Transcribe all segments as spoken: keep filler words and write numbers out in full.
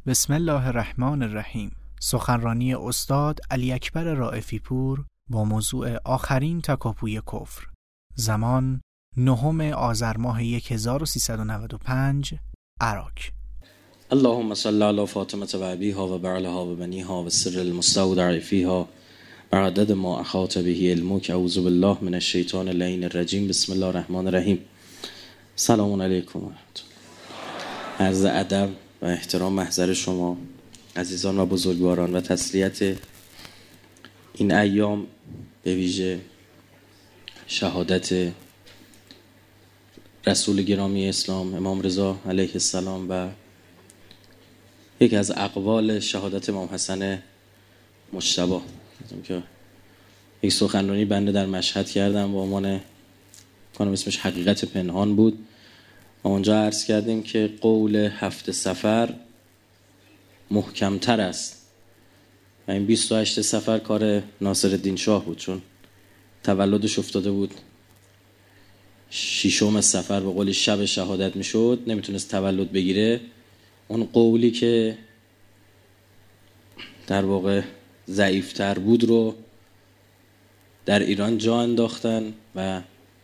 بسم الله الرحمن الرحیم. سخنرانی استاد علی اکبر رائفی پور با موضوع آخرین تکاپوی کفر. زمان نهم آذر ماه هزار و سیصد و نود و پنج، عراق. اللهم صل علی فاطمه و ابیها و بعلها و بنیها و سر المستودع فیها بعدد ما احاط به علمک. اعوذ بالله من الشیطان اللعین الرجیم. بسم الله الرحمن الرحیم. سلام علیکم و رحمت الله. عرض ادب و احترام محضر شما عزیزان و بزرگواران و تسلیت این ایام، به ویژه شهادت رسول گرامی اسلام امام رضا علیه السلام و یکی از اقوال شهادت امام حسن مجتبی که یک سخنرانی بنده در مشهد کردم با عنوان کنم اسمش حقیقت پنهان بود. و اونجا عرض کردیم که قول هفت سفر محکمتر است و این بیست و هشت سفر کار ناصرالدین شاه بود، چون تولدش افتاده بود ششم سفر، به قول شب شهادت میشد، نمیتونست تولد بگیره. اون قولی که در واقع ضعیفتر بود رو در ایران جا انداختن و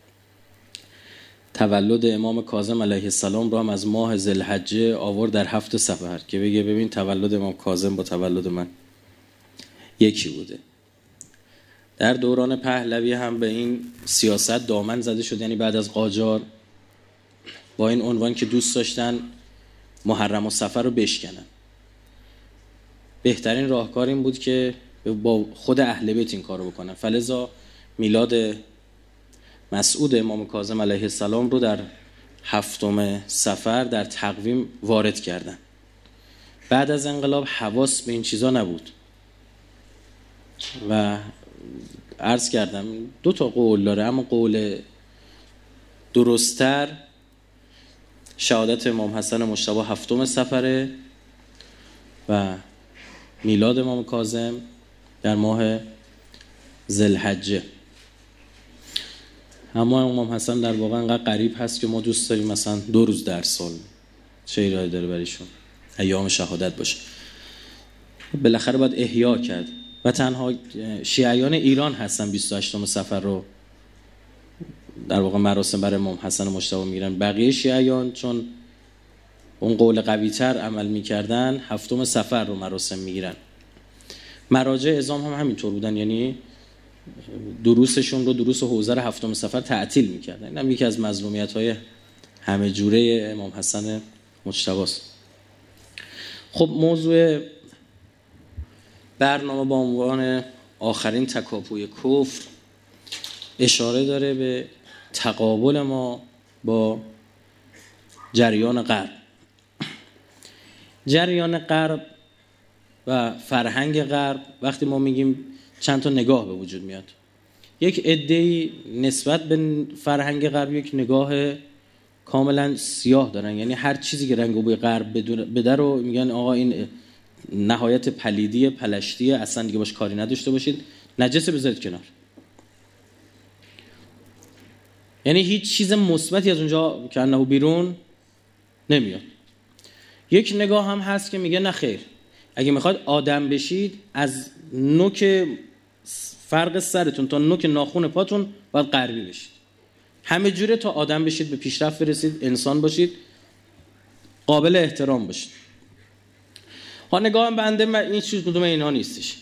تولد امام کاظم علیه السلام رو هم از ماه ذوالحجه آورد در هفت سفر که بگه ببین تولد امام کاظم با تولد من یکی بوده. در دوران پهلوی هم به این سیاست دامن زده شد، یعنی بعد از قاجار با این عنوان که دوست داشتن محرم و صفر رو بشکنن. بهترین راهکار این بود که با خود اهل بیت این کارو بکنن، فلذا میلاد مسعود امام کاظم علیه السلام رو در هفتم سفر در تقویم وارد کردن. بعد از انقلاب حواس به این چیزا نبود و عرض کردم دو تا قول داره، اما قول درست‌تر شهادت امام حسن مجتبی هفتم سفره و میلاد امام کاظم در ماه ذوالحجه. اما امام حسن در واقع انقدر قریب هست که ما دوست داریم مثلا دو روز در سال چه ایرادی داره برایشون ایام شهادت باشه. بالاخره باید احیا کرد و تنها شیعیان ایران هستن بیست و هشتم سفر رو در واقع مراسم برای امام حسن مجتبی میگیرن. بقیه شیعیان چون اون قول قوی تر عمل میکردن هفتم سفر رو مراسم میگیرن. مراجع اعظام هم همینطور بودن، یعنی دروسشون رو دروس حوزه هفتم سفر تعطیل میکردن. این هم یکی از مظلومیت‌های همه جوره امام حسن مجتبی است. خب موضوع برنامه با عنوان آخرین تکاپوی کفر اشاره داره به تقابل ما با جریان غرب. جریان غرب و فرهنگ غرب، وقتی ما میگیم چند تا نگاه به وجود میاد. یک عده‌ای نسبت به فرهنگ غرب یک نگاه کاملا سیاه دارن، یعنی هر چیزی که رنگ و بوی غرب بده رو میگن آقا این نهایت پلیدی پلشتی، اصلا دیگه باش کاری نداشته باشید، نجسه بذارید کنار. یعنی هیچ چیز مثبتی از اونجا که انه بیرون نمیاد. یک نگاه هم هست که میگه نه خیر، اگه میخواد آدم بشید از نوک فرق سرتون تا نوک ناخن پاتون باید غربی بشید، همه جوره تا آدم بشید، به پیشرفت برسید، انسان باشید، قابل احترام باشید. ها نگاه بنده من این چیز کدوم اینا نیستش.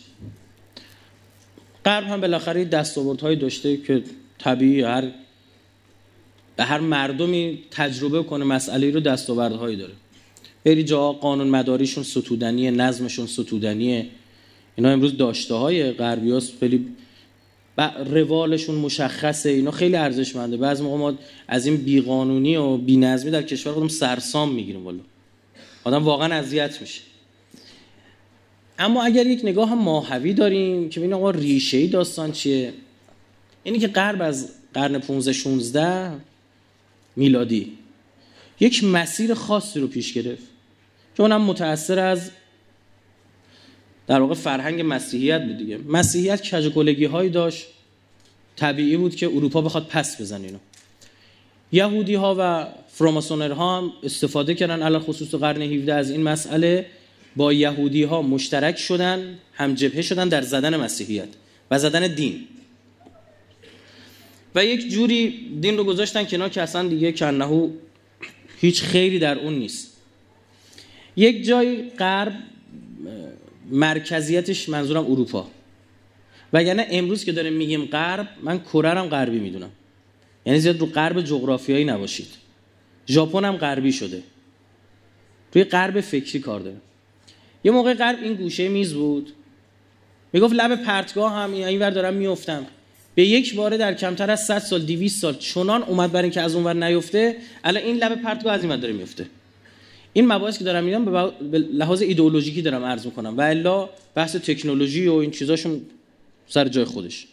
غرب هم بالاخره دستاوردهای داشته که طبیعی هر به هر مردمی تجربه کنه مسئله رو دستاوردهایی داره. بری جا قانون مداریشون ستودنیه، نظمشون ستودنیه. اینا امروز داشته های غربیاست، خیلی روالشون مشخصه، اینا خیلی ارزشمنده. بعضی موقع ما از این بیقانونی و بی‌نظمی در کشور خودمون سرسام میگیریم، والا آدم واقعا اذیت میشه. اما اگر یک نگاه هم ماهوی داریم که ببینیم آقا ریشه‌ای داستان چیه، اینی که غرب از قرن پانزده شانزده میلادی یک مسیر خاصی رو پیش گرفت که اونم متأثر از در واقع فرهنگ مسیحیت بود دیگه. مسیحیت کژگلگی‌هایی داشت، طبیعی بود که اروپا بخواد پس بزنه اینو. یهودی‌ها و فراماسونرها هم استفاده کردن علی خصوص قرن هفدهم از این مسئله با یهودی ها مشترک شدن، هم جبهه شدن در زدن مسیحیت و زدن دین و یک جوری دین رو گذاشتن کنار که اصلا دیگه کنهو هیچ خیری در اون نیست. یک جای غرب مرکزیتش منظورم اروپا، وگرنه امروز که داریم میگیم غرب، من کره هم غربی میدونم، یعنی زیاد رو غرب جغرافیایی نباشید. ژاپن هم غربی شده، روی غرب فکری کار داره. یه موقع غرب این گوشه میز بود، میگفت لب پرتگاه هم اینور دارم میافتم، به یک باره در کمتر از صد سال دویست سال چنان اومد برای اینکه از اونور نیفته، الان این لب پرتگاه از اینور داره میفته. این مباحث که دارم میگم به لحاظ ایدئولوژیکی دارم عرض میکنم و الا بحث تکنولوژی و این چیزاشون سر جای خودش.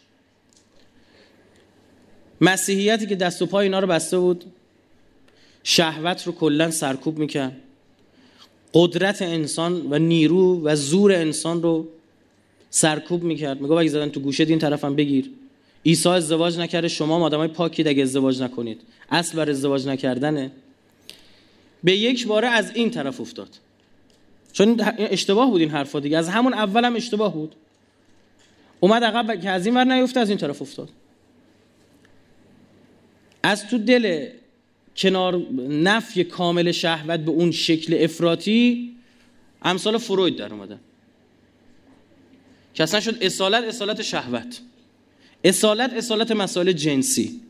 مسیحیتی که دست و پای اینا رو بسته بود، شهوت رو کلا سرکوب میکرد، قدرت انسان و نیرو و زور انسان رو سرکوب میکرد. میگه اگه زدن تو گوشه این طرفم بگیر. عیسی ازدواج نکرده، شما آدمای پاکید اگه ازدواج نکنید. اصل بر ازدواج نکردنه. به یک باره از این طرف افتاد، چون اشتباه بود این حرفا دیگه، از همون اول هم اشتباه بود. اومد عقب که از این ور نیفته، از این طرف افتاد. از تو دل کنار نفی کامل شهوت به اون شکل افراطی امثال فروید در اومدن که اصلا شد اصالت اصالت شهوت، اصالت اصالت مسائل جنسی.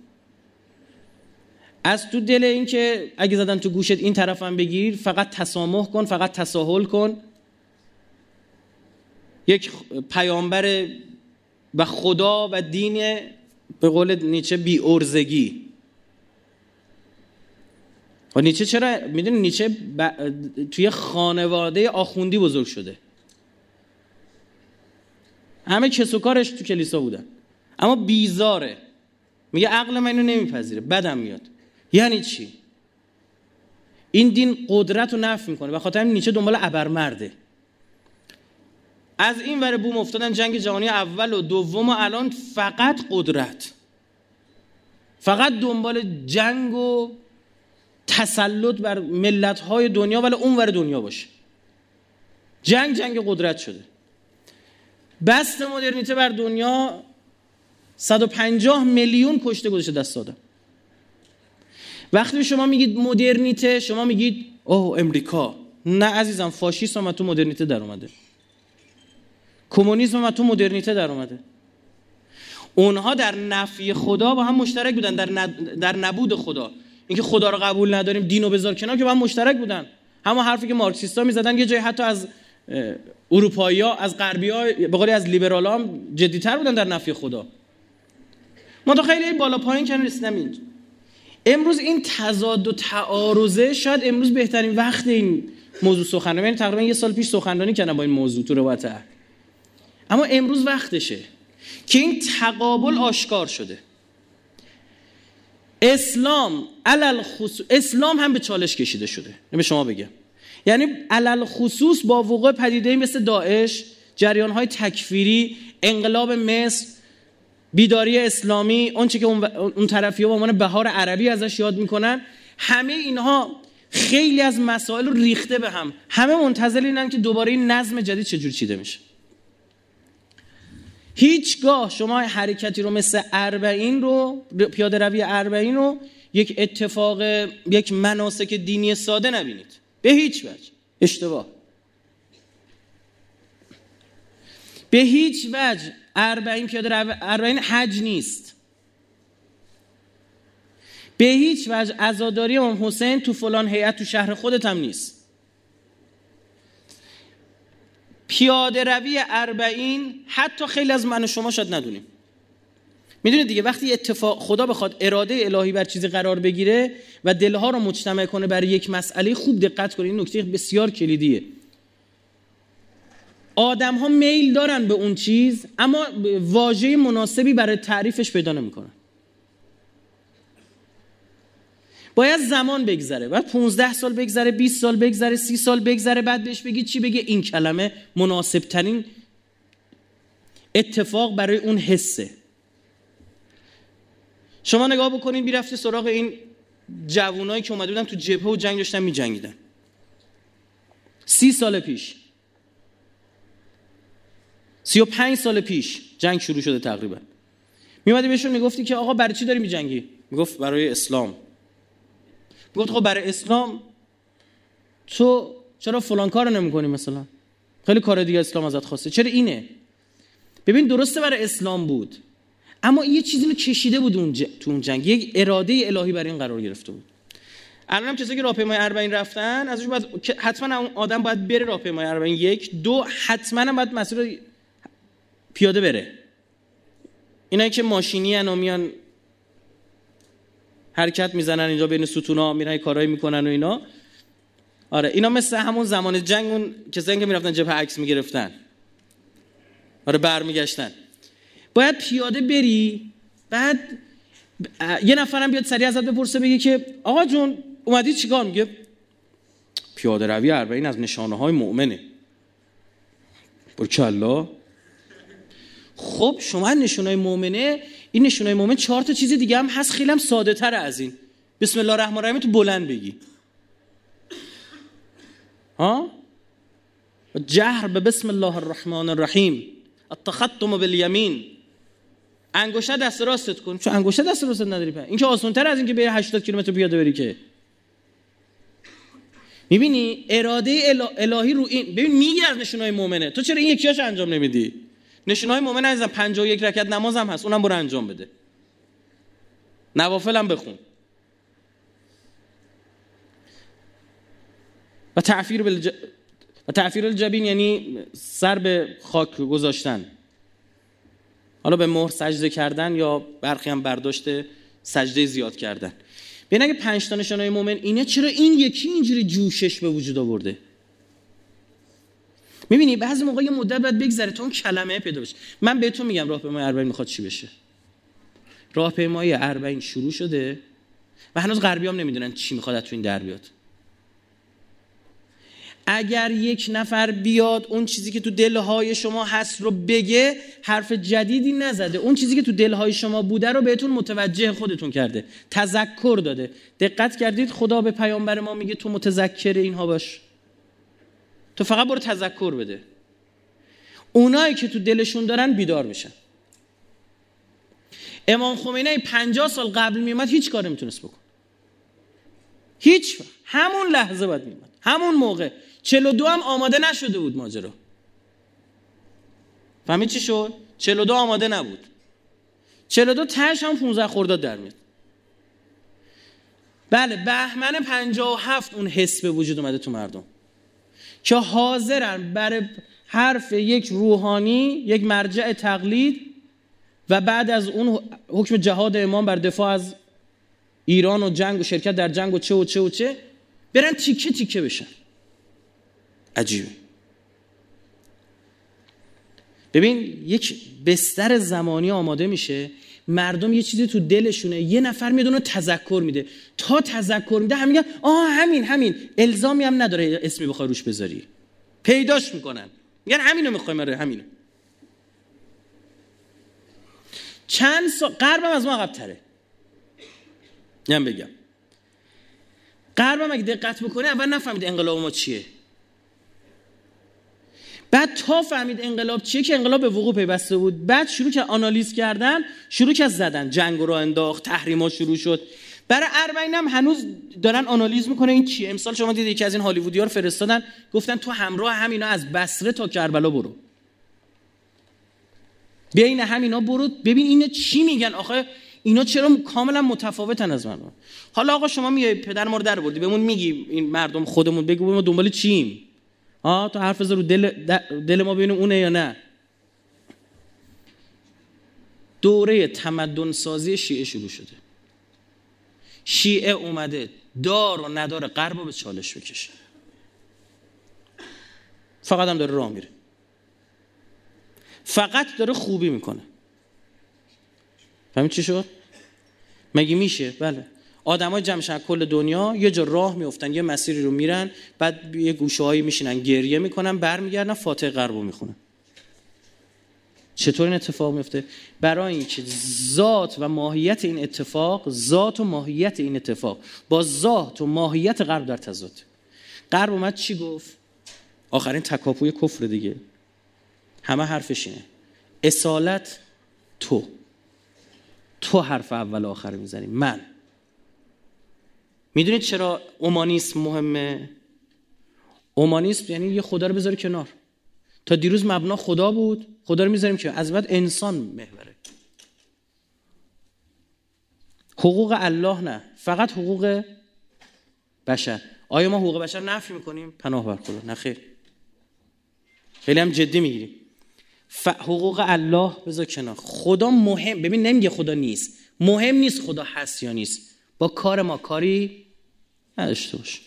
از تو دل این که اگه زدن تو گوشت این طرفم بگیر، فقط تسامح کن، فقط تساهل کن، یک پیامبر و خدا و دین به قول نیچه بی ارزگی. و نیچه چرا میدونی نیچه ب... توی خانواده آخوندی بزرگ شده، همه کس و کارش تو کلیسا بودن، اما بیزاره، میگه عقل من اینو نمیپذیره، بدم میاد. یعنی چی؟ این دین قدرت رو نفی میکنه و خاطر همین نیچه دنبال ابرمرده. از این ور بوم افتادن جنگ جهانی اول و دوم و الان فقط قدرت، فقط دنبال جنگ و تسلط بر ملت‌های دنیا، ولی اون ور دنیا باشه. جنگ جنگ قدرت شده. بست مدرنیته بر دنیا صد و پنجاه میلیون کشته گذاشته دست آدم. وقتی شما میگید مدرنیته، شما میگید اوه امریکا. نه عزیزم، فاشیسم هم تو مدرنیته در اومده، کمونیسم هم تو مدرنیته در اومده. اونها در نفی خدا با هم مشترک بودن، در ن... در نبود خدا. اینکه خدا رو قبول نداریم، دینو بذار کنار، که با هم مشترک بودن. همون حرفی که مارکسیستا میزدن، یه جایی حتی از اروپایی‌ها، از غربی‌ها، به قولی از لیبرال‌ها هم جدی‌تر بودن در نفی خدا. ما تا خیلی بالا پایین کنن رسیدیم اینجا. امروز این تضاد و تعارضه، شاید امروز بهترین وقت این موضوع سخنرانی، یعنی تقریبا یه سال پیش سخنرانی کردم با این موضوع تو روایت اهل، اما امروز وقتشه که این تقابل آشکار شده. اسلام علل خصوص، اسلام هم به چالش کشیده شده. به شما بگم، یعنی علل خصوص با وقوع پدیده‌ای مثل داعش، جریان‌های تکفیری، انقلاب مصر، بیداری اسلامی، اون چه که اون, اون طرفی‌ها به عنوان بهار عربی ازش یاد میکنن، همه اینها خیلی از مسائل رو ریخته به هم. همه منتظر اینن که دوباره این نظم جدید چجور چیده میشه. هیچگاه شما حرکتی رو مثل اربعین رو، پیاده روی اربعین رو، یک اتفاق، یک مناسک دینی ساده نبینید، به هیچ وجه. اشتباه. به هیچ وجه اربعین پیاده روی اربعین حج نیست. به هیچ وجه عزاداری امام حسین تو فلان هیئت تو شهر خودت هم نیست. پیاده روی اربعین حتی خیلی از من و شما شاید ندونیم. میدونید دیگه، وقتی اتفاق خدا بخواد اراده الهی بر چیزی قرار بگیره و دلها رو مجتمع کنه برای یک مسئله، خوب دقت کنید، این نکته بسیار کلیدیه. آدم ها میل دارن به اون چیز، اما واژه مناسبی برای تعریفش پیدا نمیکنن. باید زمان بگذره، باید پونزده سال بگذره، بیست سال بگذره، سی سال بگذره، بعد بهش بگید چی بگه، این کلمه مناسب ترین اتفاق برای اون حسه. شما نگاه بکنید، بیرفته سراغ این جوانایی که اومده بودن تو جبهه و جنگ داشتن می جنگیدن سی سال پیش، سی و پنج سال پیش جنگ شروع شده تقریبا. میومدی بهشون میگفتی که آقا برای چی داری میجنگی؟ میگفت برای اسلام. میگفت خب برای اسلام تو چرا فلان کارو نمی‌کنی؟ مثلا خیلی کار دیگه اسلام ازت خواسته، چرا اینه؟ ببین درسته برای اسلام بود، اما یه چیزی رو کشیده بود اون ج... تو اون جنگ، یک اراده الهی برای این قرار گرفته بود. الان هم کسایی که راهپیمای اربعین رفتن ازش باید حتما اون آدم باید بره راهپیمای اربعین، یک دو حتما هم باید مسیر پیاده بره. اینایی که ماشینی ان و میان حرکت میزنن اینجا بین ستونا، میرن کارایی میکنن و اینا، آره اینا مثل همون زمان جنگ اون کسایی که میرفتن جبهه عکس میگرفتن، آره برمیگشتن. باید پیاده بری، بعد یه نفرم بیاد سریع ازت بپرسه بگه که آقا جون اومدی چیکار؟ میگه پیاده روی اربعین از نشانه های مؤمنه. برکلا. خب شما نشونه مؤمنه، این نشونه مؤمن چهار تا چیز دیگه هم هست خیلی هم ساده تر از این. بسم الله الرحمن الرحیم تو بلند بگی، ها جهر به بسم الله الرحمن الرحیم، التخطم بالیمین، انگشت دست راستت کن، چون انگشت دست راستت نداری. په این که آسان تر از این که بری هشتاد کیلومتر پیاده بری. که میبینی اراده الهی رو این. ببین میگی از نشونهای مؤمنه، تو چرا این یکیاش انجام نمیدی؟ نشونهای مؤمن عزیزم پنجاه و یک رکعت نماز هم هست، اونم برو انجام بده، نوافل هم بخون. و تعفیر بالج... و تعفیر الجبین یعنی سر به خاک گذاشتن، حالا به مهر سجده کردن یا برخی هم برداشت سجده زیاد کردن. ببین اگه پنج تا نشانه مؤمن اینه، چرا این یکی اینجوری جوشش به وجود آورده؟ میبینی بعضی موقع یه مدت بعد بگذره تا اون کلمه پیدا بشه. من بهتون میگم راهپیمای اربعین میخواد چی بشه. راهپیمای اربعین شروع شده و هنوز غربیام نمیدونن چی میخواد از تو این در بیاد. اگر یک نفر بیاد اون چیزی که تو دلهای شما هست رو بگه، حرف جدیدی نزده، اون چیزی که تو دلهای شما بوده رو بهتون متوجه خودتون کرده، تذکر داده. دقت کردید خدا به پیامبر ما میگه تو متذکر اینها باش، تو فقط برو تذکر بده. اونایی که تو دلشون دارن بیدار میشن. امام خمینی پنجاه سال قبل میومد هیچ کاری نمیتونست بکن، هیچ، همون لحظه بعد میومد، همون موقع. چهل و دو هم آماده نشده بود ماجرا. فهمید چی شد؟ چهل و دو آماده نبود. چهل و دو تاش هم پانزده خرداد در میاد. بله بهمن پنجاه و هفت اون حس به وجود اومده تو مردم که حاضرن برای حرف یک روحانی، یک مرجع تقلید و بعد از اون حکم جهاد امام بر دفاع از ایران و جنگ و شرکت در جنگ و چه و چه و چه برن تیکه تیکه بشن. عجیبه. ببین یک بستر زمانی آماده میشه، مردم یه چیزی تو دلشونه، یه نفر میاد اونو تذکر میده، تا تذکر میده هم میگن آه همین همین، الزامی هم نداره اسمی بخوای روش بذاری، پیداش میکنن، میگن همینو میخوایم. آره همینو. چند سال غربم از ما عقب تره. من بگم غربم اگه دقت بکنه اول نفهمید انقلاب ما چیه، بعد تا فهمید انقلاب چیه که انقلاب به وقوع پیوسته بود، بعد شروع کرد آنالیز کردن، شروع کرد زدن، جنگ رو انداخت، تحریما شروع شد. برای اربعین هم هنوز دارن آنالیز میکنه این چیه. امسال شما دیدید یکی از این هالیوودی‌ها رو فرستادن، گفتن تو همراه همینا از بصره تا کربلا برو، بین همینا برو ببین اینا چی میگن. آخه اینا چرا کاملا متفاوتن از من؟ حالا آقا شما میای پدر ما رو در بردی بهمون میگی این مردم خودمون بگو ما دنبال چیم؟ آه تو حرف رو دل دل ما ببینیم اونه یا نه. دوره تمدن سازی شیعه شروع شده. شیعه اومده دار و ندار غرب رو به چالش بکشه، فقط هم داره راه میره، فقط داره خوبی میکنه. فهمید چی شد؟ مگه میشه؟ بله آدمای جمع شدن کل دنیا یه جا راه میافتن، یه مسیری رو میرن، بعد یه گوشه‌هایی میشینن گریه میکنن، برمیگردن فاتحه غرب رو میخونن. چطور این اتفاق میفته؟ برای اینکه ذات و ماهیت این اتفاق، ذات و ماهیت این اتفاق با ذات و ماهیت غرب در تضاد. غرب اومد چی گفت؟ آخرین تکاپوی کفر دیگه. همه حرفش اینه. اصالت تو تو حرف اول و آخر میزنی. من. میدونید چرا اومانیسم مهمه؟ اومانیسم یعنی یه خدا رو بذاری کنار. تا دیروز مبنا خدا بود، خدا رو میذاریم که از بعد انسان محوره. حقوق الله نه، فقط حقوق بشر. آیا ما حقوق بشر نفی میکنیم؟ پناه بر خدا. نه خیر. خیلی هم جدی میگیریم. ف... حقوق الله بذار کنار. خدا مهم، ببین نمیگه خدا نیست، مهم نیست خدا هست یا نیست، با کار ما کاری نداشته باش،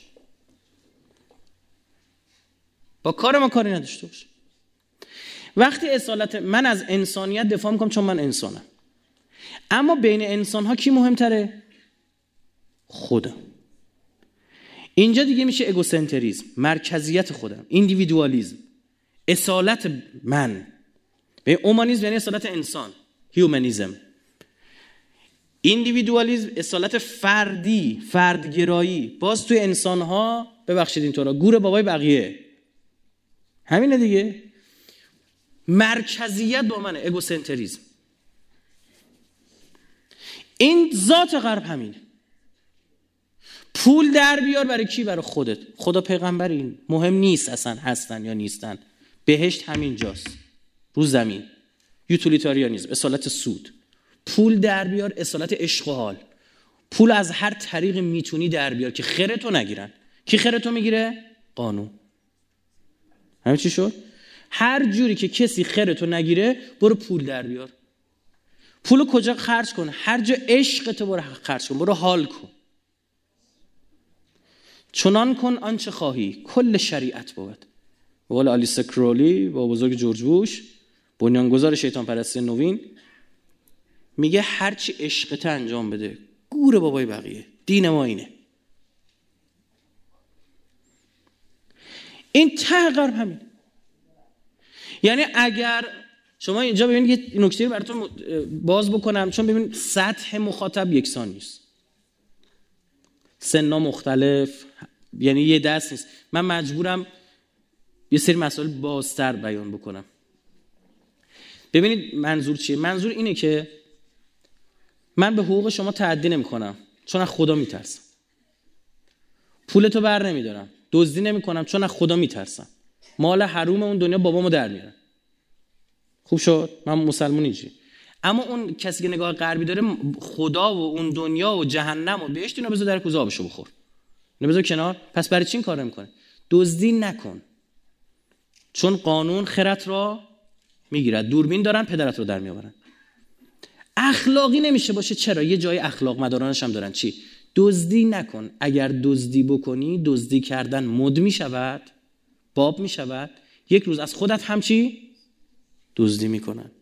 با کار ما کاری نداشته باش. وقتی اصالت من از انسانیت دفاع میکنم چون من انسانم، اما بین انسان ها کی مهمتره؟ خودم. اینجا دیگه میشه اگوسنتریزم، مرکزیت خودم، ایندیویدوالیسم، اصالت من. به اومانیسم یعنی اصالت انسان، هیومنیزم. ایندیویدوالیسم اصالت فردی، فردگرایی. باز توی انسان ها ببخشید اینطورا گور بابای بقیه، همینه دیگه. مرکزیت با منه، اگوسنتریزم. این ذات غرب همینه. پول در بیار برای کی؟ برای خودت. خدا پیغمبر این مهم نیست اصلا هستن یا نیستن. بهشت همین جاست رو زمین. یوتیلیتاریانیسم اصالت سود. پول در بیار اصالت عشق و حال. پول از هر طریق میتونی در بیار که خیرتو نگیرن. کی خیرتو میگیره؟ قانون. همین چی شد؟ هر جوری که کسی خیرتو نگیره برو پول در بیار. پولو کجا خرج کن؟ هر جا عشقتو برو خرج کن، برو حال کن. چنان کن آنچه خواهی، کل شریعت بود. به قول آلیستر کرولی با بزرگ جورج بوش، بنیانگذار شیطان پرستی نوین، میگه هر چی عشقت انجام بده، گور بابای بقیه. دین ما اینه. این ته غرب همین. یعنی اگر شما اینجا ببینید یه نکته رو براتون باز بکنم، چون ببین سطح مخاطب یکسان نیست، سن‌ها مختلف، یعنی یه دست نیست. من مجبورم یه سری مسائل بازتر بیان بکنم. ببینید منظور چیه؟ منظور اینه که من به حقوق شما تعدی نمی کنم چون از خدا میترسم. پولتو بر نمیدارم، دزدی نمی کنم چون از خدا میترسم. مال حروم اون دنیا بابامو در میارم. خوب شد؟ من مسلمونی چی؟ اما اون کسی که نگاه غربی داره خدا و اون دنیا و جهنم و بهشت اینا بذار در کوزه آبشو بخور، اینا بذار کنار. پس برای چی این کارو میکنه؟ دزدی نکن چون قانون خرت را میگیرد. دوربین دارن پدرت رو در میآورن. اخلاقی نمیشه باشه. چرا؟ یه جای اخلاق مدارانش هم دارن. چی؟ دزدی نکن. اگر دزدی بکنی، دزدی کردن مد میشود، باب میشود، یک روز از خودت هم چی؟ دزدی میکنن.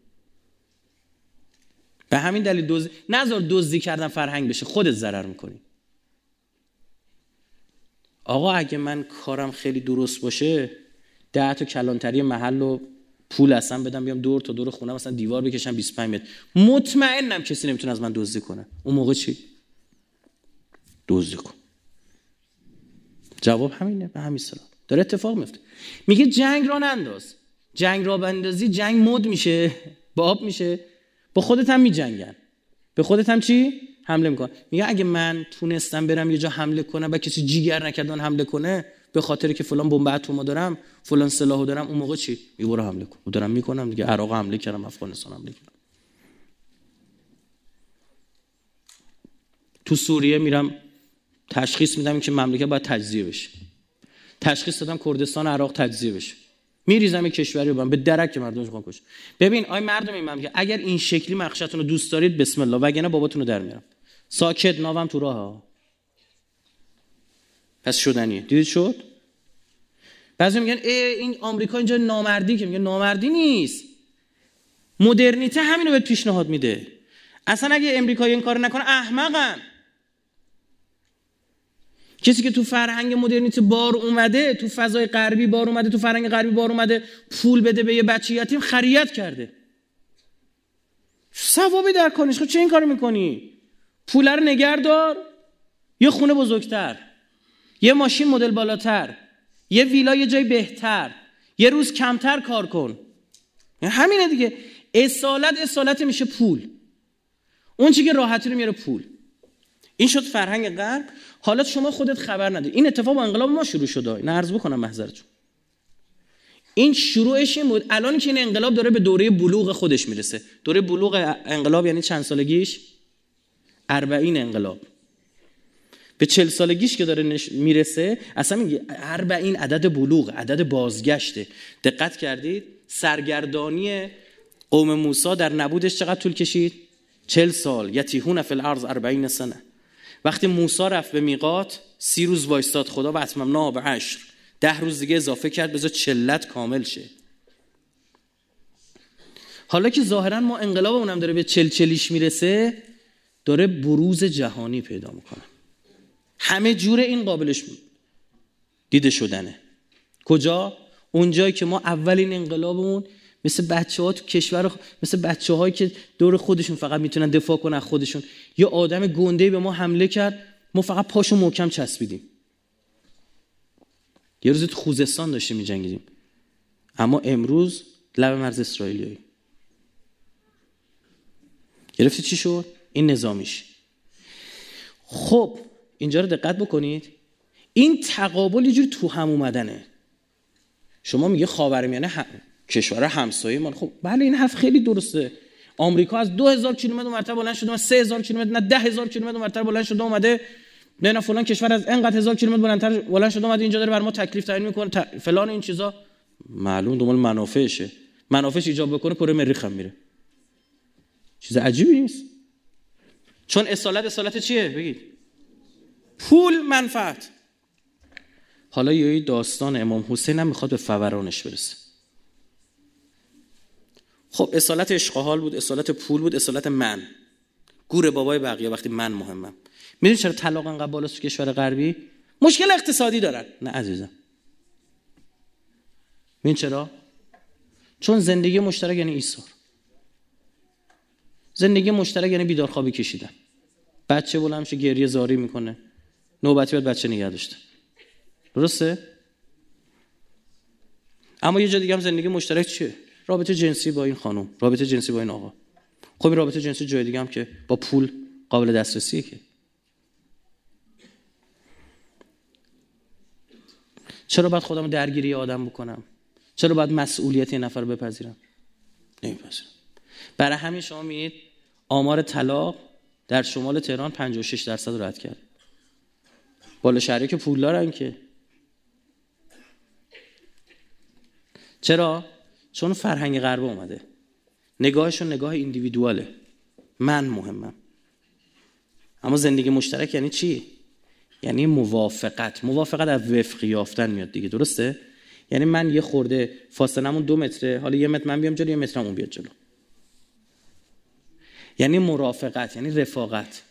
به همین دلیل دزدی نذار دزدی کردن فرهنگ بشه، خودت ضرر میکنی. آقا اگه من کارم خیلی درست باشه، ده تا کلانتری محل و پول اصلا بدم بیام دور تا دور خونه مثلا دیوار بکشم بیست و پنج متر، مطمئنم کسی نمیتونه از من دزدی کنه. اون موقع چی؟ دزدی کن. جواب همینه، به همین صورت داره اتفاق میفته. میگه جنگ را ننداز. جنگ را بندازی جنگ مد میشه، باب میشه، با خودت هم میجنگن، به خودت هم چی؟ حمله میکنن. میگه اگه من تونستم برم یه جا حمله کنم و کسی جیگر نکردن حمله کنه به خاطر که فلان بمب اتم دارم، فلان سلاحو دارم، اون موقع چی؟ میگه برو حمله کن. و دارم میکنم دیگه. عراق حمله کردم، افغانستان حمله کردم، تو سوریه میرم تشخیص میدم که مملکت باید تجزیه بشه. تشخیص دادم کردستان عراق تجزیه بشه. میریزم یک کشوری رو به درک که مردمش میخوان کشه. ببین آی مردم این مملکت، اگر این شکلی مخشتون رو دوست دارید بسم الله، وگرنه باباتون رو در میارم. ساکت، ناوم تو راه. پس شدنیه. دیدید شد؟ بعضی میگن ای این آمریکا اینجا نامردی، که میگه نامردی نیست. مدرنیته همینو بهت پیشنهاد میده. اصلا اگه امریکایی این کارو نکنه احمقن. کسی که تو فرهنگ مدرنیته بار اومده، تو فضای غربی بار اومده، تو فرهنگ غربی بار اومده، پول بده به یه بچه یتیم، خریت کرده. ثوابی در کنیش. خب چه این کارو میکنی؟ پول رو نگهدار، یه خونه بزرگتر، یه ماشین مدل بالاتر، یه ویلا یه جای بهتر، یه روز کمتر کار کن. همینه دیگه. اصالت اصالت میشه پول، اون چیزی که راحتی رو میاره پول. این شد فرهنگ غرب. حالا شما خودت خبر نداری این اتفاق با انقلاب ما شروع شده. نه عرض بکنم محضرتون، این شروعش این بود. الان که این انقلاب داره به دوره بلوغ خودش میرسه. دوره بلوغ انقلاب یعنی چند سالگیش؟ اربعین انقلاب. به چهل سالگیش که داره نش... میرسه اصلا میگه اربعین عدد بلوغ، عدد بازگشته. دقت کردید سرگردانی قوم موسی در نبودش چقدر طول کشید؟ چهل سال. یتیهون فی الارض اربعین سنه. وقتی موسی رفت به میقات سی روز وایستاد خدا و اتممنا به عشر، ده روز دیگه اضافه کرد بذار چلت کامل شه. حالا که ظاهرا ما انقلاب اونم داره به چل چلیش میرسه، داره بروز جهانی پیدا میکنه. همه جوره این قابلش دیده شدنه. کجا؟ اونجایی که ما اولین انقلابمون مثل بچه ها تو کشور، مثل بچه هایی که دور خودشون فقط میتونن دفاع کنن از خودشون، یه آدم گنده‌ای به ما حمله کرد ما فقط پاشو محکم چسبیدیم. یه روز تو خوزستان داشتیم می‌جنگیدیم، اما امروز لب مرز اسرائیلیایی. گرفتی چی شد؟ این نظامیش. خب اینجا رو دقت بکنید، این تقابل یه جوری تو هم اومدنه. شما میگه خاورمیانه هم... کشور همسایه ما. خب بله این حرف خیلی درسته. آمریکا از دو هزار کیلومتر اونورتر بلند شده، سه هزار کیلومتر نه ده هزار کیلومتر اونورتر بلند شده اومده، نه نه فلان کشور از اینقدر هزار کیلومتر بلندتر بلند شده اومده اینجا داره بر ما تکلیف تعیین میکنه ت... فلان این چیزا. معلوم دنبال منافعشه. منافعش ایجاب بکنه کره مریخ هم میره. چیز عجیبی نیست. چون اصالت اصالت چیه؟ بگید. پول، منفعت. حالا یه داستان امام حسین هم میخواد به فورانش برسه. خب اصالت عشق و حال بود، اصالت پول بود، اصالت من. گور بابای بقیه وقتی من مهمم. میدونی چرا طلاق انقدر بالاست تو کشور غربی؟ مشکل اقتصادی دارن. نه عزیزم. میدونی چرا؟ چون زندگی مشترک یعنی ایثار. زندگی مشترک یعنی بیدار خوابی کشیدن. بچه بلند میشه گریه زاری میکنه، نوبتی باید بچه نگه داشته. درسته؟ اما یه جا دیگه هم زندگی مشترک چیه؟ رابطه جنسی با این خانم، رابطه جنسی با این آقا. خب این رابطه جنسی جای دیگه هم که با پول قابل دسترسیه. که چرا باید خودم درگیری آدم بکنم؟ چرا باید مسئولیت این نفر رو بپذیرم؟ نمیپذیرم. برای همین شما می‌بینید آمار طلاق در شمال تهران پنجاه و شش درصد رو رد کرد. بالا شهری که پولدارن که. چرا؟ چون فرهنگ غرب اومده. نگاهشون نگاه ایندیویدواله. من مهمم. اما زندگی مشترک یعنی چی؟ یعنی موافقت. موافقت از وفق یافتن میاد دیگه. درسته؟ یعنی من یه خورده فاصلمون دو متره، حالا یه متر من بیام جلو، یه مترم اون بیاد جلو. یعنی مرافقت، یعنی رفاقت.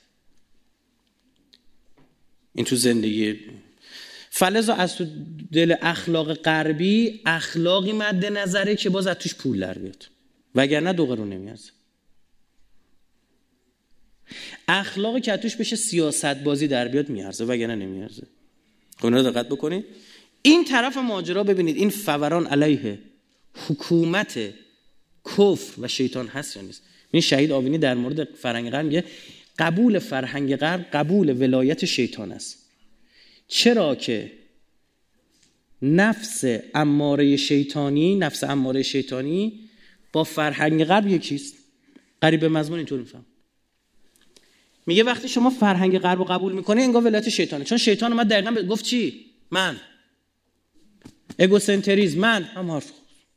این تو زندگی. فلزا از تو دل اخلاق غربی اخلاقی مد نظره که باز از توش پول در بیاد، وگرنه دو قرون نمیارزه. اخلاقی که از توش بشه سیاست بازی در بیاد میارزه، وگرنه نمیارزه. خب رو دقت بکنید. این طرف ماجرا ببینید این فوران علیه حکومت کفر و شیطان هست یا نیست. این شهید آوینی در مورد فرهنگ غرب میگه قبول فرهنگ غرب قبول ولایت شیطان است. چرا که نفس اماره شیطانی نفس اماره شیطانی با فرهنگ غرب یکیست. قریب به مضمون اینطور میفهم. میگه وقتی شما فرهنگ غرب رو قبول میکنه انگار ولایت شیطانه، چون شیطان اومد دقیقاً گفت چی؟ من. اگوسنتریسم، من هم حرف.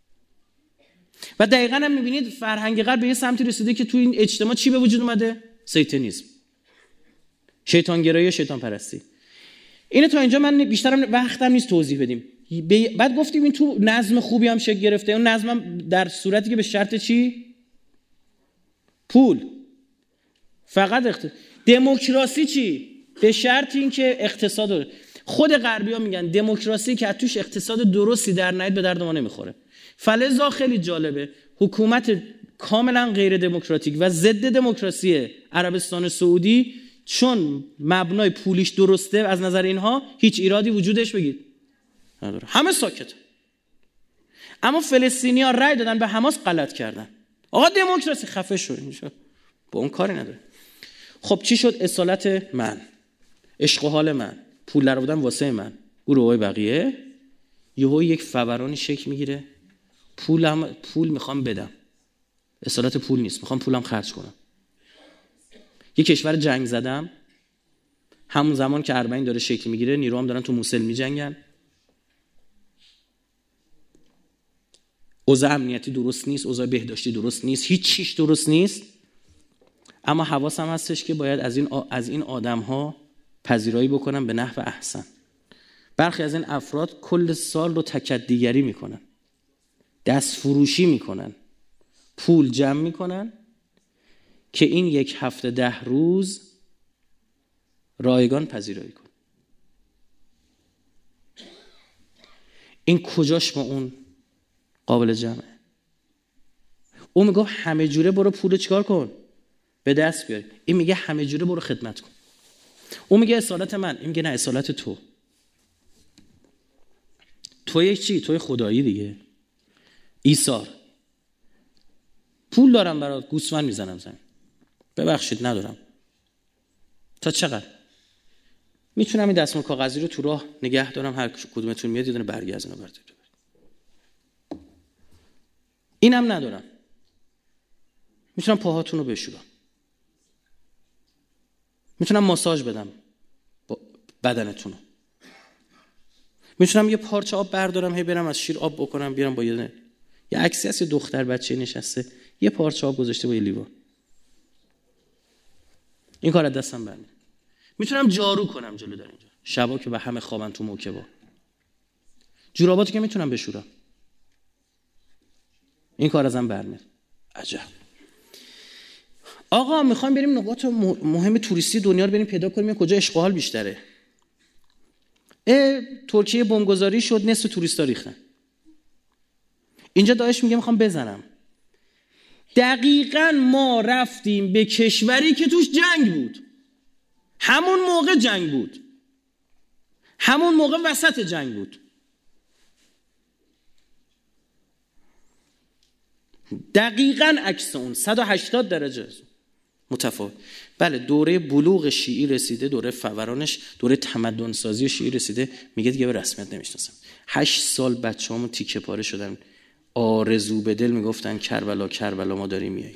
و دقیقاً هم میبینید فرهنگ غرب به یه سمتی رسیده که تو این اجتماع چی به وجود اومده؟ سیتانیسم. شیطان گرایی، شیطان پرستی. اینه تا اینجا من بیشترم وقتم نیست توضیح بدیم. بعد گفتیم این تو نظم خوبی هم شکل گرفته. اون نظمم در صورتی که به شرط چی؟ پول. فقط اقتصاد. دموکراسی چی؟ به شرط اینکه اقتصاد. خود غربی‌ها میگن دموکراسی که توش اقتصاد درستی در نیاد به درد ما نمیخوره. فلزا خیلی جالبه حکومت کاملا غیر دموکراتیک و ضد دموکراسی عربستان سعودی، چون مبنای پولیش درسته از نظر اینها هیچ ایرادی وجودش بگید نداره. همه ساکت. اما فلسطینی‌ها رأی دادن به حماس، غلط کردن. آقا دموکراسی خفه شو، اینجا با اون کاری نداره. خب چی شد؟ اصالت من، عشق و حال من، پول در آوردن واسه من، گروهای بقیه. یهو یک فورانی شکل میگیره، پولم پول میخوام بدم، اصالت پول نیست، میخوام پولم خرج کنم. یک کشور جنگ زدم، همون زمان که اربعین داره شکل میگیره، نیروام دارن تو موصل میجنگن، اوضاع امنیتی درست نیست، اوضاع بهداشتی درست نیست، هیچ چیش درست نیست. اما حواسم هستش که باید از این از این آدم‌ها پذیرایی بکنم به نحو احسن. برخی از این افراد کل سال رو تکدیگری میکنن، دست فروشی میکنن، پول جمع میکنن که این یک هفته ده روز رایگان پذیرایی کن. این کجاش با اون قابل جمعه؟ اون میگه همه جوره برو پول چیکار کن؟ به دست بیاری. این میگه همه جوره برو خدمت کن. اون میگه اصالت من، این میگه نه اصالت تو. تو یک چی؟ توی خدایی دیگه. ایثار. پول دارم برات، گوسفند میزنم زمین. ببخشید ندارم. تا چقدر؟ میتونم این دستمال کاغذی رو تو راه نگه دارم، هر کدومتون میاد یه دونه برگه از اینا برات ببرید. اینم ندارم. میتونم پاهاتون رو بشورم. میتونم ماساژ بدم با بدنتون رو. میتونم یه پارچه آب بردارم، هی برم از شیر آب بکنم بیارم با یه نه. یه عکسی هست یه دختر بچه نشسته یه پارچه آب گذاشته با یه لیوان. این کار از دستم برمیاد. میتونم جارو کنم جلو در اینجا. شبا که به همه خوابن تو موکبا. جوراباتو که میتونم بشورم. این کار ازم برمیاد. عجب. آقا میخوایم بریم نقاط مهم توریستی دنیا رو بریم پیدا کنیم کجا عشق و حال بیشتره. اه ترکیه بمبگذاری شد، نصف توریستا ریختن. اینجا داعش میگه میخوام بزنم. دقیقاً ما رفتیم به کشوری که توش جنگ بود. همون موقع جنگ بود. همون موقع وسط جنگ بود. دقیقاً عکس اون صد و هشتاد درجه متفاوت. بله دوره بلوغ شیعی رسیده، دوره فورانش، دوره تمدن سازی شیعی رسیده، میگه دیگه به رسمیت نمیشناسم. هشت سال بچه‌هامون تیکه پاره شدن، آرزو به دل میگفتن کربلا کربلا ما داریم میاییم.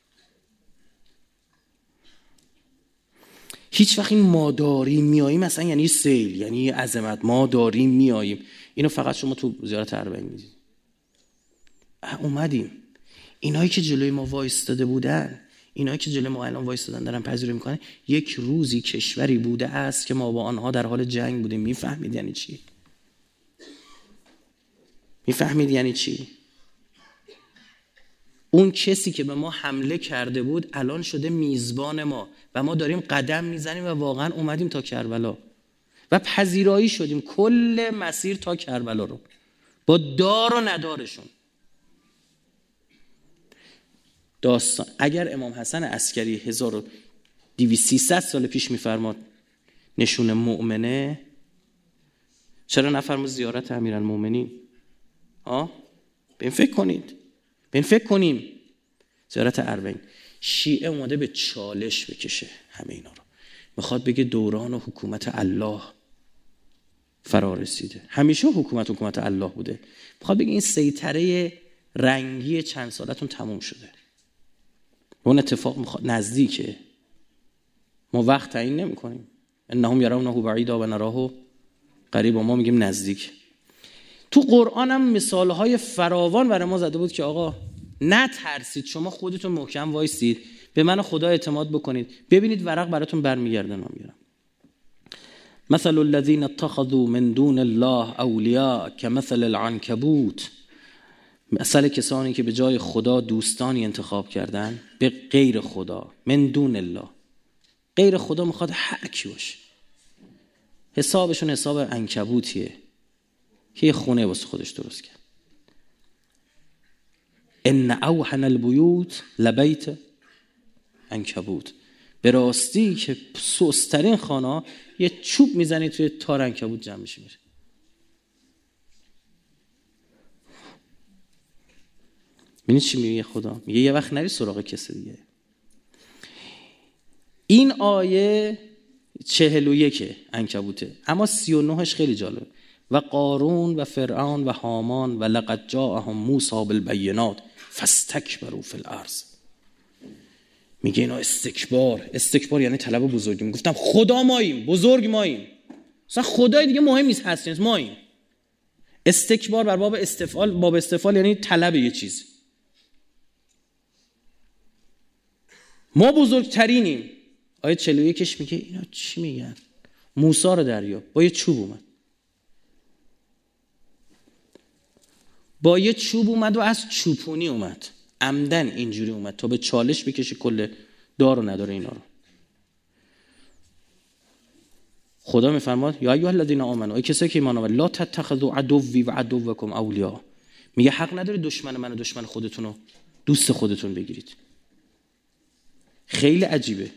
هیچ وقت این ما داریم میاییم مثلا یعنی سیل، یعنی عظمت، ما داریم میاییم. اینو فقط شما تو زیارت اربعین میدید. اومدیم. اینایی که جلوی ما وایستاده بودن، اینایی که جلوی ما الان وایستادن دارن پذیرایی میکنن، یک روزی کشوری بوده است که ما با آنها در حال جنگ بودیم. میفهمید یعنی چی؟ میفهمید یعنی چی؟ اون کسی که به ما حمله کرده بود الان شده میزبان ما و ما داریم قدم میزنیم و واقعا اومدیم تا کربلا و پذیرایی شدیم کل مسیر تا کربلا رو با دار و ندارشون. داستان اگر امام حسن عسکری هزار و دویست سیصد سال پیش میفرماد نشون مؤمنه، چرا نفرمود زیارت امیرالمومنین؟ ها؟ به این فکر کنید، به این فکر کنیم. زیارت اربعین. شیعه اومده به چالش بکشه همه اینا رو، میخواد بگه دوران و حکومت الله فرا رسیده. همیشه حکومت حکومت الله بوده. میخواد بگه این سیطره رنگی چند سالتون تموم شده. اون اتفاق میخواد نزدیکه. ما وقت تعیین نمی‌کنیم. انهم یرونه بعیدا و نراه قریبا، ما میگیم نزدیک. تو قرآن هم مثالهای فراوان برای ما زده بود که آقا نترسید، شما خودتون محکم وایسید، به من خدا اعتماد بکنید، ببینید ورق براتون برمیگرده. من میگم مثل الذين اتخذوا من دون الله اولیاء كمثل العنکبوت، مثل کسانی که به جای خدا دوستانی انتخاب کردن به غیر خدا. من دون الله، غیر خدا میخواد هر کی باشه. حسابشون حساب عنکبوتیه که یه خونه واسه خودش درست کرد. ان اوحن البیوت لبیت عنکبوت، به راستی که سسترین خانه یه چوب میزنی توی تار عنکبوت جمع میشه میره. ببینید چی میگه خدا؟ میگه یه وقت نری سراغ کسی دیگه. این آیه چهل و یک عنکبوته، اما سی و نهش خیلی جالب. و قارون و فرعون و هامان و لقد جاءهم موسی بالبینات فاستکبروا فی الارض. میگه اینا استکبار، استکبار یعنی طلب بزرگی. میگفتم خدا ماییم، بزرگ ماییم، اصلا خدای دیگه مهم نیست، هست نیست، ماییم. استکبار بر باب استفعال، باب استفعال یعنی طلب یه چیز. ما بزرگترینیم. آیه چهل و یکش میگه اینا چی میگن؟ موسی رو دریاب، با یه چوب اومد، با یه چوب اومد و از چوپونی اومد، عمدن اینجوری اومد تا به چالش بکشه کل دار و نداره اینا رو. خدا میفرماد یا ایها الذین آمنوا، ای کسایی که ایمان آوردید، لا تتخذوا عدوی و عدوکم اولیاء. میگه حق نداره دشمن من و دشمن خودتون رو دوست خودتون بگیرید. خیلی عجیبه.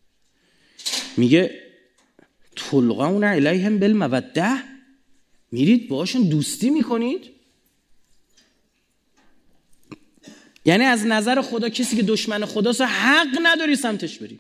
میگه تلقون علیهم بالموده، میرید باشون دوستی میکنید. یعنی از نظر خدا کسی که دشمن خداست حق نداری سمتش بری.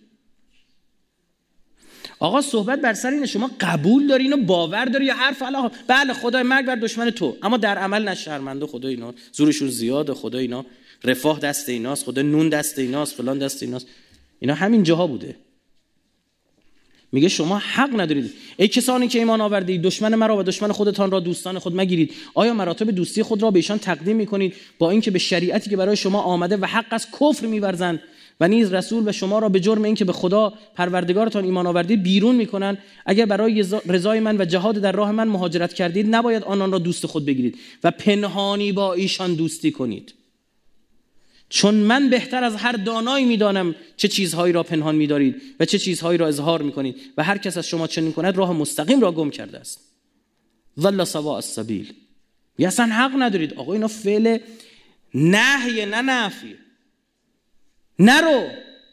آقا صحبت بر سر اینه، شما قبول داری اینو، باور داری یا حرف الله؟ بله خدای مرگ بر دشمن تو، اما در عمل نه شرمنده، خدا اینا زورشون زیاده، خدا اینا رفاه دست ایناست، خدا نون دست ایناست، فلان دست ایناست. اینا همین جاها بوده. میگه شما حق ندارید ای کسانی که ایمان آوردید دشمن مرا و دشمن خودتان را دوستان خود مگیرید. آیا مراتب دوستی خود را به ایشان تقدیم میکنید با اینکه به شریعتی که برای شما آمده و حق از کفر میورزند و نیز رسول و شما را به جرم اینکه به خدا پروردگارتان ایمان آوردید بیرون میکنند؟ اگر برای رضای من و جهاد در راه من مهاجرت کردید نباید آنان را دوست خود بگیرید و پنهانی با ایشان دوستی کنید، چون من بهتر از هر دانایی میدانم چه چیزهایی را پنهان می‌دارید و چه چیزهایی را اظهار می‌کنید و هر کس از شما چنین کند راه مستقیم را گم کرده است. ضل سواء السبیل. یا اصلا حق ندارید. آقا اینا فعل نهی نه نفی. نرو.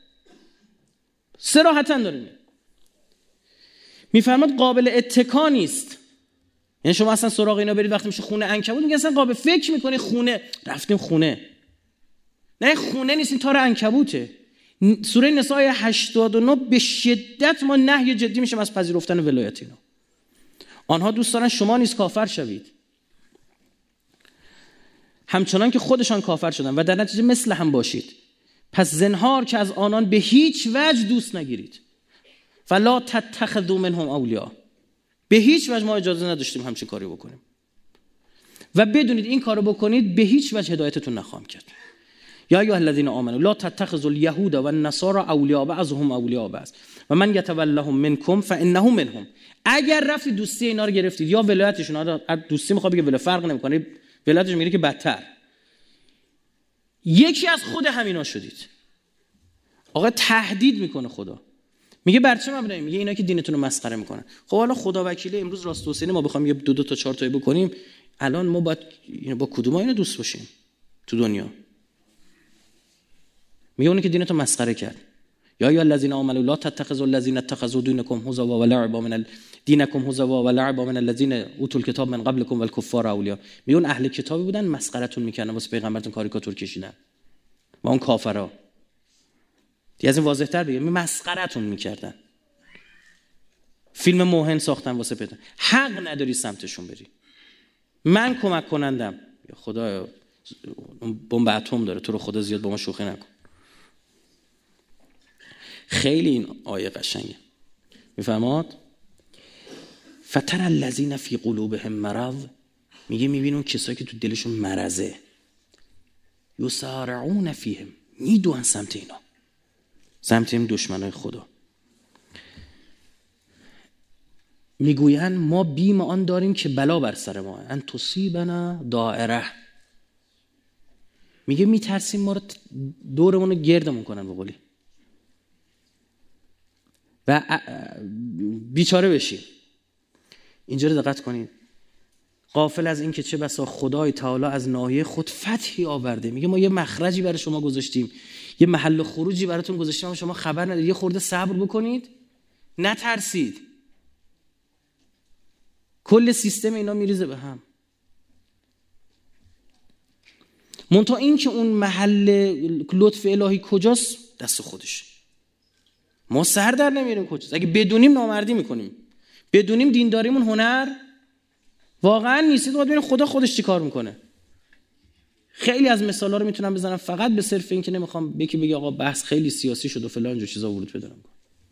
صراحتاً داریم. میفرماد قابل اتکا نیست. یعنی شما اصلا سراغ اینا برید وقتی میشه خونه عنکبوت، میگه اصلا قابل فکر می‌کنی خونه، رفتیم خونه. نه خونه نیست، این تار عنکبوته. سوره نساء هشتاد و نه به شدت ما نهی جدی میشیم از پذیرفتن ولایت اینا. آنها دوست دارن شما نیز کافر شوید، همچنان که خودشان کافر شدن و در نتیجه مثل هم باشید. پس زنهار که از آنان به هیچ وجه دوست نگیرید. فلا تتخذوا منهم اولیاء. به هیچ وجه ما اجازه نداشتیم همچین کاری بکنیم و بدونید این کارو بکنید به هیچ وجه هدایتتون نخواهم کرد. یا ایها الذین آمنوا لا تتخذوا اليهود والنصارى اولیاء بعضهم اولیاء بعض و من یتولهم منکم فانه منهم. اگر رفتید دوستی اینا رو گرفتید یا ولایتشون، آره دوستی میخواد بگه ولی فرق نمیکنه، ولایتش میگه که بدتر، یکی از خود همینا شدید. آقا تهدید میکنه خدا، میگه بر چه مبنایی؟ میگه اینا که دینتون رو مسخره میکنن. خب حالا خدا وکیله امروز راست حسینی ما بخوام یه دو دو تا چهار تایی بکنیم، الان ما باید با کدوم اینا دوست باشیم تو دنیا؟ میگه اونی که دینتو مسخره کرد. یا یا الذین آمنوا لا تتخذوا الذین اتخذوا دینکم هزوا و لعبا من دینکم هزوا و لعبا من الذین اوتوا الکتاب من قبلکم والکفار اولیاء. میگه اون اهل کتابی بودن مسخرهتون میکردن، واسه پیغمبرتون کاریکاتور کشیدن و اون کافرا. دیگه از این واضح‌تر بگم مسخرهتون میکردن، فیلم موهن ساختن واسه پیغمبر. حق نداری سمتشون بری. من کمک کنندم. یا خدا بمب اتم داره، تو رو خدا زیاد با ما شوخی نکن. خیلی این آیه قشنگه. میفهماد فتر الذین فی قلوبهم مرض، میگه میبینی اون کسایی که تو دلشون مرضه، یسارعون فیهم، میدوئن سمت اینا، سمت این دشمنای خدا. میگوین ما بیم آن داریم که بلا بر سر ما، ان تصیبنا دائره. میگه میترسیم ما رو دورمون رو گردمون کنن به قولی و بیچاره بشیم. اینجا رو دقت کنید، غافل از این که چه بسا خدای تعالی از ناحیه خود فتحی آورده. میگه ما یه مخرجی برای شما گذاشتیم، یه محل خروجی براتون گذاشتیم، اما شما خبر ندارید. یه خورده صبر بکنید، نترسید. کل سیستم اینا میریزه به هم. منتها این که اون محل لطف الهی کجاست دست خودشه. ما سر در نمیاریم کجاست. اگه بدونیم نامردی میکنیم، بدونیم دینداریمون هنر واقعا نیست. باید ببینیم خدا خودش چی کار میکنه. خیلی از مثالا رو میتونم بزنم فقط به صرف این که نمیخوام یکی بگه آقا بحث خیلی سیاسی شد و فلان جو چیزا ورود پیدا کنه.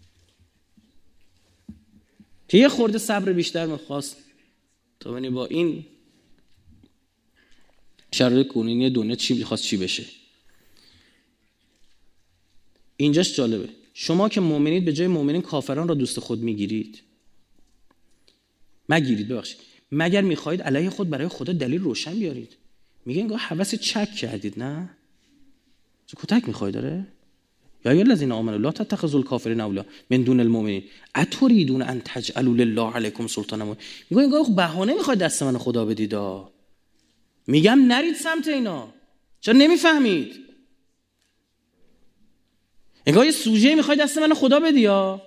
که یه خورده صبر بیشتر میخواست تا ببینی با این شرایط کنونی دنیا چی میخواست چی بشه. اینجاش جالبه. شما که مؤمنید به جای مؤمنین کافران را دوست خود میگیرید. مگیرید ببخشید. مگر میخواهید علیه خود برای خدا دلیل روشن بیارید. میگه انگار هوس چک کردید نه؟ چه کتک میخوای داره؟ یا یا الذین آمنوا لا تتخذوا الکافرین اولیاء من دون المؤمنین اتریدون ان تجعلوا لله علیکم سلطانا. میگه انگار بهانه میخواید دست من خدا بدید. میگم نرید سمت اینا. چرا نمیفهمید؟ انگار یه سوژه میخواید دست من خدا بدی ها.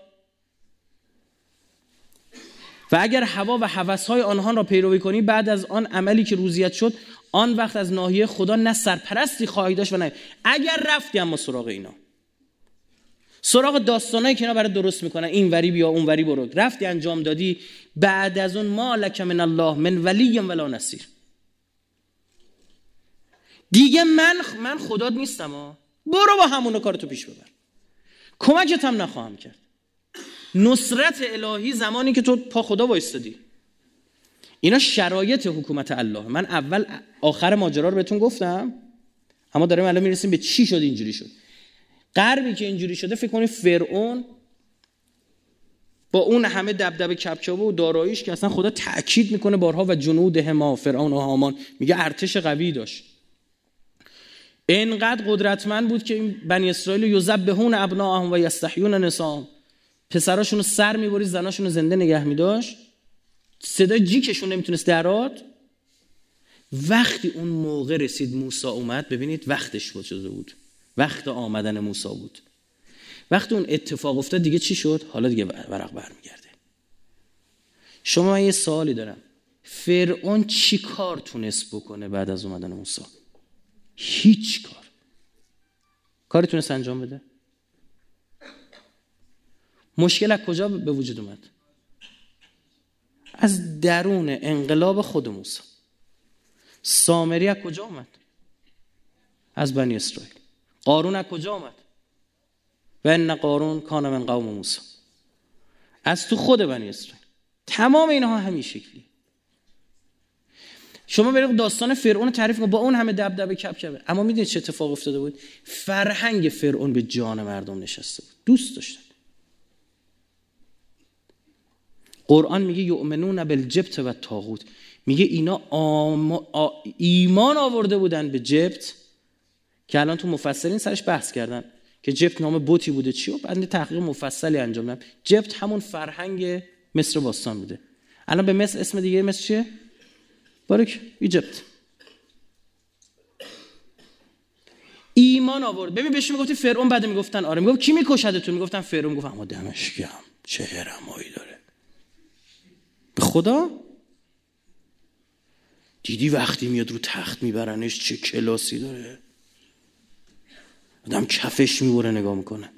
و اگر هوا و هوس‌های آنها را پیروی کنی بعد از آن عملی که روزیت شد آن وقت از ناحیه خدا نه سرپرستی خواهی داشت و نه. اگر رفتی اما سراغ اینا، سراغ داستانایی که اینا برای درست میکنن این وری بیا اون وری برو، رفتی انجام دادی، بعد از اون ما لک من الله من ولی ولا نصیر. دیگه من من خدات نیستم ها، برو با همون کارتو پیش ببر، کمکت هم نخواهم کرد. نصرت الهی زمانی که تو پا خدا وایستادی. اینا شرایط حکومت الله. من اول آخر ماجرا رو بهتون گفتم، اما داریم الان میرسیم به چی شد اینجوری شد. غربی که اینجوری شده فکر کنید فرعون با اون همه دبدبه کبکبه و داراییش که اصلا خدا تأکید میکنه بارها و جنود هما، فرعون و هامان، میگه ارتش قوی داشت، اینقدر قدرتمند بود که این بنی اسرائیل یذبحون ابناءهم و یستحیون نساءهم، پسراشون رو سر میبرید زناشون رو زنده نگه میداشت، صدای جیکشون نمیتونست درات. وقتی اون موقع رسید موسی اومد، ببینید وقتش بود شده بود، وقت آمدن موسی بود. وقتی اون اتفاق افتاد دیگه چی شد؟ حالا دیگه ورق برمیگرده. شما من یه سوالی دارم، فرعون چی کار تونست بکنه بعد از اومدن موسی؟ هیچ کار. کاری تونست انجام بده؟ مشکل از کجا به وجود اومد؟ از درون انقلاب خود موسی. سامری از کجا اومد؟ از بنی اسرائیل. قارون از کجا اومد؟ و ان قارون کان من قوم موسی. از تو خود بنی اسرائیل. تمام اینها همین شکلی. شما برید داستان فرعون تعریف کنید با اون همه دبدبه کبکبه، اما میدونید چه اتفاق افتاده بود؟ فرهنگ فرعون به جان مردم نشسته بود. دوست داشتن. قرآن میگه یؤمنون بالجبت و طاغوت، میگه اینا آم... آ... ایمان آورده بودن به جبت که الان تو مفسرین سرش بحث کردن که جبت نام بوتی بوده چی و بعد تحقیق مفصلی انجام دادن. جبت همون فرهنگ مصر باستان بوده. الان به مصر اسم دیگه مصر چیه؟ بارک ایجپت. ایمان آورد. ببین بهش میگفتی فرعون، بعد میگفتن آره، میگفت کی میکشدتون؟ میگفتن فرعون. گفت اما دمشقم چه هرمایی داره. به خدا دیدی وقتی میاد رو تخت میبرنش چه کلاسی داره، آدم کفش میبره نگاه میکنه.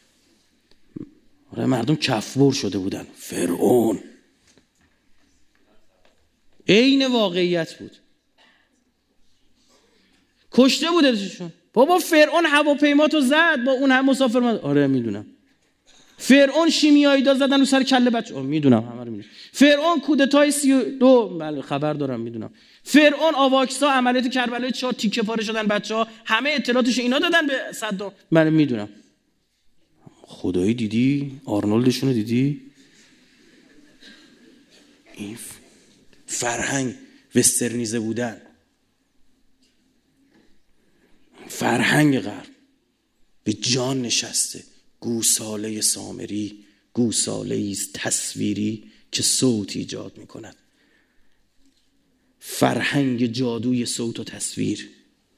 آره مردم کفبر شده بودن. فرعون عین واقعیت بود. کشته بودشون. بابا فرعون هواپیماتو زد با اون هم مسافر من. آره میدونم. فرعون شیمیایی دا زدن رو سر کله بچه. آه میدونم، همه رو میدونم. فرعون کودتای سی و دو، بله خبر دارم میدونم. فرعون آواکسا عملیات کربلای چهار تیکه پاره شدن بچه‌ها، همه اطلاعاتش اینا دادن به صدام. من میدونم. خدایی دیدی؟ آرنولدشون رو دیدی؟ این فرهنگ وسترنیزه بودن، فرهنگ غرب به جان نشسته. گوساله سامری گوساله است تصویری که صوت ایجاد می کند. فرهنگ جادوی صوت و تصویر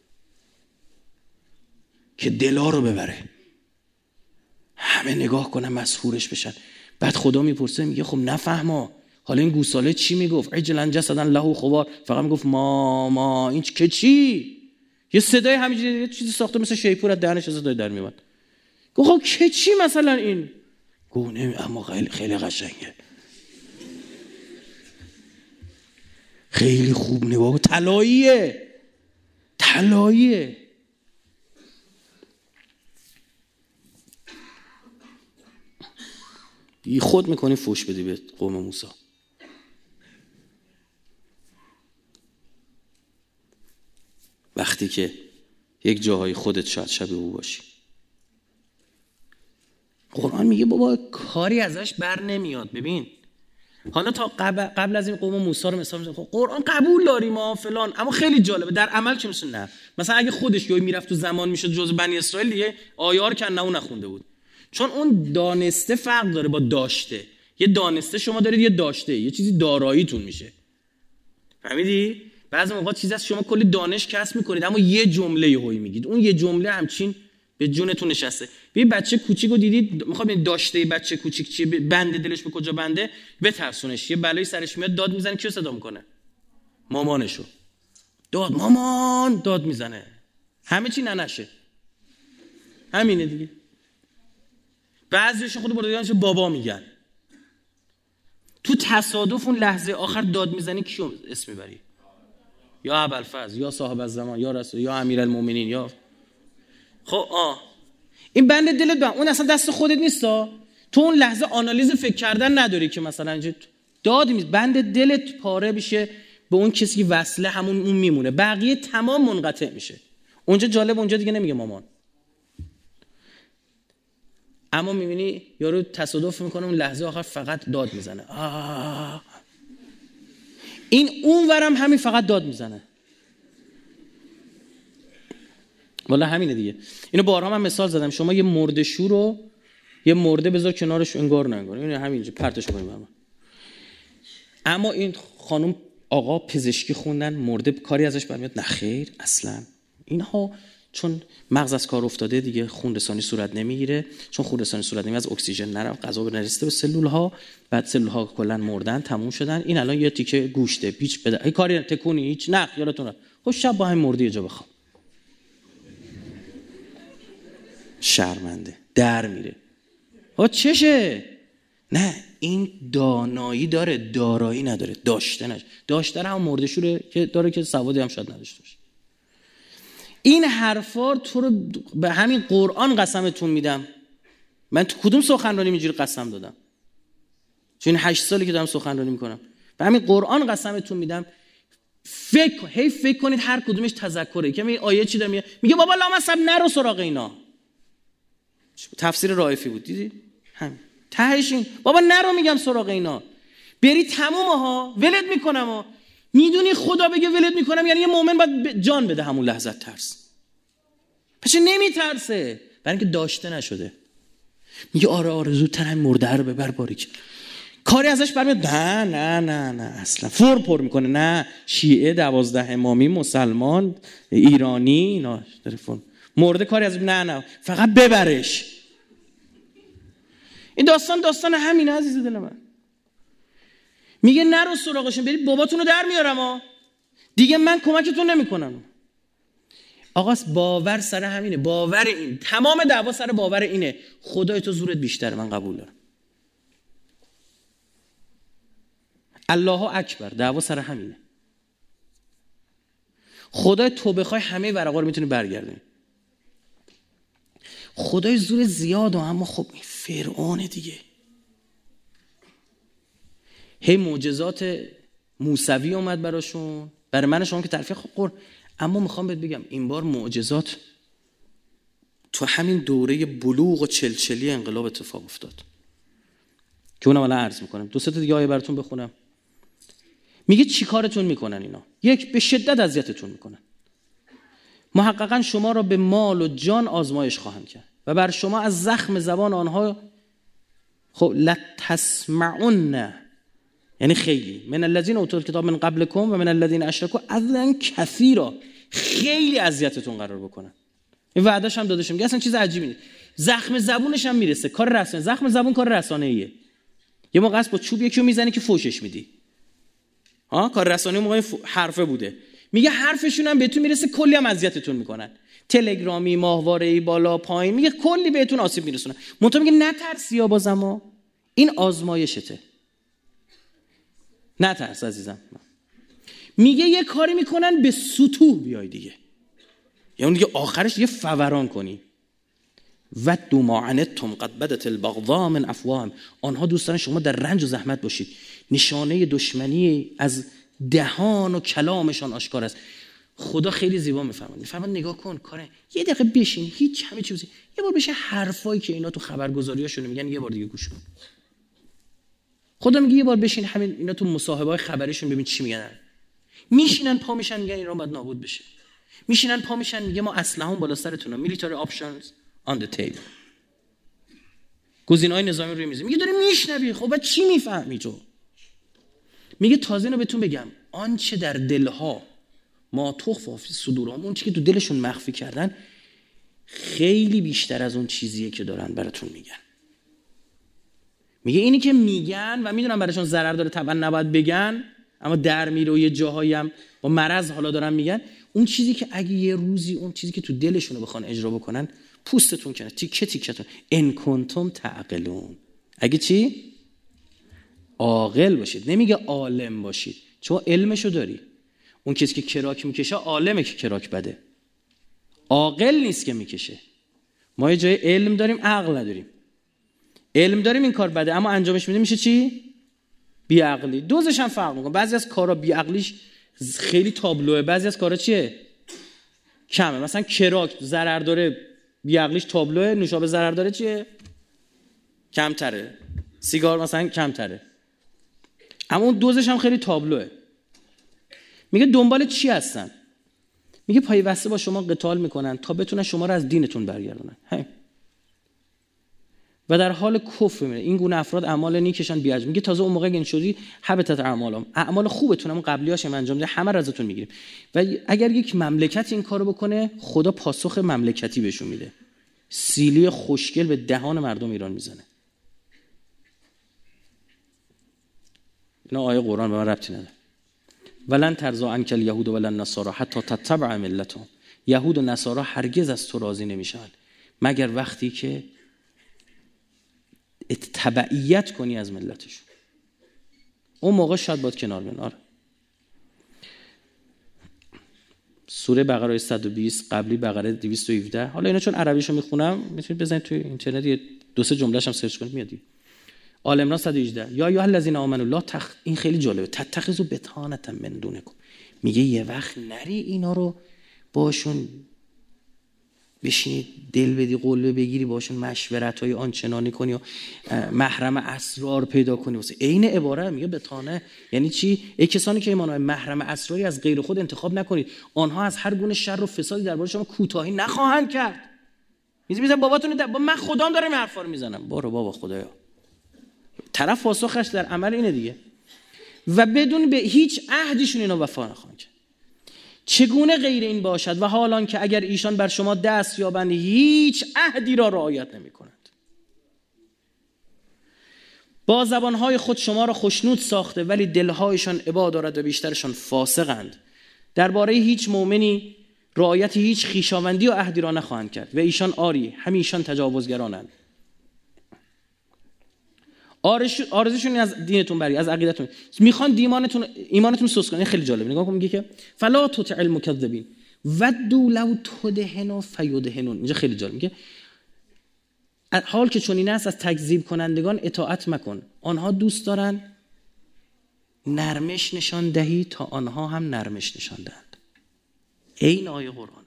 که دلا رو ببره، همه نگاه کنن مسحورش بشن. بعد خدا میپرسه میگه خب نفهما حالا این گوساله چی میگفت؟ عجلا جسدن له خوار، فقط میگفت ما ما این که چی؟ یه صدای همینجوری یه چیزی ساخته مثل شیپور از دهنش صدای در میومد. گفت که چی مثلا این؟ گفت اما خیلی خیلی قشنگه، خیلی خوب نگاه، طلاییه طلاییه. بی خود میکنی فوش بدی به قوم موسی. وقتی که یک جاهای خودت شاید شبیه او باشی. قرآن میگه بابا کاری ازش بر نمیاد. ببین حالا تا قبل, قبل از این قوم موسی رو مثلا میزنه، قرآن قبول داریم ما فلان، اما خیلی جالبه در عمل چه میشه؟ نه مثلا اگه خودش یوی میرفت تو زمان میشد جزء بنی اسرائیل دیگه آیار کن نه اون نخونده بود. چون اون دانسته فرق داره با داشته. یه دانسته شما دارید، یه داشته، یه چیزی داراییتون میشه. فهمیدی؟ بعضی موقع چیزی هست شما کلی دانش کسب میکنید اما یه جمله یهویی میگید، اون یه جمله همچین به جونتون نشسته. ببین بچه کوچیکو دیدید، میخوام ببین داشته بچه کوچیک چیه، بنده دلش به کجا بنده، بترسونش، یه بلایی سرش میاد داد میزنه، کیو صدا میکنه؟ مامانشو. داد مامان داد میزنه، همه چی ننشه. همینه دیگه. بعضیش خود بردگانش بابا میگن. تو تصادف اون لحظه آخر داد میزنی کیو اسم میبری؟ یا ابوالفضل یا صاحب الزمان یا رسول یا امیرالمومنین یا خب آه این بند دلت با اون اصلا دست خودت نیستا. تو اون لحظه آنالیز فکر کردن نداری که مثلا اینجا داد میز بند دلت پاره بشه به اون کسی که وصله همون اون میمونه، بقیه تمام منقطع میشه. اونجا جالب، اونجا دیگه نمیگه مامان، اما میبینی یارو تصادف میکنه اون لحظه آخر فقط داد میزنه. آه. این اون ورم همین فقط داد میزنه. والا همینه دیگه. اینو بارها من مثال زدم. شما یه مرده شو رو یه مرده بذار کنارش، انگار نه انگار، این همینجا پرتش کنیم برام. اما این خانم آقا پزشکی خوندن، مرده کاری ازش برمیاد؟ نه خیر اصلا. اینها چون مغز از کار افتاده دیگه، خون رسانی صورت نمیگیره، چون خون رسانی صورت نمیگیره از اکسیژن نره، غذا نرسیده به سلول ها، بعد سلول ها کلا مردن، تموم شدن. این الان یه تیکه گوشته پیچ بده، ای کاری تکونی هیچ نه یادتونه. خب شب با هم مردی جا بخوام، شرمنده در میره. ها چشه؟ نه این دانایی داره، دارایی نداره، داشته نش داشته هم مرده شوره که داره که سوادی هم شاید نداشته باشه. این حرفا تو رو به همین قرآن قسمتون میدم. من تو کدوم سخنرانی اینجوری قسم دادم؟ چون هشت سالی که دارم سخنرانی میکنم، به همین قرآن قسمتون میدم. فکر هی فکر کنید هر کدومش تذکره که می آیه چی داره میگه. میگه بابا لامصب نرو سراغ اینا. تفسیر رائفی بود دیدی؟ همین تهش این بابا نرو میگم سراغ اینا، بری تموم ها ولت میکنم ها. میدونی خدا بگه ولت میکنم یعنی یه مؤمن باید جان بده همون لحظه ترس. پس نمیترسه برای اینکه داشته نشده. میگه آره آره زودتر هم مرده رو ببر باریک. کاری ازش برمیاد؟ نه نه نه نه اصلا فور پر میکنه. نه شیعه، دوازده امامی، مسلمان، ایرانی اینا تلفن مرده کاری از نه نه فقط ببرش. این داستان داستان همینه عزیز دل من. میگه نرو سراغشون، برید باباتونو در میارم ها دیگه، من کمکتون نمیکنم. آقا باور سر همینه، باور این تمام دعوا سر باور اینه. خدای تو زورت بیشتره، من قبول دارم. الله اکبر، دعوا سر همینه. خدای تو بخوای همه ورقا رو میتونی برگردونی. خدای زور زیاد و اما خب فرعون دیگه. هی معجزات موسوی اومد براشون، برای من شما که تعریف خب، اما میخوام بهت بگم این بار معجزات تو همین دوره بلوغ و چلچلی انقلاب اتفاق افتاد که اونم الان عرض میکنم. دو سه تا دیگه آیه براتون بخونم. میگه چی کارتون میکنن اینا؟ یک، به شدت اذیتتون میکنن. محققا شما را به مال و جان آزمایش خواهند کرد و بر شما از زخم زبان آنها خب لتسمعن، یعنی خیلی، من الذین اوتوا الکتاب من قبلکم و من الذین اشرکوا اذًا کثیرا، خیلی اذیتتون قرار بکنن. این وعدهش هم داده شد. میگه اصلا چیز عجیبی نیست. زخم زبونش هم میرسه، کار رسانه. زخم زبون کار رسانه‌ایه. یه موقع است با چوب یکیو میزنی که فوشش میدی. ها کار رسانه‌ای موقع ف... حرفه بوده. میگه حرفشون هم بهتون میرسه، کلی هم اذیتتون میکنن، تلگرامی، ماهواره‌ای، بالا پایین، میگه کلی بهتون آسیب میرسونن. منتها میگه نترسی یا بازم این آزمایشته، نترس عزیزم. میگه یه کاری میکنن به سطوح بیای دیگه، یعنی دیگه آخرش یه فوران کنی. و دو معنتم قد بدت البغضاء من افواهم، آنها دوست دارن شما در رنج و زحمت باشید. نشانه دشمنی از دهان و کلامشان آشکار است. خدا خیلی زیبا میفرماد، میفرماد نگاه کن کاره، یه دقیقه بشین، هیچ همه چیزی، یه بار بشه حرفایی که اینا تو خبرگزاریاشون میگن یه بار دیگه گوش کن. خدا میگه یه بار بشین همین اینا تو مصاحبه‌های خبریشون ببین چی میگن. میشینن پا میشن میگن ایران باید نابود بشه. میشینن پا میشن میگه ما اسلحه‌مون بالا سرتونه، میلیتاری آپشنز on the table، گزینه‌های نظامی روی میز. میگه داری میشنوی، خب بعد چی میفهمی تو؟ میگه تازه اینو بهتون بگم، آنچه در دلها ما تخفی فی صدورهم، اون چیزی که تو دلشون مخفی کردن خیلی بیشتر از اون چیزیه که دارن براتون میگن. میگه اینی که میگن و میدونن براشون ضرر داره طبعا نباید بگن، اما در میره و یه جاهایی هم با مرض حالا دارن میگن، اون چیزی که اگه یه روزی اون چیزی که تو دلشون بخوان اجرا بکنن پوستتون کنه، تیکه تیکتون. ان کنتم تعقلون، اگه چی؟ عاقل باشید. نمیگه عالم باشید، چون علمشو داری. اون کسی که کراک میکشه عالمه که کراک بده، عاقل نیست که میکشه. ما یه جای علم داریم عقل نداریم. علم داریم این کار بده اما انجامش میده میشه چی؟ بی عقلی. دوزش هم فرق میکنه. بعضی از کارا بی عقلیش خیلی تابلوه، بعضی از کارا چیه؟ کمه. مثلا کراک ضرر داره، بی عقلیش تابلوه. نوشابه ضرر داره چیه؟ کمتره. سیگار مثلا کمتره، اما اون دوزش هم خیلی تابلوه. میگه دنبال چی هستن؟ میگه پایبسته با شما قتال میکنن تا بتونن شما رو از دینتون برگردونن. هی. و در حال کفر میره. این گونه افراد اعمال نیکشان بیاج. میگه تازه اون موقع گن شدی حبطت اعمالم، اعمال خوبتون اون قبلیاش هم انجام ده همه رو ازتون میگیریم. و اگر یک مملکت این کارو بکنه خدا پاسخ مملکتی بهشون میده، سیلی خوشگل به دهان مردم ایران میزنه. اینا آیه قرآن به من ربطی نداره. ولن ترضى عنك اليهود ولا النصارى حتى تتبع ملتهم. یهود و نصارا هرگز از تو راضی نمیشن مگر وقتی که تبعیت کنی از ملتشون. اون موقع شاید باید کنار بیان. آره. سوره بقره صد و بیست، قبلی بقره دویست و هفده. حالا اینا چون عربیشو میخونم میتونید بزنید توی اینترنت یه دو سه جمله‌اش هم سرچ کنید میاد. آل عمران صد و هجده. یا یا الذین آمنوا لا تخ، این خیلی جالبه، تتخذوا بطانة من دونکم. میگه یه وقت نری اینا رو باشون بشینی دل بدی، قول بگیری، باشون مشورت‌های آنچنانی کنی و محرم اسرار پیدا کنی. واسه عین عباره میگه بطانه یعنی چی؟ ای کسانی که ایمان آورید محرم اسراری از غیر خود انتخاب نکنید، آنها از هر گونه شر و فسادی درباره شما کوتاهی نخواهند کرد. میگه باباتون با من خدام داره این حرفا رو میزنم. برو بابا خدایا. طرف پاسخش در عمل اینه دیگه. و بدون به هیچ عهدشون اینا وفا نخواهند کرد. چگونه غیر این باشد و حالان که اگر ایشان بر شما دست یابند هیچ عهدی را رعایت نمی کنند. با زبانهای خود شما را خوشنود ساخته ولی دلهایشان عبا دارد و بیشترشان فاسقند. درباره هیچ مؤمنی رعایت هیچ خویشاوندی و عهدی را نخواهند کرد و ایشان آری همیشان تجاوزگرانند. آرزوشون از دینتون بری، از عقیدتون میخوان ایمانتون ایمانتون سوس کنه. خیلی جالب نگاه کن، میگه که فلا تطع المکذبین ودوا لو تدهنوا فیدهنون. اینجا خیلی جالب میگه حال که چون این است از تکذیب کنندگان اطاعت مکن، آنها دوست دارن نرمش نشان دهی تا آنها هم نرمش نشان دهند. این آیه قرآنه.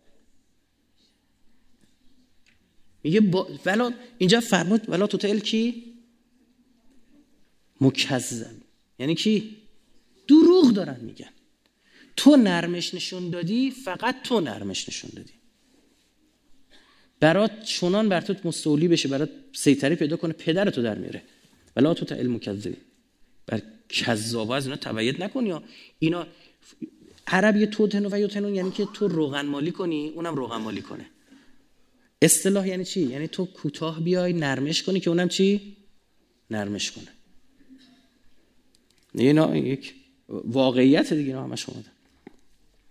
میگه با... ولا اینجا فرمود ولا تطع کی مکذب، یعنی کی؟ دروغ دارن میگن. تو نرمش نشون دادی، فقط تو نرمش نشون دادی، برات چنان بر تو مستولی بشه، برات سیطره پیدا کنه، پدرتو در میاره. ولا تو تعلم مکذب، بر کذابا از اینا تبعیت نکنی. یا اینا عربی تو تنو و یوتنون یعنی که تو روغن مالی کنی اونم روغن مالی کنه. اصطلاح یعنی چی؟ یعنی تو کوتاه بیای نرمش کنی که اونم چی؟ نرمش کنه. اینا یک واقعیت دیگه، اینا همش اومده.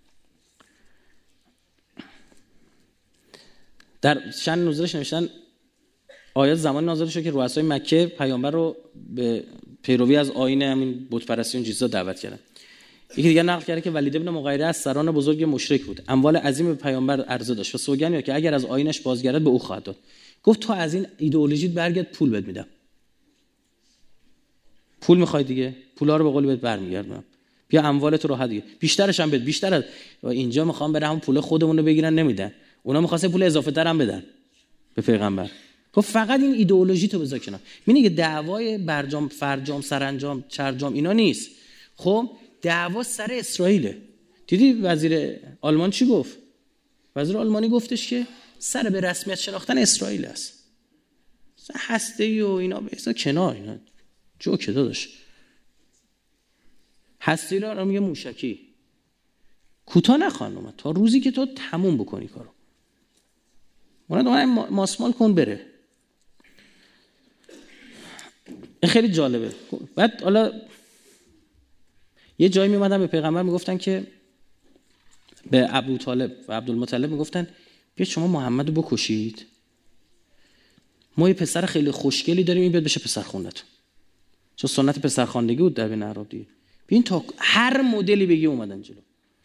در شأن نزولش نوشتن آیات زمان نازل شد که رؤسای مکه پیامبر رو به پیروی از آیین همین بت پرستی اون چیزا دعوت کردن. یکی دیگه نقل کرده که ولید ابن مغیره از سران بزرگ مشرک بود، اموال عظیم به پیامبر عرضه داشت و سوگند می‌داد که اگر از آیینش بازگردد به او خواهد داد. گفت تو از این ایدئولوژیت برگرد، پول بهت میدم. پول می‌خوای دیگه، پولا رو به قول بهت برمیگردونم. بیا اموالت رو راحت دیگه، بیشترش هم بده، بیشتر از اینجا می‌خوام برم همون پول خودمون رو بگیرن نمیدن. اونا می‌خواستن پول اضافه تر هم بدن به پیغمبر. گفت فقط این ایدئولوژی تو بذار کنار. می‌بینی که دعوای برجام فرجام سرانجام چرجام اینا نیست. خب دعوا سر اسرائیله. دیدی وزیر آلمان چی گفت؟ وزیر آلمانی گفتش که سر به رسمیت شناختن اسرائیل است. هسته‌ای و اینا بذار کنار، اینا جوکه داداش. هسته‌ای رو میگه موشکی. کوتاه نخوان تا روزی که تو تموم بکنی کارو. مراد اون ماسمال کن بره. این خیلی جالبه. بعد حالا یه جایی می اومدن به پیغمبر میگفتن که به ابو طالب و عبدالمطلب میگفتن بیا شما محمد رو بکشید، ما یه پسر خیلی خوشگلی داریم این بیاد بشه پسر خوندتون، چون سنت پسر خواندگی بود در بین عرب دیگه. ببین تا هر مدلی بگی اومدن جلو.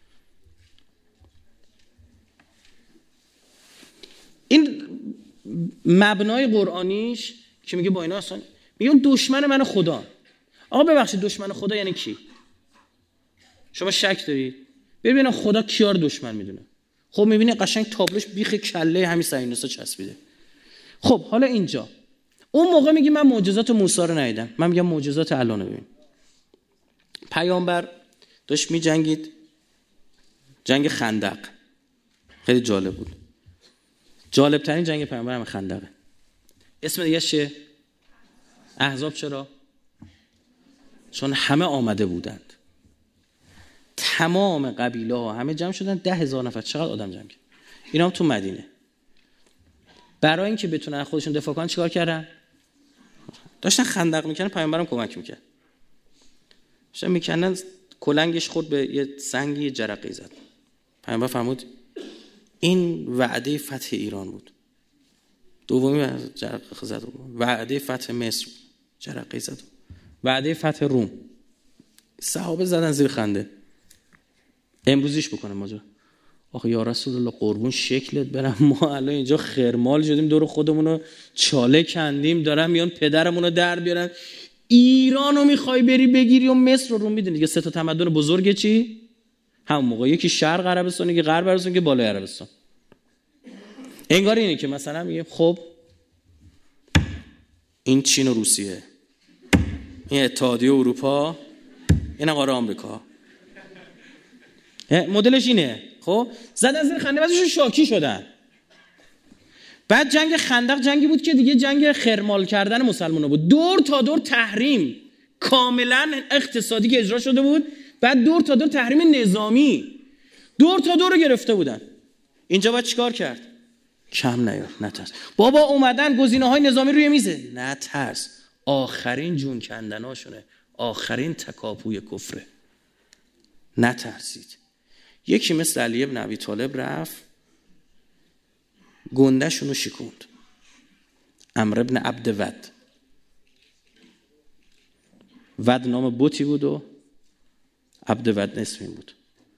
این مبنای قرآنیش که میگه با اینا اصلا میگه اون دشمن من خدا. آقا ببخشید دشمن خدا یعنی کی؟ شما شک دارید؟ ببینید خدا کیار دشمن میدونه. خب میبینی قشنگ تابلوش بیخ کله همین صهیونیستا چسبیده. خب حالا اینجا اون موقع میگی من معجزات موسی رو ندیدم، من میگم معجزات الان رو ببین. پیامبر داشت میجنگید جنگ خندق، خیلی جالب بود. جالب ترین جنگ پیامبر هم خندقه. اسم دیگه چیه؟ احزاب. چرا؟ چون همه آمده بودند، تمام قبیله ها همه جمع شدن، ده هزار نفر. چقدر آدم جمع کرد؟ اینا هم تو مدینه. برای اینکه بتونن خودشون دفاع کنن چیکار کردن؟ داشتن خندق میکنن، پیامبرم کمک میکرد. داشتن میکنن، کلنگش خورد به یه سنگی، جرقه زد. پیامبر فرمود این وعده فتح ایران بود. دومی جرقه زد. وعده فتح مصر، جرقه زد. وعده فتح روم. صحابه زدن زیر خنده. امروزیش بکنه ماجرا. آخه یا رسول الله قربون شکلت برم، ما الان اینجا خرمال شدیم، دور خودمون رو چاله کندیم، دارن میان پدرمون رو در بیارن. ایرانو میخوای بری بگیری و مصر رو روم میدین دیگه. سه تا تمدن بزرگ چی؟ همون موقع یکی شرق عربستان، یکی غرب عربستان، که بالای عربستان. انگار اینه که مثلا میگه خب این چین و روسیه، این اتحادیه اروپا، این قاره آمریکا. مدلش اینه. خب زدن زیر خنده، بعدشون شاکی شدن. بعد جنگ خندق جنگی بود که دیگه جنگ خرمال کردن مسلمان‌ها بود. دور تا دور تحریم کاملا اقتصادی که اجرا شده بود، بعد دور تا دور تحریم نظامی، دور تا دور رو گرفته بودن. اینجا باید چیکار کرد؟ کم نیار، نترس. بابا اومدن گزینه‌های نظامی روی میزه، نترس. آخرین جون کندناشونه، آخرین تکاپوی کفره. نترسید. یکی مثل علی ابن ابی طالب رفت گنده‌شون رو شکوند. عمرو ابن عبد ود. ود نام بوتی بود و عبد ود اسمی بود.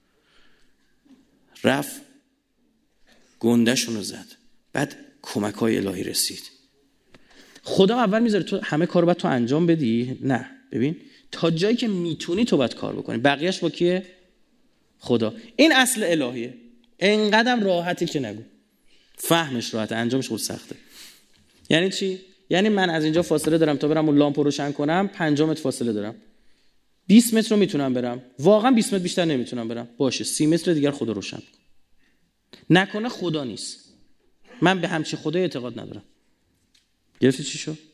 رفت گنده‌شون رو زد. بعد کمک‌های الهی رسید. خدا اول میذاره تو همه کارو باید تو انجام بدی؟ نه، ببین تا جایی که میتونی تو باید کار بکنی، بقیه‌اش با کیه؟ خدا. این اصل الهیه. اینقدر راحتی که نگو. فهمش راحته، انجامش خود سخته. یعنی چی؟ یعنی من از اینجا فاصله دارم تا برم اون لامپ رو روشن کنم، پنج متر فاصله دارم. بیست متر رو میتونم برم. واقعا بیست متر بیشتر نمیتونم برم. باشه، سی متر دیگر خدا روشن کن. نکنه خدا نیست. من به همچین خدای اعتقاد ندارم. گرفتی چی شد؟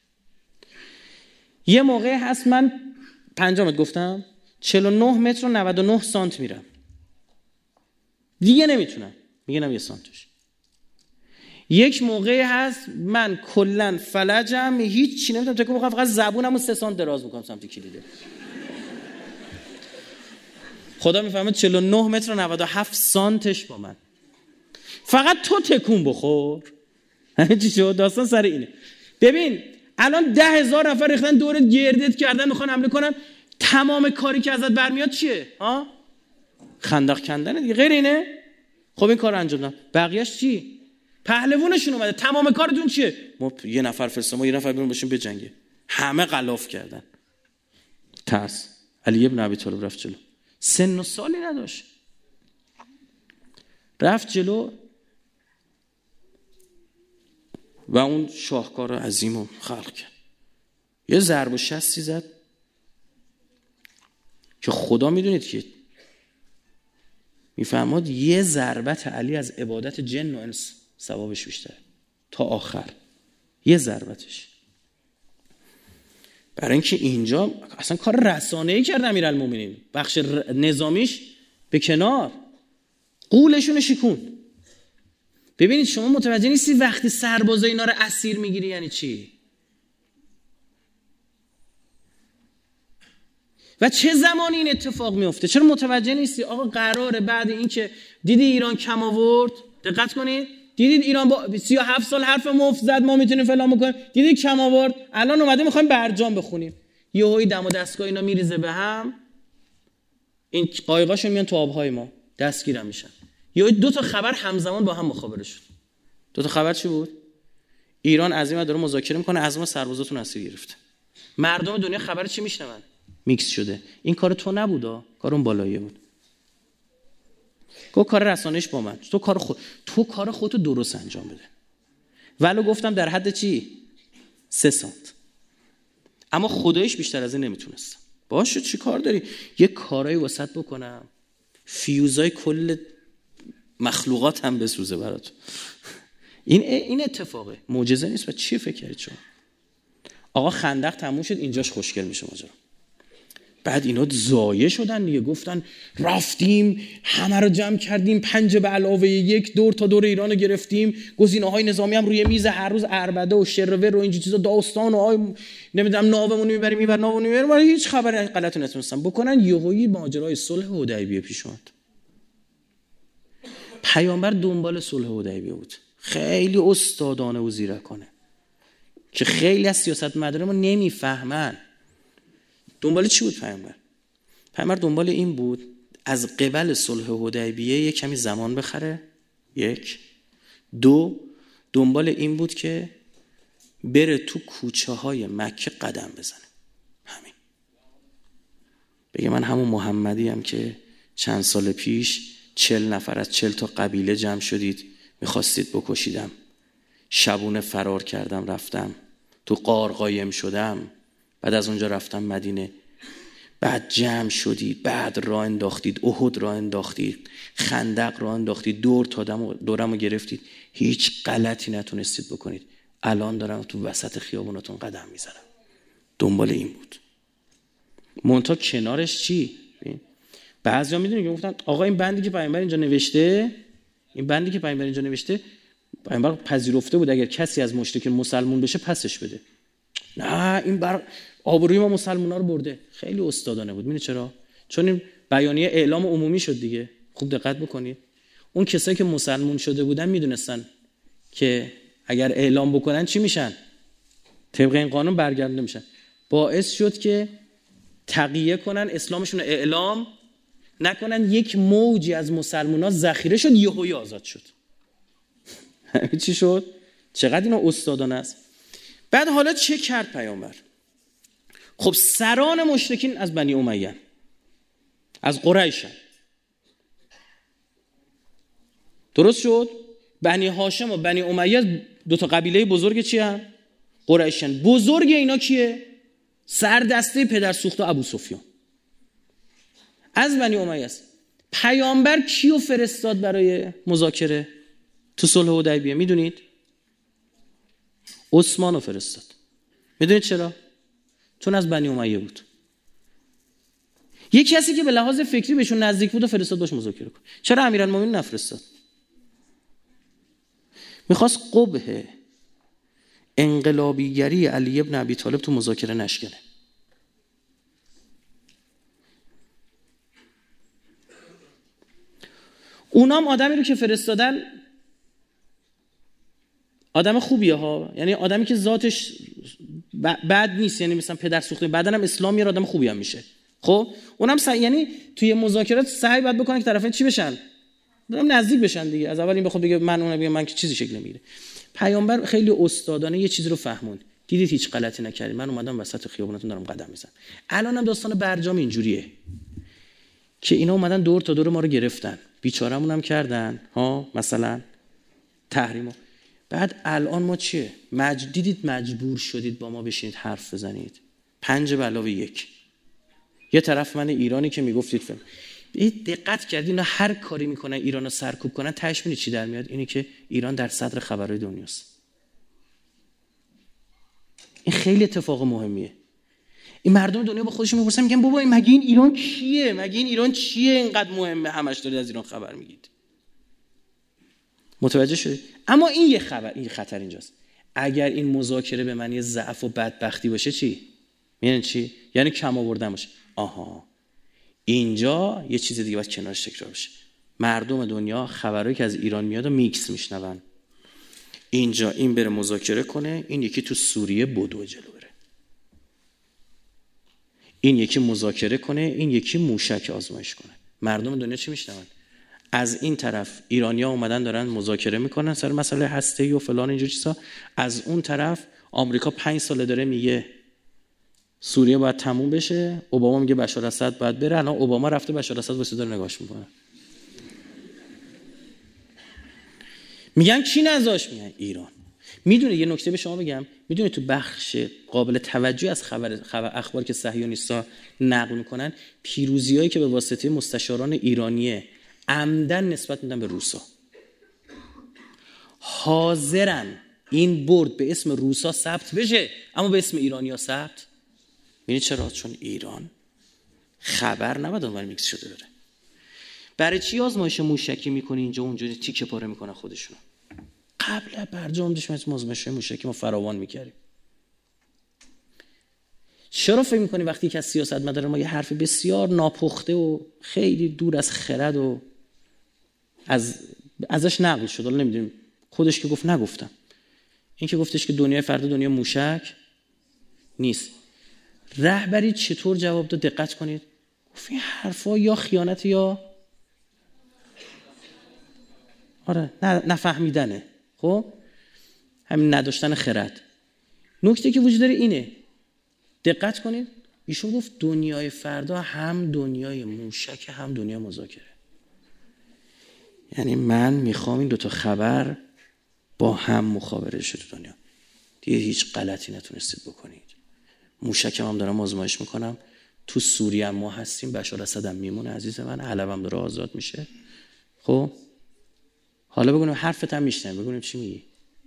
یه موقع هست من پنج متر گفتم، چهل و نه متر و نود و نه سانت میرم. دیگه نمیتونم. میگنم یه سانتش. یک موقعی هست من کلن فلجم، هیچ چی نمیتونم تکون بخورم، فقط زبونمو سه سانت دراز میکنم سمت کلیده. خدا میفهمه چهل و نه متر و نود و هفت سانتش با من. فقط تو تکون بخور. همین چی شد؟ داستان سر اینه. ببین الان ده هزار نفر ریختن دورت گردت کردن میخوان حمله کنن، تمام کاری که ازت برمیاد چیه؟ ها؟ خندق کندن دیگه، غیر اینه؟ خب این کار انجام دادن، بقیه‌اش چی؟ پهلوونشون اومده، تمام کارتون چیه؟ ما یه نفر فرستادیم، ما یه نفر بیرون باشیم بجنگه. همه غلاف کردن. ترس. علی ابن ابی طالب رفت جلو. سن و سالی نداشت. رفت جلو و اون شاهکار عظیم رو خلق کرد. یه ضرب و شستی زد که خدا میدونید که میفهماد یه ضربت علی از عبادت جن و انس ثوابش بیشتره تا آخر. یه ضربتش. برای اینکه اینجا اصلا کار رسانه‌ای کرد امیرالمومنین، بخش نظامیش به کنار، قولشون شکون. ببینید شما متوجه نیستی وقتی سربازا اینا رو اسیر میگیری یعنی چی؟ و چه زمانی این اتفاق میفته؟ چرا متوجه نیستی؟ آقا قراره بعد این که دیدی ایران کم آورد، دقت کنید، دیدید ایران با سی و هفت سال حرف مفت زد ما میتونیم فلان بکنیم، دیدید کم آورد، الان اومده میخوایم برجام بخونیم، یهویی دم و دستگاه اینا میریزه به هم، این قایقاشون میان تو آبهای ما دستگیر میشن. یهویی دو تا خبر همزمان با هم مخابره شد. دو تا خبر چی بود؟ ایران عظیمه داره مذاکره میکنه، از ما سربازاتون اسیر گرفته. مردم دنیا خبر چی میشنون؟ میکس شده. این کار تو نبودا، کار اون بالاییه بود. گفت کار رسانه‌اش با من، تو کار خود تو کار خودتو درست انجام بده. ولو گفتم در حد چی؟ سه سانت. اما خداییش بیشتر از این نمیتونست. باشه چی کار داری؟ یه کارایی واسط بکنم فیوزای کل مخلوقات هم بسوزه برات. این این اتفاقه، معجزه نیست. و چی فکر کردید شما؟ آقا خندق تموم شد، اینجاش خوشگل میشه ماجرا. بعد اینا زایه شدن دیگه، گفتن رفتیم همه رو جمع کردیم، پنج به علاوه یک دور تا دور ایران رو گرفتیم، گزینه‌های نظامی هم روی میز، هر روز عربده و شرور و اینجور چیزا، داستان و آی نمیدونم ناومون میبریم میبر ناومون میبریم، ولی هیچ خبری غلطی نتونستن بکنن. یهویی ماجرای صلح حدیبیه پیش اومد. پیامبر دنبال صلح حدیبیه بود، خیلی استادانه و زیرکانه که خیلی از سیاستمداران ما نمیفهمن. دنبال چی بود پیامبر؟ پیامبر دنبال این بود از قبل صلح حدیبیه یک کمی زمان بخره. یک. دو، دنبال این بود که بره تو کوچه های مکه قدم بزنه. همین. بگه من همون محمدی هم که چند سال پیش چل نفر از چل تا قبیله جمع شدید میخواستید بکشیدم، شبونه فرار کردم رفتم تو غار قایم شدم، بعد از اونجا رفتم مدینه، بعد جمع شدید، بعد راه انداختید، احد راه انداختید، خندق راه انداختید، دور تا دورمو گرفتید، هیچ غلطی نتونستید بکنید، الان دارم تو وسط خیابوناتون قدم میزنم. دنبال این بود. منتها کنارش چی؟ بعضیا میدونید که گفتن آقا این بندی که پیامبر اینجا نوشته، این بندی که پیامبر اینجا نوشته پیامبر پذیرفته بود اگر کسی از مشرکین مسلمون بشه پسش بده. نه این بر آبروی ما مسلمونا رو برده. خیلی استادانه بود. می‌دونی چرا؟ چون این بیانیه اعلام عمومی شد دیگه. خوب دقت بکنید. اون کسایی که مسلمون شده بودن میدونستن که اگر اعلام بکنن چی میشن؟ طبق این قانون برگردونده میشن. باعث شد که تقیه کنن، اسلامشون رو اعلام نکنن. یک موجی از مسلمونا ذخیره شد، یهویی آزاد شد. چی شد؟ چقدر اینا استادانه است. بعد حالا چه کرد پیامبر؟ خب سران مشرکین از بنی امیه، از قریشن. درست شد؟ بنی هاشم و بنی امیه دو تا قبیله بزرگ چی هم؟ قریشن. بزرگ اینا کیه؟ سر دسته پدر سوخته ابو سفیان از بنی امیه است. پیامبر کیو فرستاد برای مذاکره تو صلح حدیبیه؟ میدونید؟ عثمانو فرستاد. میدونید چرا؟ چون از بنی امیه بود. یک کسی که به لحاظ فکری بهشون نزدیک بود و فرستاد باش مذاکره کنه. چرا امیرالمومنین نفرستاد؟ میخواست قبح انقلابیگری علی ابن ابی طالب تو مذاکره نشکنه. اونام آدمی رو که فرستادن آدم خوبیه ها، یعنی آدمی که ذاتش بد نیست، یعنی مثلا پدر سوخته، بعدن هم اسلام میاره آدم خوبی هم میشه. خب اونم سعی، یعنی توی مذاکرات سعی باید بکنن که طرفین چی بشن، دارم نزدیک بشن دیگه. از اول این بخواد بگه من اونم بگم من که چیزی شکل نمیگیره. پیامبر خیلی استادانه یه چیزی رو فهموند، دیدید هیچ غلطی نکردید، من اومدم وسط خیابونتون دارم قدم میزنم. الانم داستان برجام اینجوریه که اینا اومدن دور تا دور ما رو گرفتن، بیچاره‌مون هم کردن ها، مثلا تحریمو. بعد الان ما چیه؟ مج... دیدید مجبور شدید با ما بشینید حرف بزنید. پنج به علاوه یک. یه طرف من ایرانی که میگفتید فهم. دقت کردید اینا هر کاری میکنن ایرانو سرکوب کنن، تهش می‌بینید چی در میاد؟ اینی که ایران در صدر خبرهای دنیاست. این خیلی اتفاق مهمیه. این مردم دنیا با خودشون میپرسن، میگن بابا این مگه این ایران کیه؟ مگه این ایران چیه اینقدر مهمه همش دارید از ایران خبر میگید؟ متوجه شدید؟ اما این یه خبر، این خطر اینجاست. اگر این مذاکره به معنی ضعف و بدبختی باشه چی؟ یعنی چی؟ یعنی کم آوردن باشه. آها، اینجا یه چیز دیگه باید کنارش تکرار بشه. مردم دنیا خبرایی که از ایران میاد و میکس میشنون. اینجا این بره مذاکره کنه، این یکی تو سوریه بدو جلو بره. این یکی مذاکره کنه، این یکی موشک آزمایش کنه. مردم دنیا چی میشنون؟ از این طرف ایرانی‌ها اومدن دارن مذاکره میکنن سر مسئله هسته‌ای و فلان اینجور چیزا، از اون طرف آمریکا پنج ساله داره میگه سوریه باید تموم بشه، اوباما میگه بشار اسد باید بره. الان اوباما رفته بشار اسد واسه داره نگاش میکنه. میگن کی نذاش؟ میگن ایران. میدونه یه نکته به شما بگم، میدونه تو بخش قابل توجه از خبر, خبر اخبار که صهیونیست‌ها نقل میکنن، پیروزیایی که به واسطه مستشاران ایرانیه عمدن نسبت میدن به روسا. حاضرن این برد به اسم روسا ثبت بشه اما به اسم ایرانی‌ها ثبت. ببینید چرا؟ چون ایران خبر نباید اونور میکس شده بره. برای چی آزمایش موشکی میکنه اینجا اونجا تیکه پاره میکنه خودشون؟ قبل برجام داشتیم از آزمایش موشکی ما فراوان میکردیم. چرا فکر میکنی وقتی که از سیاستمدار ما یه حرف بسیار ناپخته و خیلی دور از خرد و از ازش نقل شد، حالا نمیدونیم خودش که گفت نگفتم، این که گفتش که دنیای فردا دنیا موشک نیست، رهبری چطور جواب داد؟ دقت کنید. گفت این حرفا یا خیانت یا آره نفهمیدنه. خب همین نداشتن خرد. نکته که وجود داره اینه، دقت کنید، ایشون گفت دنیای فردا هم دنیای موشک هم دنیا مذاکره. یعنی من میخوام این دوتا خبر با هم مخابره شده دنیا. دیگه هیچ غلطی نتونستید بکنید. موشک هم دارم آزمایش میکنم، تو سوریه هم ما هستیم، بشار اسد هم میمونه عزیز من، حلب هم داره آزاد میشه. خب حالا بگونیم حرفت هم میشنم، بگونیم چی میگی.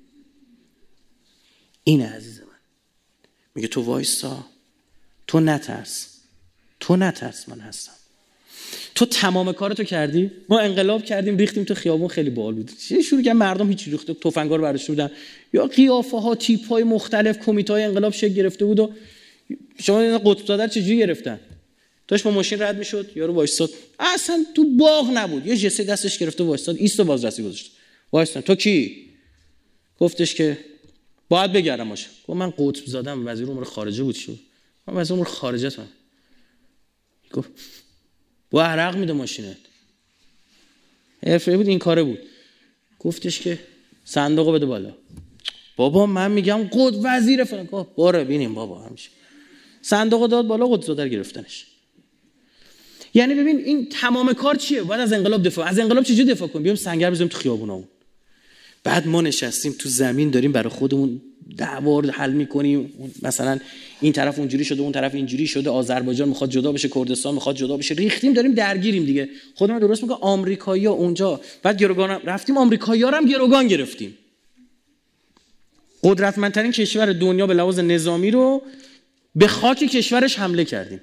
اینه عزیز من، میگه تو وایسا، تو نترس، تو نترس، من هستم. تو تمام کارتو کردی، ما انقلاب کردیم ریختیم تو خیابون، خیلی باحال بود. شروع کردن مردم هیچ ریخته تفنگا رو برداشته بودن، یا قیافه ها تیپ های مختلف، کمیته های انقلاب شکل گرفته بود و شما این قطب دادر چجوری گرفتن؟ داشت با ماشین رد میشد، یارو وایساد، اصلا تو باغ نبود، یه جسه دستش گرفته وایساد، ایستو بازرسی گذاشت. وایسادن. تو کی؟ گفتش که باید بگردمش. گفت من قطب زادم، وزیر امور خارجه بود. شو من وزیر امور خارجه تام. گفت با عرق میده ماشینت. حرفه بود، این کاره بود. گفتش که صندوقو بده بالا. بابا من میگم قد وزیر فلان. گفت برو ببینیم بابا همیشه. صندوقو داد بالا، قد زادر گرفتنش. یعنی ببین این تمام کار چیه؟ باید از انقلاب دفاع. از انقلاب چجوری دفاع کنیم؟ بیام سنگر بزنیم تو خیابونامون. بعد ما نشستیم تو زمین داریم برای خودمون دعوا رو حل میکنیم، مثلا این طرف اونجوری شده، اون طرف اینجوری شده، آذربایجان میخواد جدا بشه، کردستان میخواد جدا بشه، ریختیم داریم درگیریم دیگه. خودمون درست میگه آمریکایی‌ها اونجا، بعد گروگان رفتیم، آمریکایی‌ها هم گروگان گرفتیم. قدرتمندترین کشور دنیا به لحاظ نظامی رو به خاک کشورش حمله کردیم.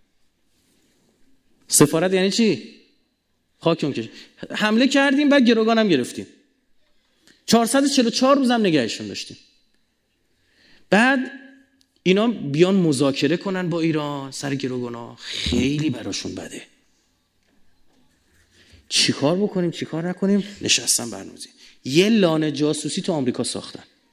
سفارت یعنی چی؟ خاک اون کشور حمله کردیم، بعد گروگان هم گرفتیم. چهارصد و چهل و چهار روز هم نگهشون داشتیم. بعد اینا بیان مذاکره کنن با ایران سر گروگانا، خیلی براشون بده. چیکار بکنیم چیکار نکنیم؟ نشستن برنامه‌ریزی. یه لانه جاسوسی تو آمریکا ساختن.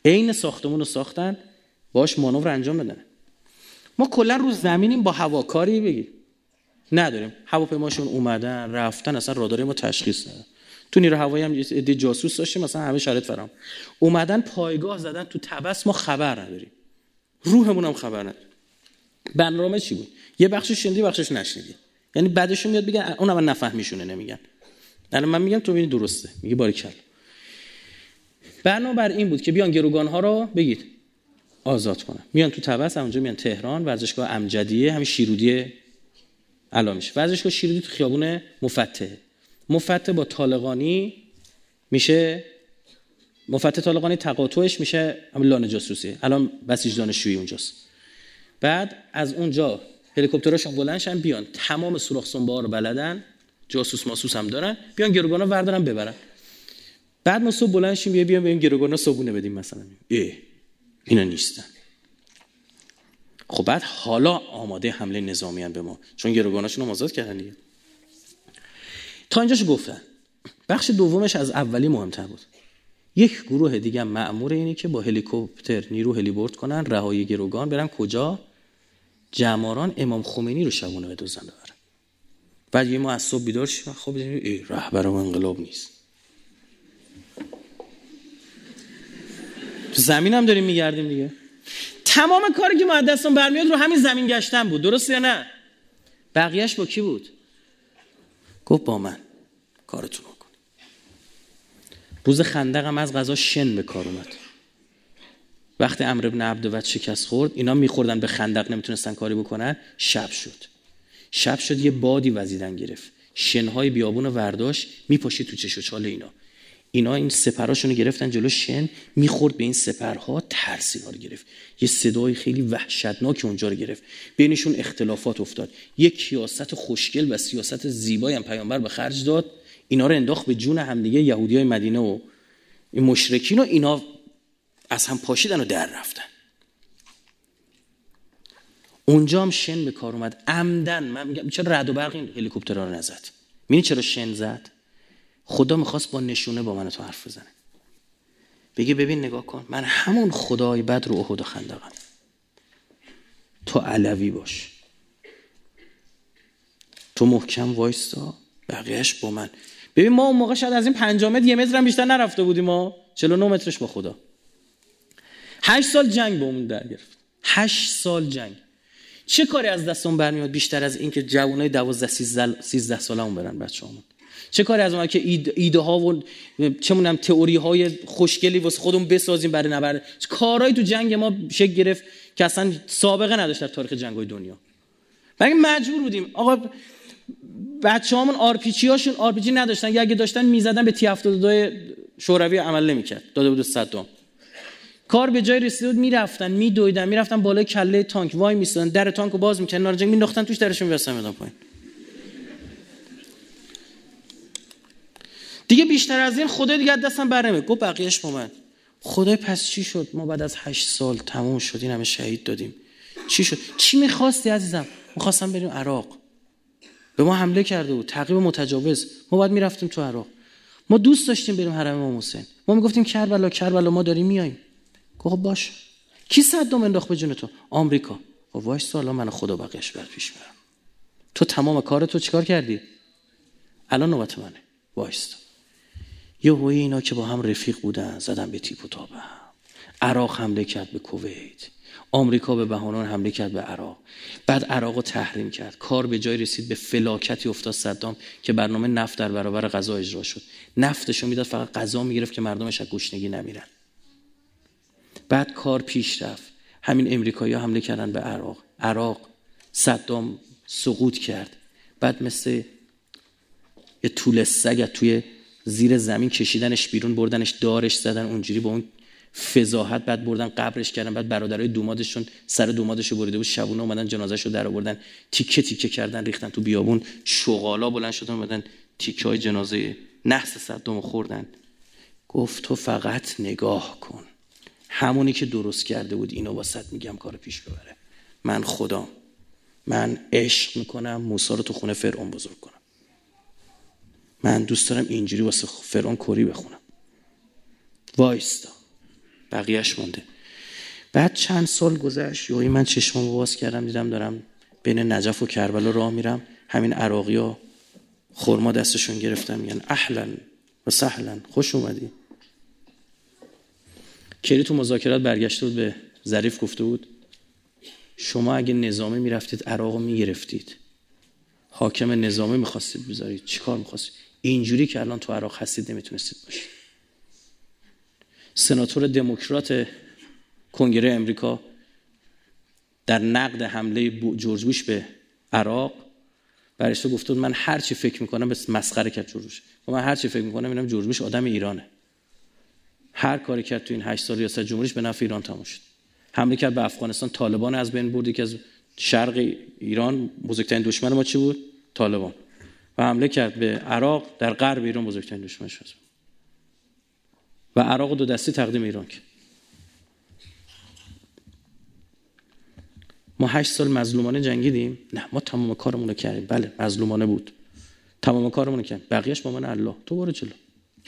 عین ساختمون رو ساختن، باش مانور انجام بدن. ما کلا رو زمینیم با هواکاری بگیر نداریم. هواپیماشون اومدن رفتن، اصلا رادار ما تشخیص ندادن. تو نیرو هوایی هم یه عده جاسوس داشتیم، مثلا همه شرایط فراهم. اومدن پایگاه زدن تو طبس، ما خبر نداریم، روحمون هم خبر نداره. برنامه چی بود؟ یه بخشش شنیدی بخشش نشنیدی. یعنی بعدشون میاد بگن اونم نفهمیشونه نمیگن. الان من میگم تو ببین درسته، میگی باریکلا. برنامه بر این بود که بیان گروگان‌ها رو بگید آزاد کنن. میان تو طبس، اونجا میان تهران، ورزشگاه امجدیه، همین شیرودی الان میشه. ورزشگاه شیرودی تو خیابون مفتح. مفتح با طالقانی میشه، مفتح طالقانی تقاطعش میشه همین لانه جاسوسی. الان بسیج دانشجویی اونجاست. بعد از اونجا هلیکوپتراشون بلند شن بیان، تمام سوراخ سنبه‌ها رو بلدن، جاسوس ماسوس هم دارن، بیان گروگانا وردارن ببرن. بعد ما صبح بلند شیم بیام بیام گروگانا صبونه بدیم مثلا. ای اینا نیستن. خب بعد حالا آماده حمله نظامی ان به ما، چون گروگاناشون رو آزاد کردن دیگه. تا اینجاشو گفتن. بخش دومش از اولی مهمتر بود. یک گروه دیگه مأمور اینه که با هلیکوپتر نیرو هلیبرد کنن، رهایی گروگان، برن کجا؟ جماران امام خمینی رو شبونه بدوزن ببرن. بعد یه ما از صبح بیدار شیم، خب ببینیم ای رهبر انقلاب نیست. تو زمین هم داریم میگردیم دیگه. تمام کاری که ما از دستمون برمیاد رو همین زمین گشتن بود، درسته یا نه؟ بقیه‌اش با کی بود؟ گفت با من کارتون رو کن. روز خندق هم از قضا شن به کار اومد. وقتی عمرو بن عبدود شکست خورد، اینا میخوردن به خندق، نمیتونستن کاری بکنن. شب شد. شب شد یه بادی وزیدن گرفت. شنهای بیابون رو ورداشت، میپاشید تو چش و چال اینا. اینا این سپرهاشون رو گرفتن جلو شن، میخورد به این سپرها، ترس اینا رو گرفت. یه صدای خیلی وحشتناک اونجا رو گرفت. بینشون اختلافات افتاد. یک سیاست خوشگل و سیاست زیبایی هم پیامبر به خرج داد. اینا رو انداخت به جون همدیگه، یهودیای مدینه و این مشرکین، و اینا از هم پاشیدن و در رفتن. اونجا هم شن به کار اومد. عمدن من میگم چرا رعد و برق این هلیکوپترها رو نزد؟ می‌بینی چرا شن زد؟ خدا میخواست با نشونه با من تو حرف بزنه، بگه ببین نگاه کن، من همون خدای بدر و احد و خندقم، تو علوی باش، تو محکم وایستا، بقیهش با من. ببین ما اون موقع شاید از این پنج متر یه متر هم بیشتر نرفته بودیم، ما چهل و نه مترش با خدا. هشت سال جنگ با اون در گرفت. هشت سال جنگ. چه کاری از دستمون برمیاد بیشتر از این که جوانای دوازده سیزده سالمون برن بچه‌هامون؟ چه کاری از اون که ایده, ایده ها و چه مونم تئوری های خوشگلی واسه خودمون بسازیم برای نبرد؟ کارهای تو جنگ ما شکل گرفت که اصلا سابقه نداشت در تاریخ جنگ‌های دنیا. برای مجبور بودیم آقا بچه‌هامون آر پی جی هاشون آر پی جی نداشتن، یا اگه داشتن میزدن به تی هفتاد و دو شوروی عمل نمی‌کرد، داده بود صدام. کار به جای رسید بود، میرفتن میدویدن، میرفتن بالای کله تانک وای میستادن، در تانکو باز می‌کردن، نارنجک مینداختن توش، درش می‌بستن میدادن پایین. دیگه بیشتر از این خدا دیگه دستم بر نمیاد. گفت بقیه‌اش با من. خدای پس چی شد؟ ما بعد از هشت سال تموم شد، این همه شهید دادیم. چی شد؟ چی می‌خواستی عزیزم؟ می‌خواستم بریم عراق. به ما حمله کرده بود، تعقیب متجاوز. ما بعد می‌رفتیم تو عراق. ما دوست داشتیم بریم حرم امام حسین. ما میگفتیم کربلا کربلا ما داریم میایم. خب باش. کی صدام انداخت به جون تو؟ آمریکا. خب وایس حالا من خدا بقیه‌اش بعد پیش میرم. تو تمام کار تو چیکار کردی؟ الان نوبت منه. وایس. یه هوی اینا که با هم رفیق بودن زدن به تیپ و تاب هم. عراق حمله کرد به کویت، آمریکا به بهانه حمله کرد به عراق، بعد عراق رو تحریم کرد. کار به جای رسید به فلاکتی افتاد صدام که برنامه نفت در برابر غذا اجرا شد. نفتشو میداد فقط غذا میگرفت که مردمش از گشنگی نمیرن. بعد کار پیش رفت، همین امریکایی‌ها حمله کردن به عراق، عراق صدام سقوط کرد. بعد مثل یه طول سگ توی زیر زمین کشیدنش بیرون، بردنش دارش زدن اونجوری با اون فضاحت، بعد بردن قبرش کردن. بعد برادرای دومادشون سر دومادشو بریده بود، شبونه اومدن جنازه‌شو در آوردن، تیکه تیکه کردن ریختن تو بیابون. شغالا بلند شدن اومدن تیکه‌های جنازه نحس صدامو خوردن. گفت تو فقط نگاه کن، همونی که درست کرده بود اینو واسط میگم کار پیش ببره. من خدام، من عشق میکنم موسی رو تو خونه فرعون بزرگ کنم. من دوست دارم اینجوری واسه فرعون کری بخونم. وایستا بقیهش مونده. بعد چند سال گذشت، یهو من چشمامو باز کردم دیدم دارم بین نجف و کربلا راه میرم، همین عراقی‌ها خرما دستشون گرفتم میگن اهلا و سهلا، خوش اومدی. کری تو مذاکرات برگشته بود به ظریف گفته بود شما اگه نظامی میرفتید عراقو میگرفتید، حاکم نظامی میخواستید بذارید، چی کار میخواستید؟ اینجوری که الان تو عراق هستید نمیتونستید باشید. سناتور دموکرات کنگره امریکا در نقد حمله جورج بوش به عراق برایش گفته بود من هر چی فکر میکنم بس مسخره کرد جورج بوش. من هر چی فکر میکنم اینم جورج بوش آدم ایرانه. هر کاری کرد تو این هشت سال ریاست جمهوریش به نفع ایران تموم شد. حمله کرد به افغانستان، طالبان از بین برد. که از شرق ایران بزرگترین دشمن ما چی بود؟ طالبان. و حمله کرد به عراق، در غرب ایران بزرگترین دشمنش شد. و عراق دو دستی تقدیم ایران کرد. ما هشت سال مظلومانه جنگیدیم؟ نه، ما تمام کارمون رو کردیم. بله مظلومانه بود، تمام کارمون رو کردیم، بقیه‌اش با من الله. تو برو جلو.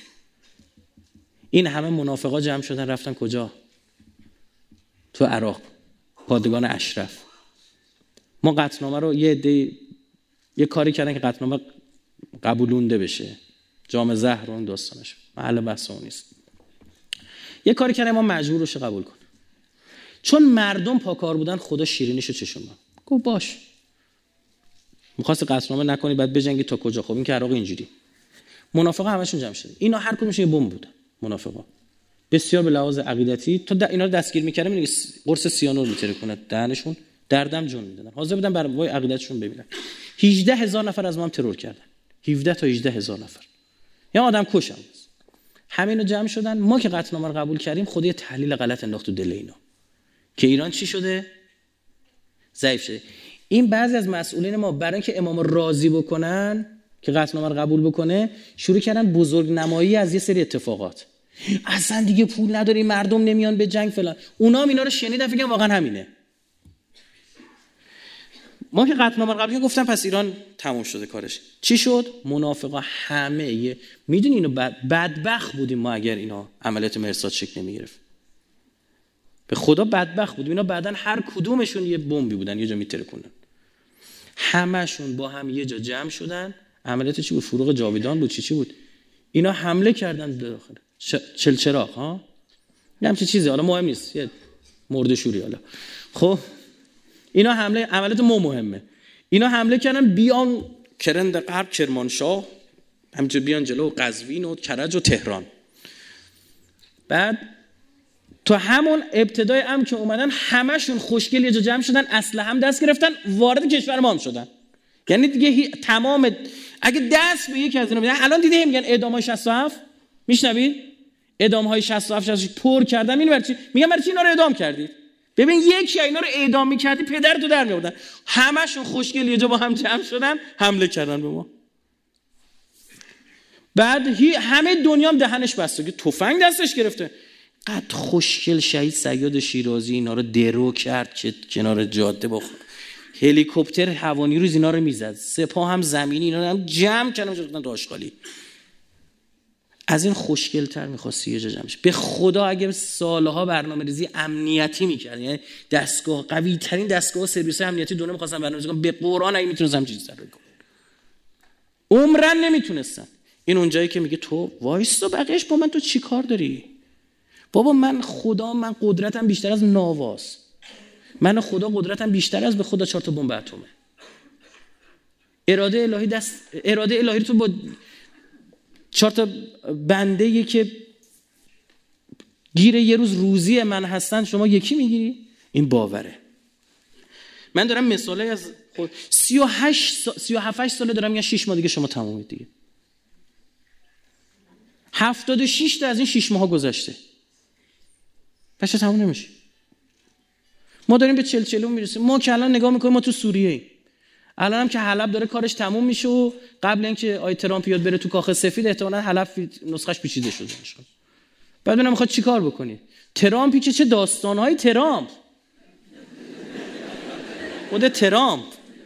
این همه منافقا جمع شدن رفتن کجا؟ تو عراق، پادگان اشرف. ما قطعنامه رو یه عده یه کاری کردن که قطعنامه قبولونده بشه، جام زهر و اون داستانش، محل بحث اون نیست. یه کاری کردن ما مجبور بشه قبول کنه، چون مردم پاکار بودن خدا شیرینیشو چشون داد. گفت باش، می‌خواست قطعنامه نکنی بعد بجنگی تا کجا؟ خب این که عراق اینجوری. منافقا همشون جمع شدن، اینا هر کدومش یه بمب بود. منافقا بسیار به لحاظ عقیدتی تا اینا رو دستگیر می‌کردن، میگه قرص سیانور می‌تره کنه دهنشون، دردم جون میدادن، حاضر بودن بر وای عقیدتشون ببینن. هجده هزار نفر از ما هم ترور کردن، هفده تا هجده هزار نفر، یا آدم کشم. همینو جمع شدن. ما که قطعنامه رو قبول کردیم، خود یه تحلیل غلط انداخت تو دل اینا که ایران چی شده؟ ضعیف شده. این بعضی از مسئولین ما برای اینکه امام راضی بکنن که قطعنامه رو قبول بکنه، شروع کردن بزرگ نمایی از یه سری اتفاقات. اصلا دیگه پول نداری، مردم نمیان به جنگ فلان. اونا هم اینا رو شنیدن فکر کردن واقعا همینه. ما که قطعنامه رو قبول گفتم پس ایران تموم شده کارش. چی شد؟ منافقا همه میدونی اینو بد... بدبخت بودیم ما اگر اینا عملیات مرصاد شکل نمیگرفت. به خدا بدبخت بودیم. اینا بعدن هر کدومشون یه بمبی بودن، یه جا میترکوندن. همشون با هم یه جا جمع شدن. عملیات چی بود؟ فروغ جاویدان بود، چی چی بود؟ اینا حمله کردن داخل ش... چلچراغ ها. نه همچین چیزی، حالا مهم نیست، یه مرده شوری. حالا خب اینا حمله، عملیات مو مهمه. اینا حمله کردن بیان کرند غرب، کرمانشاه، همینجور بیان جلو قزوین و کرج و تهران. بعد تو همون ابتدای امر که اومدن همشون خوشگل یه جا جمع شدن، اسلحه هم دست گرفتن، وارد کشور ما هم شدن. یعنی دیگه هی... تمام اگه دست به یکی از اینا میدن، الان دیده میگن اعدام‌های شصت و هفت، میشنوید؟ اعدام‌های شصت و هفت شصت پر کردن. این برای چی؟ میگن برای چی اینا رو اعدام کردید؟ ببین یکی اینا رو اعدام می‌کردی پدر تو در می‌آوردن. همشون خوشگل یه جا با هم جمع شدن، حمله کردن به ما. بعد همه دنیا هم دهنش بسته که تفنگ دستش گرفته. قد خوشگل شهید صیاد شیرازی اینا رو درو کرد که کنار جاده با هلیکوپتر هوانیروز اینا رو میزد، سپاه هم زمینی اینا رو هم جمع کردن اونجا تو آشغالی. از این خوشگل‌تر می‌خواستی یه جا جمع شه. به خدا اگه سالها برنامه‌ریزی امنیتی می‌کردن، یعنی دستگاه قوی‌ترین دستگاه سرویس امنیتی دنیا می‌خواستن برنامه‌ریزی کنن، به قرآن اگه می‌تونستم چیزی سر بکنم، عمرن نمی‌تونستن. این اونجایی که میگه تو وایسا بقیه‌اش با من تو چی کار داری؟ بابا من خدا، من قدرتم بیشتر از ناواس، من خدا قدرتم بیشتر از به خدا چهار تا بمب اتمه. اراده الهی دست اراده الهی تو با چهار تا بنده‌ای که گیر یه روز روزی من هستن شما یکی میگیری؟ این باوره. من دارم مثالی از خود سی و هشت سی و هفت ساله دارم میگم شش ماه دیگه شما تمومید دیگه. هفتاد و شش تا از این شش ماه گذشته. پس تموم نمیشه. ما داریم به چل چلون میرسیم. ما که الان نگاه میکنیم ما تو سوریه ایم. الان هم که حلب داره کارش تموم میشه و قبل اینکه آی ترامپ یاد بره تو کاخ سفید احتمالاً حلب نسخش پیچیده شده میشه. بعد اونم میخواد چیکار بکنی؟ ترامپی که چه داستانهای ترامپ. خود ترامپ.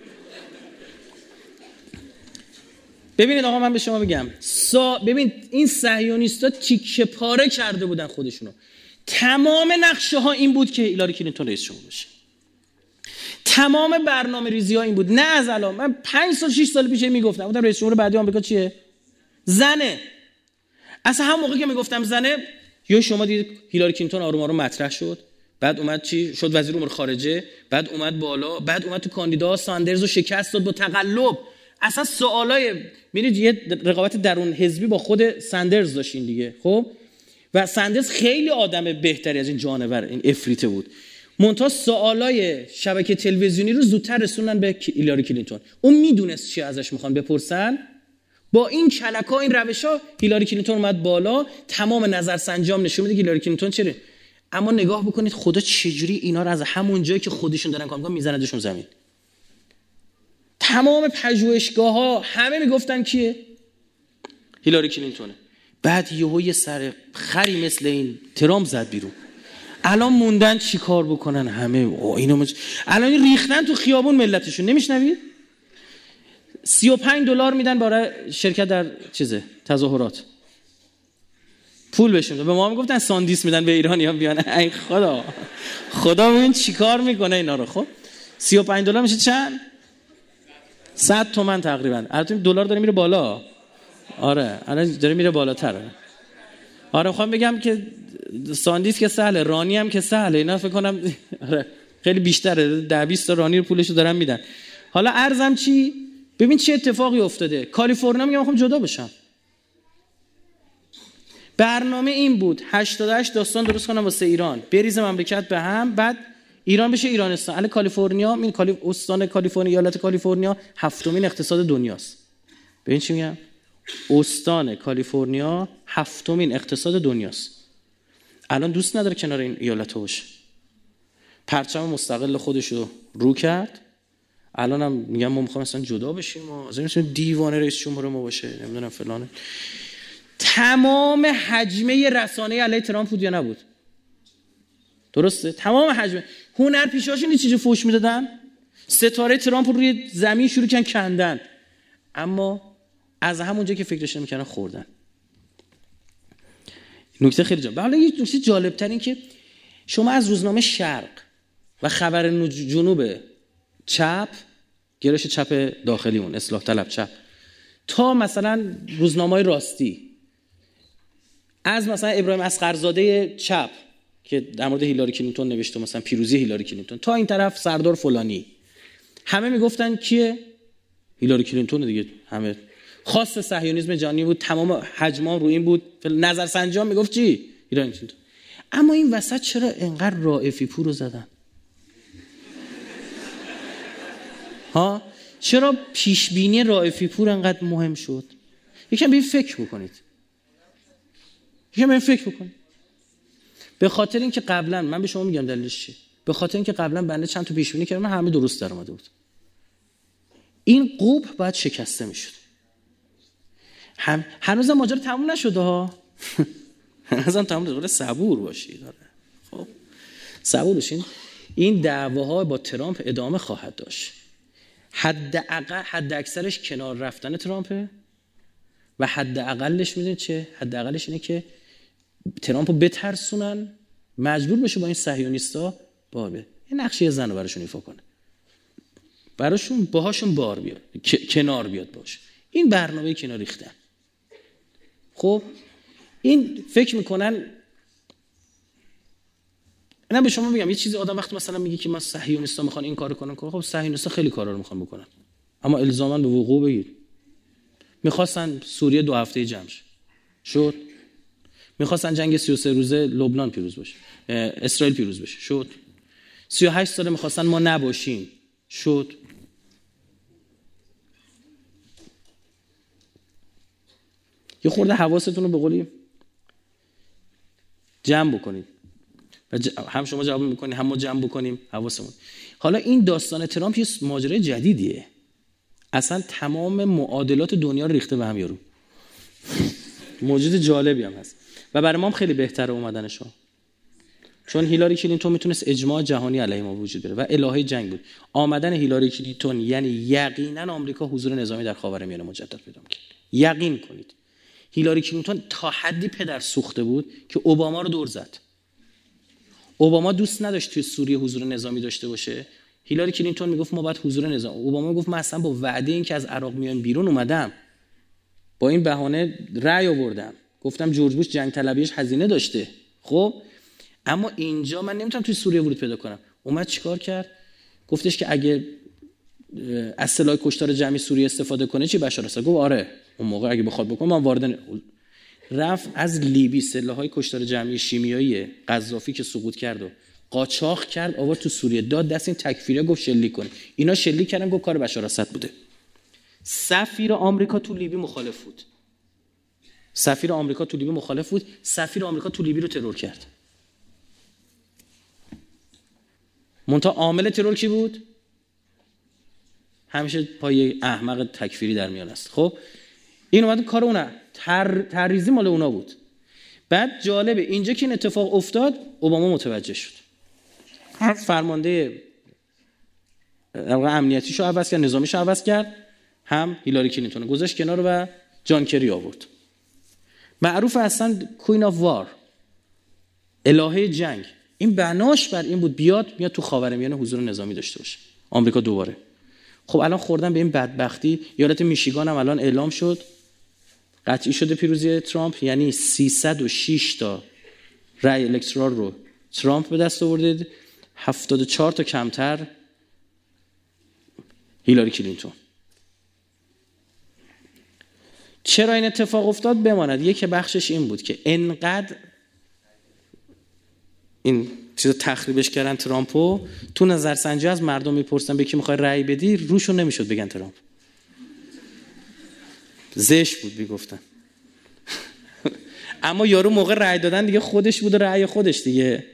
ببینید آقا من به شما بگم، سا... ببین این صهیونیست‌ها تیکه پاره کرده بودن خودشونو. تمام نقشه ها این بود که هیلاری کلینتون رئیس جمهور بشه. تمام برنامه ریزی ها این بود. نه از الان، من پنج سال شش سال پیش میگفتم بودم رئیس جمهور بعدی آمریکا چیه؟ زنه. اصلا هم موقعی که میگفتم زنه، یا شما دیدید هیلاری کلینتون آروم آروم مطرح شد، بعد اومد چی شد؟ وزیر امور خارجه، بعد اومد بالا، بعد اومد تو کاندیدا ساندرز رو شکست داد با تقلب. اصلا سوالای میرید یه رقابت درون حزبی با خود ساندرز داشتین دیگه. خب و ساندرز خیلی آدم بهتری از این جانور، این افریته بود. منتها سوالای شبکه تلویزیونی رو زودتر رسوندن به هیلاری کلینتون. اون میدونست چی ازش میخوان بپرسن. با این کلکا، این روشا، هیلاری کلینتون اومد بالا. تمام نظرسنجیام نشون میده که هیلاری کلینتون چره. اما نگاه بکنید خدا چجوری اینا رو از همون جایی که خودشون دارن کار میکنن میزندشون زمین. تمام پژوهشگاه‌ها همه میگفتن کیه؟ هیلاری کلینتونه. بعد یهو یه سر خری مثل این ترامپ زد بیرون. الان موندن چی کار بکنن همه؟ او اینو مج... الان ریختن تو خیابون ملتشون. نمیشنوید؟ سی و پنج دلار میدن برای شرکت در چیزه تظاهرات. پول بهشون به ما میگفتن ساندیس میدن به ایرانیان بیان. ای خدا خدا ببین چیکار میکنه اینا رو. خب سی و پنج دلار میشه چند؟ صد تومن تقریبا. البته دلار داره میره بالا. آره الان داره میره بالاتر. آره میخوام بگم که ساندیس که سهله، رانی هم که سهله. اینا فکر کنم آره خیلی بیشتره. ده بیست تا رانی رو پولشو دارن میدن. حالا ارزم چی؟ ببین چه اتفاقی افتاده. کالیفرنیا میگم میخوام جدا بشم. برنامه این بود هشتاد و هشت داستان درست کنم واسه ایران، بریزم مملکت به هم، بعد ایران بشه ایرانستان. الان کالیفرنیا، این کالی... استان کالیفرنیا، ایالت کالیفرنیا هفتمین اقتصاد دنیاست. ببین چی میگم؟ استان کالیفرنیا هفتمین اقتصاد دنیاست. الان دوست نداره کنار این ایالت باشه. پرچم مستقل خودش رو رو کرد. الان هم میگم ما میخوایم اصلا جدا بشیم و از این دیوانه رئیس جمهور ما باشه، نمیدونم فلانه. تمام حجمه رسانه علیه ترامپ بود یا نبود؟ درسته؟ تمام حجمه. هنرپیشه‌هاشون این چیزی فوش میدادن. ستاره ترامپ رو روی زمین شروع کردن کندن. اما از همونجا که فکرش نمی‌کردن خوردن. نکته خیلی جالب. حالا یه نکته جالب‌تر این که شما از روزنامه شرق و خبر جنوب چپ، گرایش چپ داخلی اون اصلاح طلب چپ، تا مثلا روزنامه‌های راستی، از مثلا ابراهیم اصغرزاده چپ که در مورد هیلاری کلینتون نوشته، مثلا پیروزی هیلاری کلینتون، تا این طرف سردار فلانی، همه میگفتن کیه؟ هیلاری کلینتون دیگه. همه خاص صهیونیسم جهانی بود. تمام حجمام رو این بود. نظرسنجی ها میگفت چی؟ هیلاری کلینتون. اما این وسط چرا انقدر رائفی پور رو زدن؟ ها؟ چرا پیش بینی رائفی پور انقدر مهم شد؟ یکم به این فکر بکنید. یکم به این فکر بکنید. به خاطر اینکه قبلا، من به شما میگم دلیلش چیه، به خاطر اینکه قبلا بنده چند تا پیش بینی کردم، همه درست در اومده بود. این قوب باید شکسته میشد. هم هنوزم ماجرا تموم نشده ها. هنوزم تموم نشده. صبور باشید. آره. خب صبور باشین. این دعواها با ترامپ ادامه خواهد داشت. حد اقل حد اکثرش کنار رفتن ترامپه و حد اقلش میدونید چه؟ حد اقلش اینه که ترامپو بترسونن، مجبور بشه با این صهیونیستا بار بیاد. یه نقشه زن رو براشون ایفا کنه، براشون باهاشون بار بیاد، کنار بیاد باشه. این برنامه کنار ریختن. خب این فکر میکنن. نه به شما میگم یه چیزی، آدم وقتی مثلا میگه که ما صهیونیستا میخوان این کارو کنن، خب صهیونیستا خیلی کارا رو میخوان بکنن، اما الزاما به وقوع بگیر. میخواستن سوریه دو هفته جمع شد. میخواستن جنگ سی و سه روزه لبنان پیروز بشه، اسرائیل پیروز بشه، شد. سی و هشت ساله میخواستن ما نباشیم، شد. یه خورده حواستون رو به قولی جمع بکنید. هم شما جواب میکنید هم ما جمع بکنیم حواسمون. حالا این داستان ترامپ یه ماجرای جدیدیه. اصلا تمام معادلات دنیا رو ریخته به هم یارو. موجود جالبی هم هست و برای ما هم خیلی بهتره اومدنشون، چون هیلاری کلینتون میتونست اجماع جهانی علیه ما وجود بیاره و الهه جنگ بود. آمدن هیلاری کلینتون یعنی یقینا آمریکا حضور نظامی در خاورمیانه مجدد پیدا می‌کنه. یقین کنید. هیلاری کلینتون تا حدی پدر سوخته بود که اوباما رو دور زد. اوباما دوست نداشت توی سوریه حضور نظامی داشته باشه. هیلاری کلینتون میگفت ما باید حضور نظامی. اوباما میگفت من اصلا با وعده این که از عراق میایم بیرون اومدم، با این بهانه رأی آوردم، گفتم جورج بوش جنگ طلبیش هزینه داشته. خب اما اینجا من نمیتونم توی سوریه ورود پیدا کنم. اومد چیکار کرد؟ گفتش که اگه از سلاح کشتار جمعی سوریه استفاده کنه چی بشار اسد؟ گفت آره اون موقع اگه بخواد بکنه من وارد ن... رفت از لیبی سلاح‌های کشتار جمعی شیمیایی قذافی که سقوط کرد و قاچاق کرد آورد تو سوریه، داد دست این تکفیریا، گفت شلیک کنه. اینا شلیک کردن، گفت کار بشار اسد بوده. سفیر آمریکا تو لیبی مخالف بود. سفیر آمریکا تو لیبی مخالف بود. سفیر آمریکا تو لیبی رو ترور کرد. منتها عامل ترور کی بود؟ همیشه پای احمق تکفیری در میان است. خب این اومد کار اونه، تر تریزی مال اونا بود. بعد جالبه اینجا که این اتفاق افتاد اوباما متوجه شد. هر فرمانده امنیتیشو عوض کرد، نظامیشو عوض کرد، هم هیلاری کلینتون گذاشت کنار و جان کری آورد. معروف اصلا کوین آف وار، الهه جنگ. این بناش بر این بود بیاد میاد تو خاورمیانه حضور نظامی داشته باشه آمریکا دوباره. خب الان خوردن به این بدبختی. ایالت میشیگان هم الان اعلام شد قطعی شده پیروزی ترامپ، یعنی سیصد و شش تا رای الکترال رو ترامپ به دست آورده، هفتاد و چهار تا کمتر هیلاری کلینتون. چرا این اتفاق افتاد بماند؟ یک بخشش این بود که انقدر این چیزا تخریبش کردن ترامپو، تو نظرسنجی از مردم میپرسن به کی میخوای رأی بدی، روشون نمیشد بگن ترامپ. زشت بود میگفتن. اما یارو موقع رأی دادن دیگه خودش بود و رأی خودش دیگه.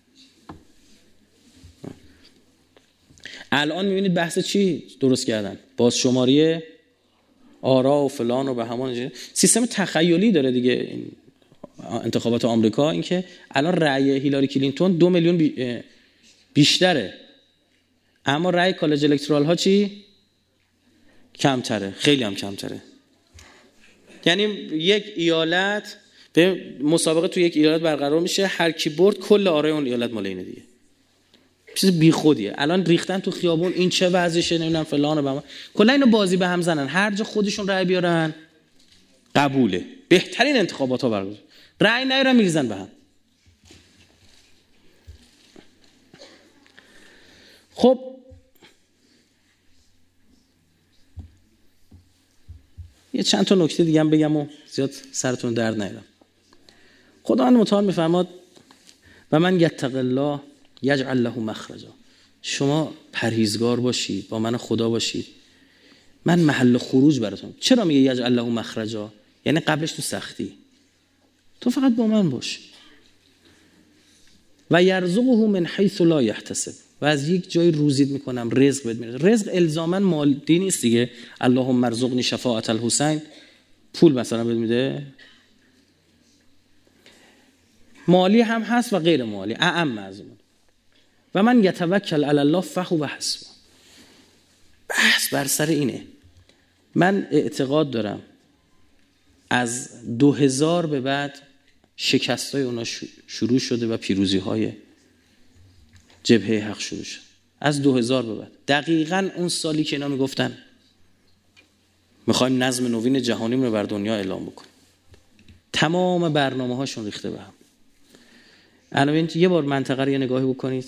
الان میبینید بحث چی درست کردن؟ باز شماری آرا و فلان و به همان سیستم تخیلی داره دیگه این انتخابات آمریکا. این که الان رأی هیلاری کلینتون دو میلیون بی بیشتره، اما رأی کالج الکترال ها چی؟ کمتره، خیلی هم کمتره. یعنی یک ایالت به مسابقه تو یک ایالت برقرار میشه، هر کی برد کل آرای اون ایالت مال اینه دیگه. چیز بیخودیه. الان ریختن تو خیابون این چه وضعشه نمیدونم فلان و بهمان، کلا اینو بازی به هم زنن، هر جا خودشون رأی بیارن قبوله. بهترین انتخابات ها برگزار، رأی نیارن میریزن به هم. خب یه چند تا نکته دیگه هم بگم و زیاد سرتون درد نیارم. خداوند متعال میفرماد و من یتق الله یجعل له مخرجا. شما پرهیزگار باشید، با من خدا باشید، من محل خروج براتون. چرا میگه یجعل له مخرجا؟ یعنی قبلش تو سختی تو فقط با من باش. و یرزقه من حیث لا یحتسب، و از یک جای روزید میکنم، رزق بهت میرسه. رزق الزاما مادی نیست دیگه. اللهم ارزقنی شفاعت الحسین، پول مثلا بهت میده، مالی هم هست و غیر مالی، اعم از اون. و من یتوکل علی الله فهو حسبه. بحث بر سر اینه. من اعتقاد دارم از دو هزار به بعد شکستای اونا شروع شده و پیروزی های جبهه حق شروع شد. از دو هزار به بعد، دقیقاً اون سالی که اینا میگفتن میخوایم نظم نوین جهانی رو بر دنیا اعلام بکنیم، تمام برنامه هاشون ریخته به هم. الان یه بار منطقه رو یه نگاهی بکنید.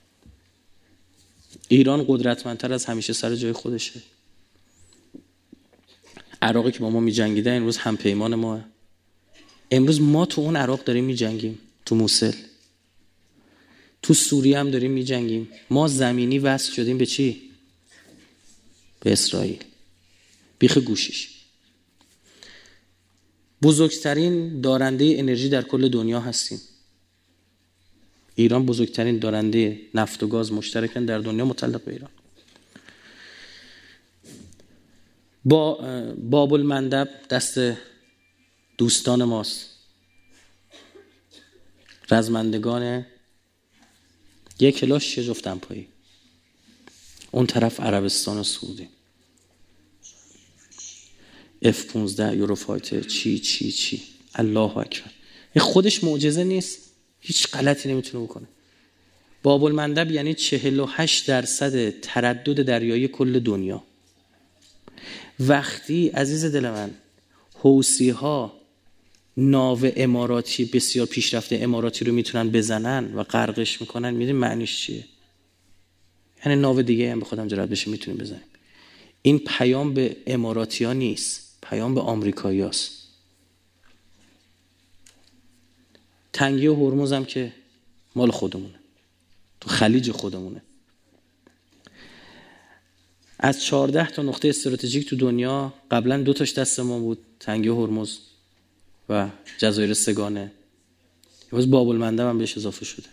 ایران قدرتمندتر از همیشه سر جای خودشه. عراقی که با ما می جنگیده امروز هم پیمان ما. امروز ما تو اون عراق داریم می جنگیم، تو موصل. تو سوریه هم داریم می جنگیم. ما زمینی وصل شدیم به چی؟ به اسرائیل. بیخ گوشش. بزرگترین دارنده انرژی در کل دنیا هستیم. ایران بزرگترین دارنده نفت و گاز مشترکاً در دنیا، متعلق به ایران. با باب المندب دست دوستان ماست، رزمندگان یک کلاش جفتن پایی، اون طرف عربستان و سعودی، اف پانزده یوروفایتر، چی چی چی. الله اکبر. این خودش معجزه نیست؟ هیچ غلطی نمیتونه بکنه. باب المندب یعنی چهل و هشت درصد تردد دریایی کل دنیا. وقتی عزیز دل من حوثی ها ناو اماراتی بسیار پیشرفته اماراتی رو میتونن بزنن و غرقش میکنن، میدونی معنیش چیه؟ یعنی ناو دیگه هم بخوادم جرأت بشه میتونیم بزنیم. این پیام به اماراتی ها نیست، پیام به آمریکایی هاست. تنگی هرمز هم که مال خودمونه، تو خلیج خودمونه. از چهارده تا نقطه استراتژیک تو دنیا قبلا دو تاش دست ما بود، تنگی هرمز و جزایر سگانه. امروز باب المندب هم بهش اضافه شده.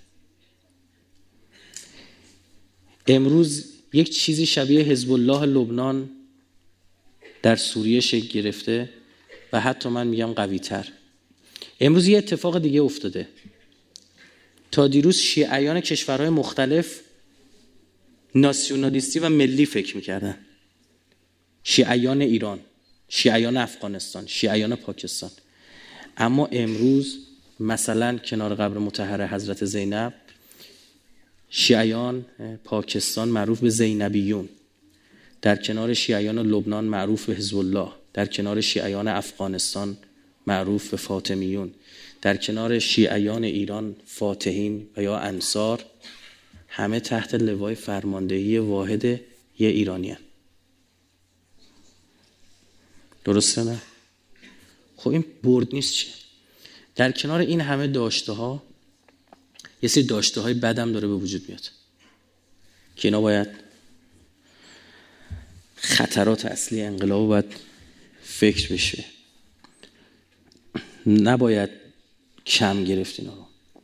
امروز یک چیزی شبیه حزب الله لبنان در سوریه شکل گرفته و حتی من میگم قوی تر. امروز یه اتفاق دیگه افتاده. تا دیروز شیعیان کشورهای مختلف ناسیونالیستی و ملی فکر میکردن. شیعیان ایران، شیعیان افغانستان، شیعیان پاکستان. اما امروز مثلا کنار قبر مطهره حضرت زینب، شیعیان پاکستان معروف به زینبیون، در کنار شیعیان لبنان معروف به حزب الله، در کنار شیعیان افغانستان معروف به فاطمیون، در کنار شیعیان ایران فاتحین و یا انصار، همه تحت لوای فرماندهی واحد یه ایرانی هست. درسته نه؟ خب این برد نیست چیه؟ در کنار این همه داشته ها یه سری داشته های بدم داره به وجود میاد که اینا باید خطرات اصلی انقلاب باید فکر بشه، نباید کم گرفت اینا رو.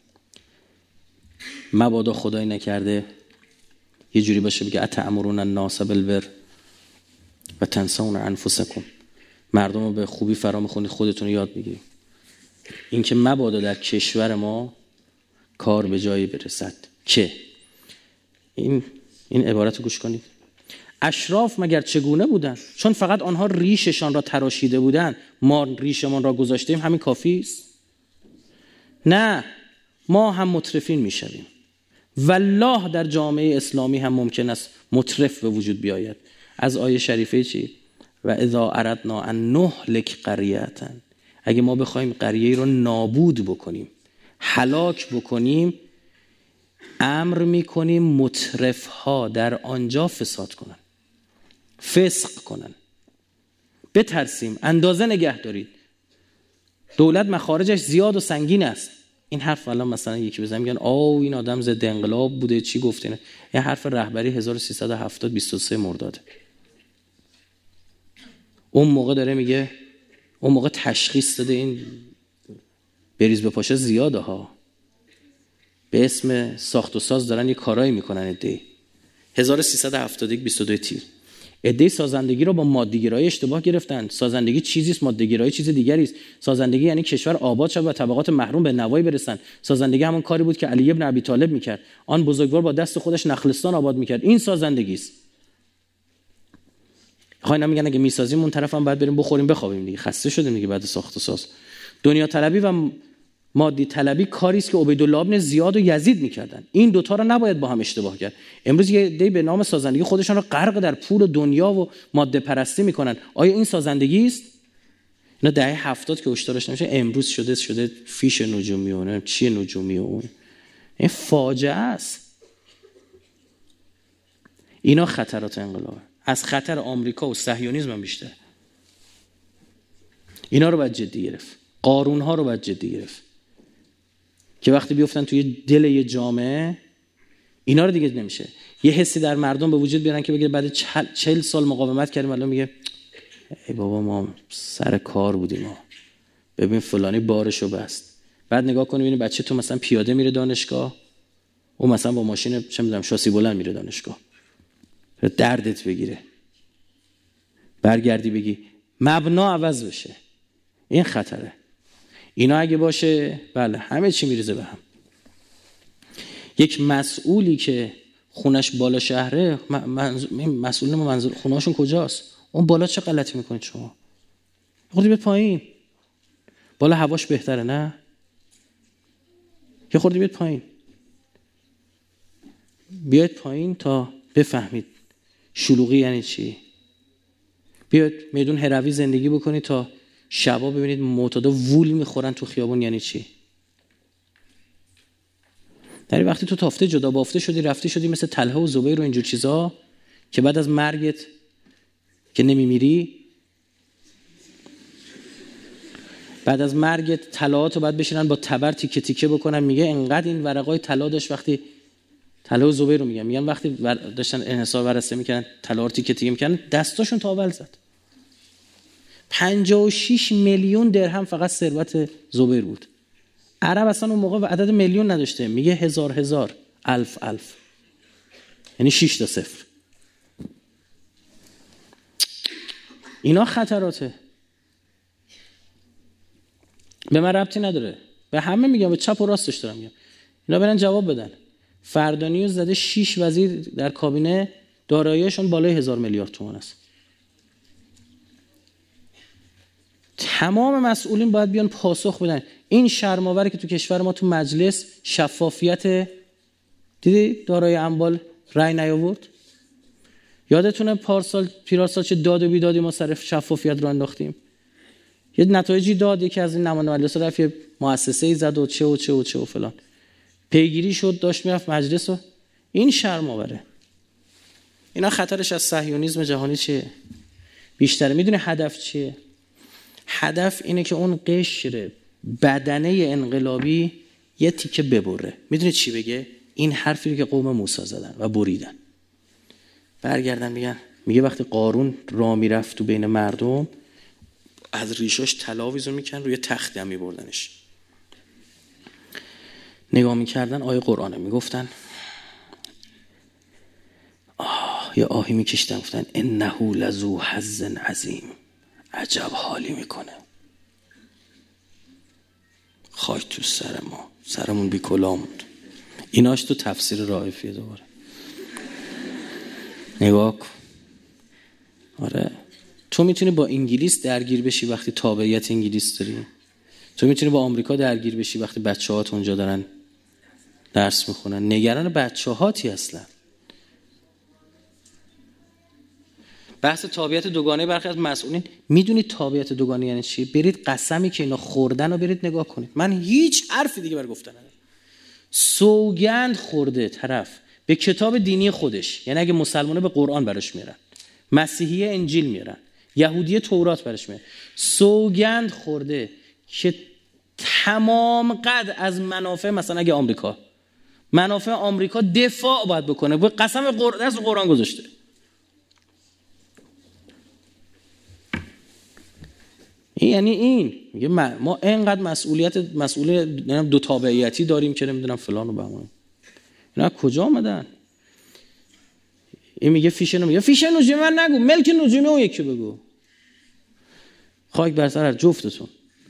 مبادا خدای نکرده یه جوری باشه بگه اتأمرون الناس بالبر و تنسون انفسکم، مردم رو به خوبی فرا میخونید خودتون رو یاد بگیرید. این که مبادا در کشور ما کار به جایی برسد که این این عبارت رو گوش کنید. اشراف مگر چگونه بودن؟ چون فقط آنها ریششان را تراشیده بودن ما ریشمان را گذاشتیم همین کافی است؟ نه، ما هم مترفین میشویم. والله در جامعه اسلامی هم ممکن است مترف به وجود بیاید. از آیه شریفه چی؟ و اذا اردنا ان نهلک قریة، اگه ما بخوایم قریه رو نابود بکنیم، هلاک بکنیم، امر میکنیم مترف ها در آنجا فساد کنن، فسق کنن. بترسیم، اندازه نگه دارید. دولت مخارجش زیاد و سنگین است. این حرف الان مثلا یکی بزنه میگن آو این آدم ضد انقلاب بوده چی گفته. این حرف رهبری هزار و سیصد و هفتاد بیست و سه مرداد. اون موقع داره میگه، اون موقع تشخیص داده این بریز به پاشه زیاده ها، به اسم ساخت و ساز دارن یه کارایی میکنن. عده هزار و سیصد و هفتاد و یک بیست و دو تیر عده سازندگی رو با ماده‌گرایی اشتباه گرفتن. سازندگی چیزی است، ماده‌گرایی چیز دیگری است. سازندگی یعنی کشور آباد شد و طبقات محروم به نوایی برسن. سازندگی همون کاری بود که علی ابن ابی طالب میکرد. آن بزرگوار با دست خودش نخلستان آباد میکرد. این سازندگی است. خواهی نمیگن اگه میسازیم اون طرف هم باید بریم بخوریم بخوابیم دیگه، خسته شدیم دیگه بعد ساخت و ساز. دنیا طلبی و مادی طلبی کاری است که عبیدالله ابن زیاد و یزید میکردن. این دوتا رو نباید با هم اشتباه کرد. امروز یه عده به نام سازندگی خودشان رو غرق در پول و دنیا و ماده پرستی میکنن. آیا این سازندگی است؟ اینا دهه هفتاد که هشدارش نمیشه، امروز شده شده فیش نجومی و نه چیه نجومی و اون. این فاجعه است. اینا خطرات انقلاب. از خطر آمریکا و صهیونیسم هم بیشتر. اینا رو باید جدی گرفت. قارون ها رو باید جدی گرفت. که وقتی بیفتن توی دل یه جامعه، اینا رو دیگه نمیشه. یه حسی در مردم به وجود بیارن که بگه بعد چهل سال مقاومت کردیم الان میگه ای بابا ما سر کار بودیم، ما ببین فلانی بارشو بست. بعد نگاه کنی ببینی بچه تو مثلا پیاده میره دانشگاه، او مثلا با ماشین چه میدونم شاسی بلند میره دانشگاه، دردت بگیره، برگردی بگی مبنا عوض بشه. این خطره. اینا اگه باشه بله همه چی میریزه به هم. یک مسئولی که خونش بالا شهره، مسئول ما منظور خونهاشون کجاست؟ اون بالا چه غلطی میکنید شما؟ خودی بیاد پایین. بالا هواش بهتره نه؟ یه خوردی بیاد پایین. بیاید پایین تا بفهمید شلوغی یعنی چی. بیاید میدون هروی زندگی بکنید تا شبا ببینید معتادا وول میخورن تو خیابون یعنی چی. در وقتی تو تافته جدا بافته شدی، رفتی شدی مثل طلحه و زبیر و اینجور چیزا که بعد از مرگت که نمیمیری، بعد از مرگت طلاهاتو بعد بشینن با تبر تیکه تیکه بکنن. میگه انقدر این ورقای طلا داشت، وقتی طلا و زبیر رو میگن میگن وقتی داشتن انحصار ورثه میکنن طلا رو تیکه تیکه میکنن دستاشون تاول زد. پنجاه و شش میلیون درهم فقط ثروت زبیر بود. عرب اصلا اون موقع عدد میلیون نداشته، میگه هزار هزار الف الف، یعنی شش تا صفر. اینا خطراته. به من ربطی نداره، به همه میگم، به چپ و راستش دارم میگم. اینا برن جواب بدن. فردانیو زده شش وزیر در کابینه داراییشون بالای هزار میلیارد تومان است. تمام مسئولین باید بیان پاسخ بدن. این شرم‌آوره که تو کشور ما تو مجلس شفافیت دیدی دارایی اموال رأی نیاورد. یادتونه پارسال پیراسال چه داد و بیدادی ما سر شفافیت رو انداختیم. یه نتایجی داد، یکی از این نماینده مجلس رفت یه مؤسسه‌ای زد و چه و چه و چه و فلان، پیگیری شد، داشت میرفت مجلس. و این شرم‌آوره. اینا خطرش از صهیونیسم جهانی چیه؟ بیشتره. میدونه هدف چیه؟ هدف اینه که اون قشر بدنه انقلابی یه تیکه ببره. میدونه چی بگه؟ این حرفی رو که قوم موسی زدن و بریدن، برگردن میگن، میگه وقتی قارون راه میرفت تو بین مردم از ریشاش طلا ویزون میکن، روی تختی هم میبردنش. نگاه میکردن آیه قرآنه، میگفتن آه، یا آهی میکشتن، گفتن انه لذو حظ عظیم، عجب حالی میکنه. خاک تو سر ما، سرمون بی کلاه موند. ایناش تو تفسیر رائفیه. دوباره نگاه کن. آره تو میتونی با انگلیس درگیر بشی وقتی تابعیت انگلیس داری. تو میتونی با آمریکا درگیر بشی وقتی بچه‌هات اونجا دارن درس میخونن. نگران بچه‌هاتی اصلا. بحث تابعیت دوگانه برخی از مسئولین، میدونید تابعیت دوگانه یعنی چی؟ برید قسمی که اینا خوردن رو برید نگاه کنید. من هیچ حرفی دیگه برای گفتن ندارم. سوگند خورده طرف به کتاب دینی خودش، یعنی اگه مسلمانه به قرآن براش میارن، مسیحی انجیل میارن، یهودی تورات براش میارن، سوگند خورده که تمام قد از منافع، مثلا اگه آمریکا منافع آمریکا دفاع باید بکنه، به قسم قرآن دست قرآن گذاشته. این یعنی این میگه ما اینقدر مسئولیت مسئول دو تابعیتی داریم که نمیدونم فلان و بهمان. اینا کجا آمدن؟ این میگه فیش نمیگه فیش نجومی من نگو، ملک نجومی اون یکی بگو. خاک بر سر جفتتون.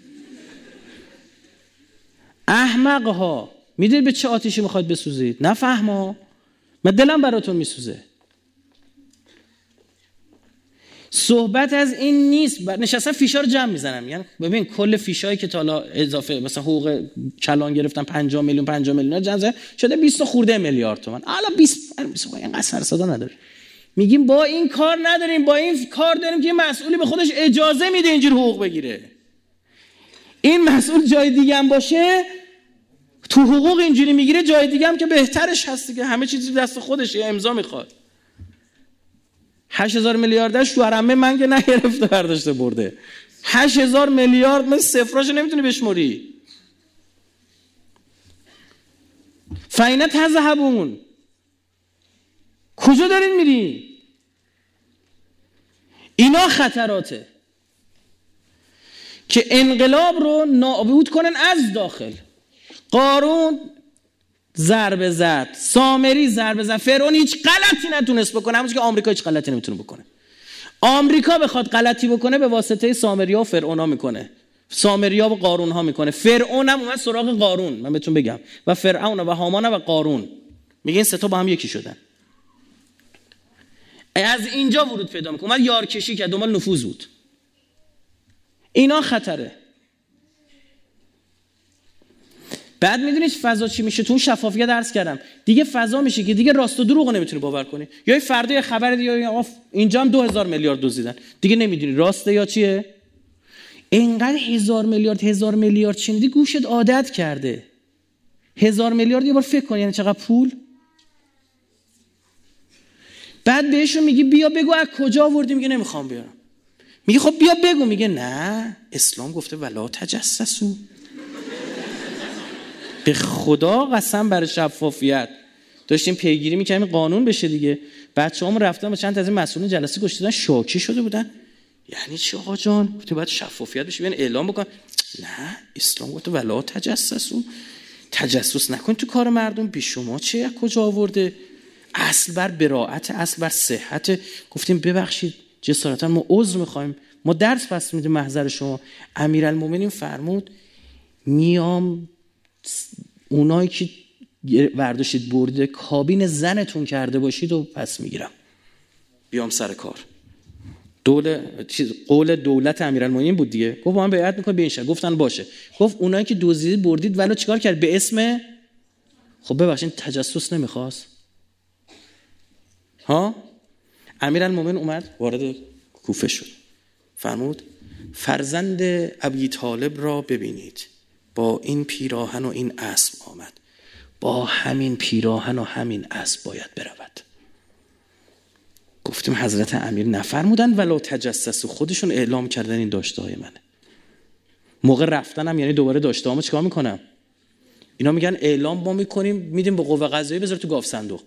احمق ها، میدونید به چه آتیشی میخواید بسوزید؟ نفهما. من دلم براتون میسوزه. صحبت از این نیست. نشستن فیشا رو جمع میزنم، یعنی ببین کل فیشایی که تا حالا اضافه مثلا حقوق کلان گرفتن پنجاه میلیون پنجاه میلیون جمع شده بیست خورده میلیارد تومان. حالا بیست بیست اینقدر سر صدا نداره. میگیم با این کار نداریم، با این کار داریم که مسئولی به خودش اجازه میده اینجور حقوق بگیره. این مسئول جای دیگه هم باشه تو حقوق اینجوری میگیره، جای دیگه هم که بهترش هست دیگه، همه چیزی دست خودشه، یه امضا میخواد. هشت هزار میلیاردش تو حرمه من که نگرفته برداشته برده. هشت هزار میلیارد من صفراشو نمیتونی بشموری. فاینه تذهبون، کجا دارین میرین؟ اینا خطراته که انقلاب رو نابود کنن از داخل. قارون ضربه زد، سامری ضربه زد، فرعون هیچ غلطی نتونست بکنه، همونش که آمریکا هیچ غلطی نمیتونه بکنه. آمریکا بخواد غلطی بکنه به واسطه سامریا و فرعون‌ها میکنه، سامریا و قارون‌ها میکنه. فرعون هم اومد سراغ قارون، من بهتون بگم، و فرعون و هامان و قارون، میگه این سه تا با هم یکی شدن. از اینجا ورود پیدا میکنه، اومد یارکشی کرد، دنبال نفوذ بود. اینا خطره. بعد میدونید فضا چی میشه؟ تو اون شفافیت درس کردم دیگه فضا میشه که دیگه راست و دروغو نمیتونی باور کنی. یا فردا یه خبر دیگه آف اینجا هم دو هزار میلیارد دزدیدن، دیگه نمیدونی راسته یا چیه. اینقدر هزار میلیارد هزار میلیارد شنیدی گوشت عادت کرده. هزار میلیارد یه بار فکر کن یعنی چقدر پول. بعد بهشون میگی بیا بگو از کجا آوردی، میگه نمیخوام بیارم. میگه خب بیا بگو، میگه نه اسلام گفته ولا تجسسوا. به خدا قسم بر شفافیت داشتیم پیگیری میکنیم قانون بشه دیگه. بچه‌هامون رفتن با چند تا از این مسئولین جلسه گوش دادن، شاکی شده بودن. یعنی چی آقا جان؟ گفتیم باید شفافیت بشه، بیان اعلام بکن. نه اسلام گفته ولا تجسسوا، تجسس نکن تو کار مردم. بی شما چه از کجا آورده؟ اصل بر براءت، اصل بر صحت. گفتیم ببخشید جسارتا ما عذر میخوایم، ما درس پس میدیم محضر شما. امیرالمومنین فرمود میام اونایی که ورداشتید بردید کابین زنتون کرده باشید و پس میگیرم بیام سر کار. دوله چیز قول دولت امیرالمومنین بود دیگه. گفت من بیعت میکنم به این شرط. گفتن باشه. گفت اونایی که دزدید بردید ولی چیکار کرد؟ به اسم خب ببخشید تجسس نمیخواست ها. امیرالمومنین اومد وارد کوفه شد، فرمود فرزند ابی طالب را ببینید، با این پیراهن و این اسب آمد، با همین پیراهن و همین اسب باید برود. گفتیم حضرت امیر نفرمودن ولا تجسس، خودشون اعلام کردن این داشته های منه. موقع رفتنم یعنی دوباره داشته هامو چیکار میکنم؟ اینا میگن اعلام ما میکنیم میدیم به قوه قضاییه بذار تو گاف صندوق.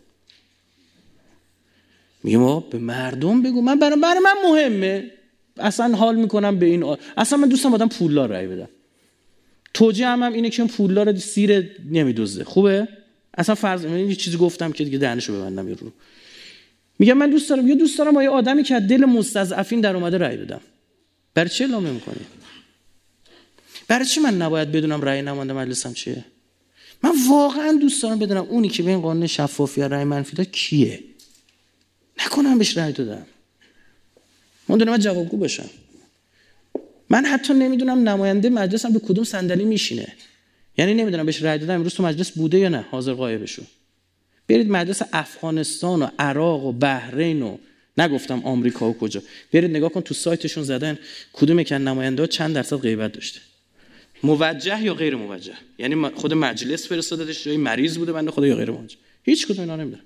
میگم ما به مردم بگو من برای برای من مهمه، اصلا حال میکنم به این آ... اصلا من دوستم آدم پولدار رای بدم. توجیه هم, هم اینه که اون پولدار سیر نمیدوزه. خوبه؟ اصلا فرض من یه چیزی گفتم که دیگه دهنشو ببندم یارو. میگم من دوست دارم یا دوست دارم با یه آدمی که دل مستضعفین در اومده رای بدم. برای چه اعلام نمی‌کنی؟ برای چی من نباید بدونم رای نماینده مجلسم چیه؟ من واقعا دوست دارم بدونم اونی که به این قانون شفافیت رای منفی داد کیه. نکنم بهش رای دادم. من دونم جوابگو بشم. من حتی نمیدونم نماینده مجلسم به کدوم صندلی میشینه. یعنی نمیدونم بهش رای دادم امروز تو مجلس بوده یا نه، حاضر غایبشو. برید مجلس افغانستان و عراق و بحرین و نگفتم آمریکا و کجا، برید نگاه کن تو سایتشون زدن کدوم یک نماینده چند درصد غیبت داشته، موجه یا غیر موجه. یعنی خود مجلس فرستادش جای مریض بوده بنده خدا یا غیر موجه. هیچ کدوم اینا نمیدونم.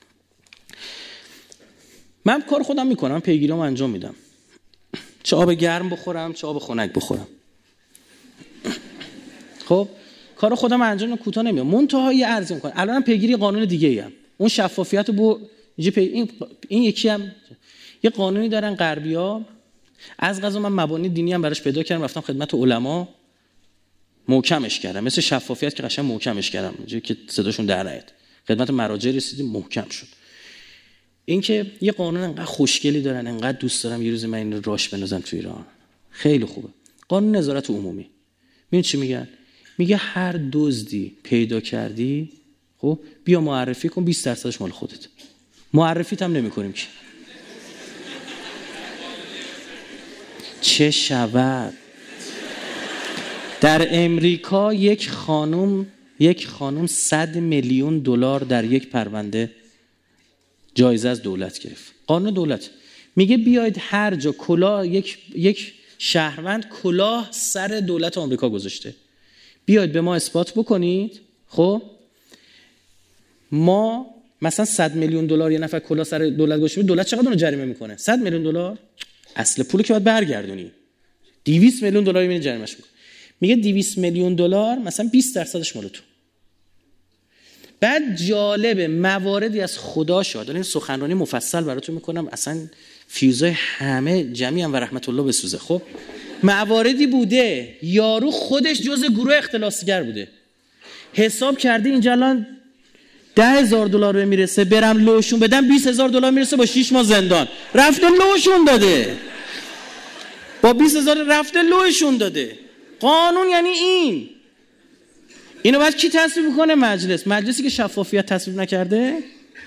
من کار خودم میکنم، پیگیریام انجام میدم، چه آب گرم بخورم چه آب خنک بخورم. خب کار خودم انجام میدم، کوتاه نمیام. منتها یه عرضی میکنم الانم پیگیری قانون دیگه ای هم اون شفافیت رو اینجا پی... این... این یکی هم یه قانونی دارن غربی‌ها. از قضا من مبانی دینی هم براش پیدا کردم، رفتم خدمت علما محکمش کردم، مثل شفافیت که قشنگ محکمش کردم اینجوری که صداشون در نیاد. خدمت مراجع رسیدیم محکم شد. این که یه قانون انقدر خوشگلی دارن، انقدر دوست دارم یه روز من این راش بنازم تو ایران. خیلی خوبه. قانون نظارت عمومی. ببین چی میگن؟ میگه هر دزدی پیدا کردی خب بیا معرفی کن، بیست درصدش مال خودت. معرفیت هم نمی‌کنیم که چه شود. در امریکا یک خانم یک خانم صد میلیون دلار در یک پرونده جایزه از دولت گرفت. قانون دولت میگه بیاید هر جا کلاه یک یک شهروند کلاه سر دولت آمریکا گذاشته، بیاید به ما اثبات بکنید. خب ما مثلا صد میلیون دلار یه نفر کلاه سر دولت گذاشته، دولت چقدر اون جریمه میکنه؟ صد میلیون دلار اصل پولی که باید برگردونی. دویست میلیون دلار میونه جریمهش میکنه. میگه دویست میلیون دلار مثلا بیست درصدش مال تو. بعد جالبه مواردی از خدا شاد. این سخنرانی مفصل براتون میکنم، اصلا فیوزای همه جمعی هم و رحمت الله بسوزه. خب مواردی بوده یارو خودش جزء گروه اختلاسگر بوده، حساب کرده اینجا الان ده هزار دلار به میرسه، برم لوشون بدم بیست هزار دلار میرسه، با شیش ماه زندان. رفته لوشون داده، با بیست هزار رفته لوشون داده. قانون یعنی این. اینو باید کی تصویب کنه؟ مجلس. مجلسی که شفافیت تصویب نکرده.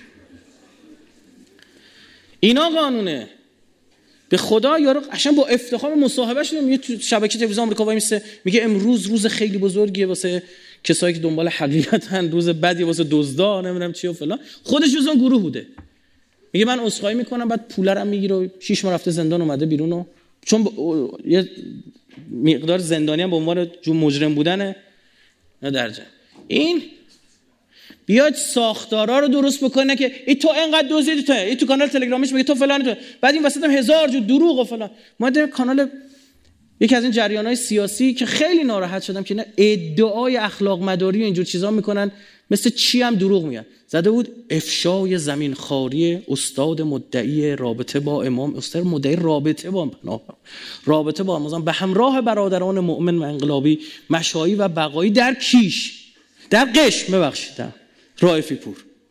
اینا قانونه. به خدا یارو قشنگ با افتخار مصاحبهش میگه تو شبکه تلویزیون آمریکا وای میسه میگه امروز روز خیلی بزرگیه واسه کسایی که دنبال حقیقتن روز بعد یه واسه دزدا نمیدونم چی و فلان، خودش جزو اون گروه بوده. میگه من عذرخواهی میکنم، بعد پولرم میگیره و شش ماه رفته زندان اومده بیرون و چون ب... یه مقدار زندانی هم به عنوان جو مجرم بودنه نه درجه. این بیاد ساختارا رو درست بکنه که ای تو انقدر دزدیدی، تو ای تو کانال تلگرامش میگه تو فلان، تو بعد این وسط هم هزار جو دروغ و فلان. ما در کانال یکی از این جریان‌های سیاسی که خیلی ناراحت شدم که نه ادعای اخلاق مداری و اینجور چیزا میکنن، مثل چی هم دروغ میگن. زده بود افشای زمین خواری استاد مدعی رابطه با امام، استاد مدعی رابطه با رابطه با امام به همراه برادران مؤمن و انقلابی مشایی و بقایی در کیش، در قشم، ببخشید رائفی پور.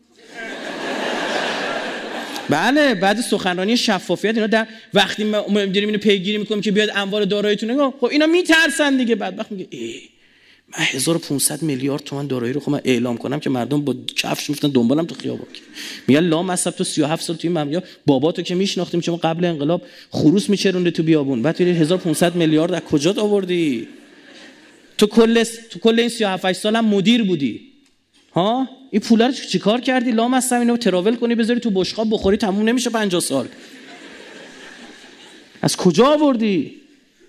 بله بعد سخنرانی شفافیت اینا در وقتی ما داریم اینو پیگیری میکنیم که بیاد اموال داراییتون نگاه، خب اینا میترسن دیگه. بعد وقت میگه ای من هزار و پانصد میلیارد تومان دارایی رو خب من اعلام کنم که مردم با کفش میفتن دنبالم تو خیابون. میگن لا مصب تو سی و هفت سال توی مملکت باباتو که میشناختیم چون قبل انقلاب خروس میچرونده تو بیابون، بعد هزار و پانصد میلیارد از کجا آوردی؟ تو کل تو کل این سی و هفت سال هم مدیر بودی ها؟ این پولا رو چیکار کردی؟ لام هستم اینو تراول کنی بذاری تو بشقاب بخوری تموم نمیشه پنجاه سال. از کجا آوردی؟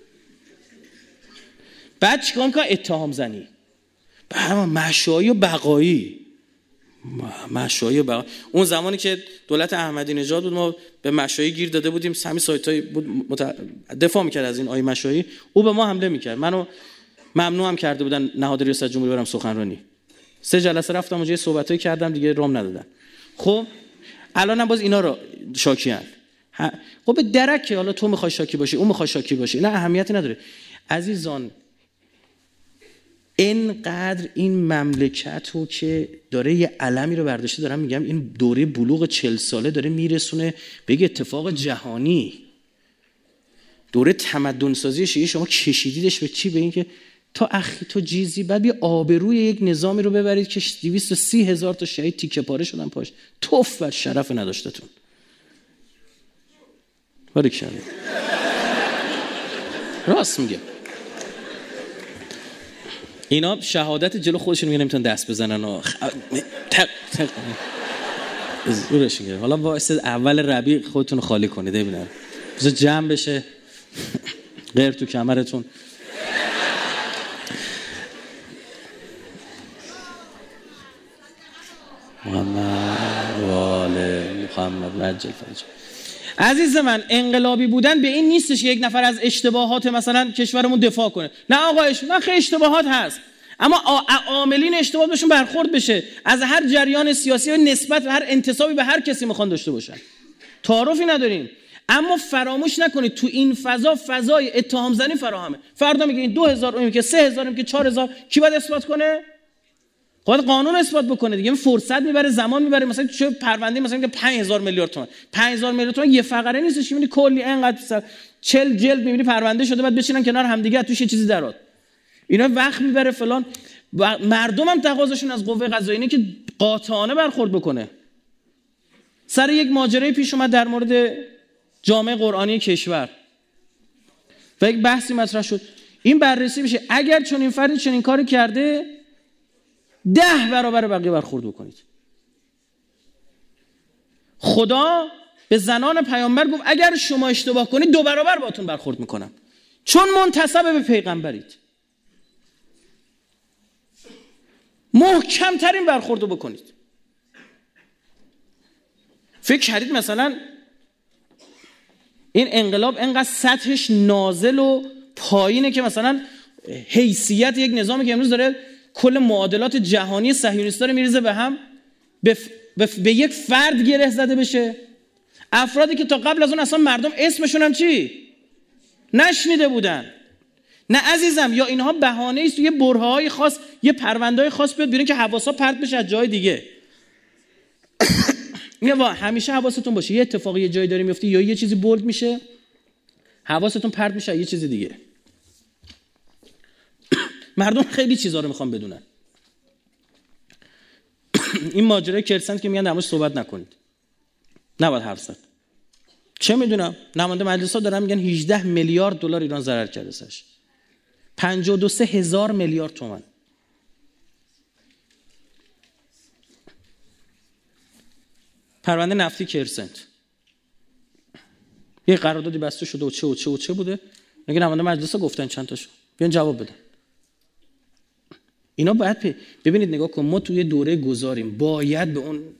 بعد چیکار میکنه؟ اتهام زنی. بعد مشایی و بقایی. مشایی و بقایی. اون زمانی که دولت احمدی نژاد بود ما به مشایی گیر داده بودیم، همین سایتای بود مت... دفاع میکرد از این آی مشایی، او به ما حمله میکرد. منو ممنوعم کرده بودن نهاد ریاست جمهوری برم سخنرانی. سه جلسه رفتم اونجا صحبتایی کردم دیگه رام ندادن. خب الانم باز اینا رو شاکیان. خب به درک حالا تو میخوای شاکی باشی اون میخواد شاکی باشه، نه اهمیتی نداره. عزیزان اینقدر این مملکت رو که داره یه علمی رو برداشته، دارم میگم این دوره بلوغ چهل ساله داره میرسونه به یک اتفاق جهانی. دوره تمدن سازی شیعه شما کشیدیدش به چی؟ به این که تا اخی تو جیزی بعد بیا آبروی یک نظامی رو ببرید که دویست و سی هزار تا شهید تیکه پاره شدن پاش. توف بر شرف نداشتتون. بارک شده. راست میگه. اینا شهادت جلو خودشون میگن نمیتونن دست بزنن و تق تق زورش میگیره. حالا واسه اول ربیع خودتون رو خالی کنید ببینن بذار جمع بشه غیر تو کمرتون. محمد و آل محمد عجل فرج. عزیز من انقلابی بودن به این نیستش یک نفر از اشتباهات مثلا کشورمون دفاع کنه. نه آقایش، نه خیلی اشتباهات هست، اما عاملین اشتباه بهشون برخورد بشه. از هر جریان سیاسی و نسبت و هر انتسابی به هر کسی میخوان داشته باشن، تعارفی نداریم. اما فراموش نکنید تو این فضا فضای اتهام زنی فراهمه. فردا میگه این دو هزار، اون میگه سه هزار، میگه چهار هزار، کی باید اثبات کنه؟ باید قانون اثبات بکنه دیگه. فرصت میبره، زمان میبره. مثلا چه پرونده مثلا که پنج هزار میلیارد تومان، پنج هزار میلیارد تومان یه فقره نیستش. میبینی کلی اینقدر چهل جلد میبینی پرونده شده، بعد بشینن کنار همدیگه توش یه چیزی درات. اینا وقت میبره فلان. مردم هم تقاضاشون از قوه قضاییه اینه که قاطعانه برخورد بکنه. سر یک ماجرای پیش اومد در مورد جامعه قرآنی کشور و یک بحثی مطرح شد. این بررسی بشه اگر چون این فردی چنین کاری کرده ده برابر بقیه برخورد بکنید. خدا به زنان پیامبر گفت اگر شما اشتباه کنید دو برابر باهاتون برخورد میکنم، چون منتسب به پیغمبرید. محکم ترین برخورد رو بکنید. فکر کردید مثلا این انقلاب انقدر سطحش نازل و پایینه که مثلا حیثیت یک نظامی که امروز داره کل معادلات جهانی صهیونیست‌ها رو میریزه به هم به, ف... به, ف... به یک فرد گره زده بشه؟ افرادی که تا قبل از اون اصلا مردم اسمشون هم چی نشنیده بودن. نه عزیزم، یا اینها بهانه است یه برهه‌های خاص، یه پرونده‌های خاص بیاد بیرون که حواسا پرت بشه از جای دیگه. میگم همیشه حواستون باشه یه اتفاقی یه جایی داره میفته یا یه چیزی بولد میشه، حواستون پرت میشه یه چیز دیگه. مردم خیلی چیزا رو میخوان بدونن. این ماجرای کرسنت که میگن در موردش صحبت نکنید، نباید حرف زد. چه میدونم نماینده مجلس‌ها دارن میگن هجده میلیارد دلار ایران ضرر کرده سش، پنجاه و دو هزار میلیارد تومان. پرونده نفتی کرسنت یه قراردادی بسته شده و چه و چه و چه بوده، میگه نماینده مجلس گفتن چند تاشو بیان جواب بدن. اینا باید ببینید نگاه کن، ما توی دوره گذاریم، باید به اون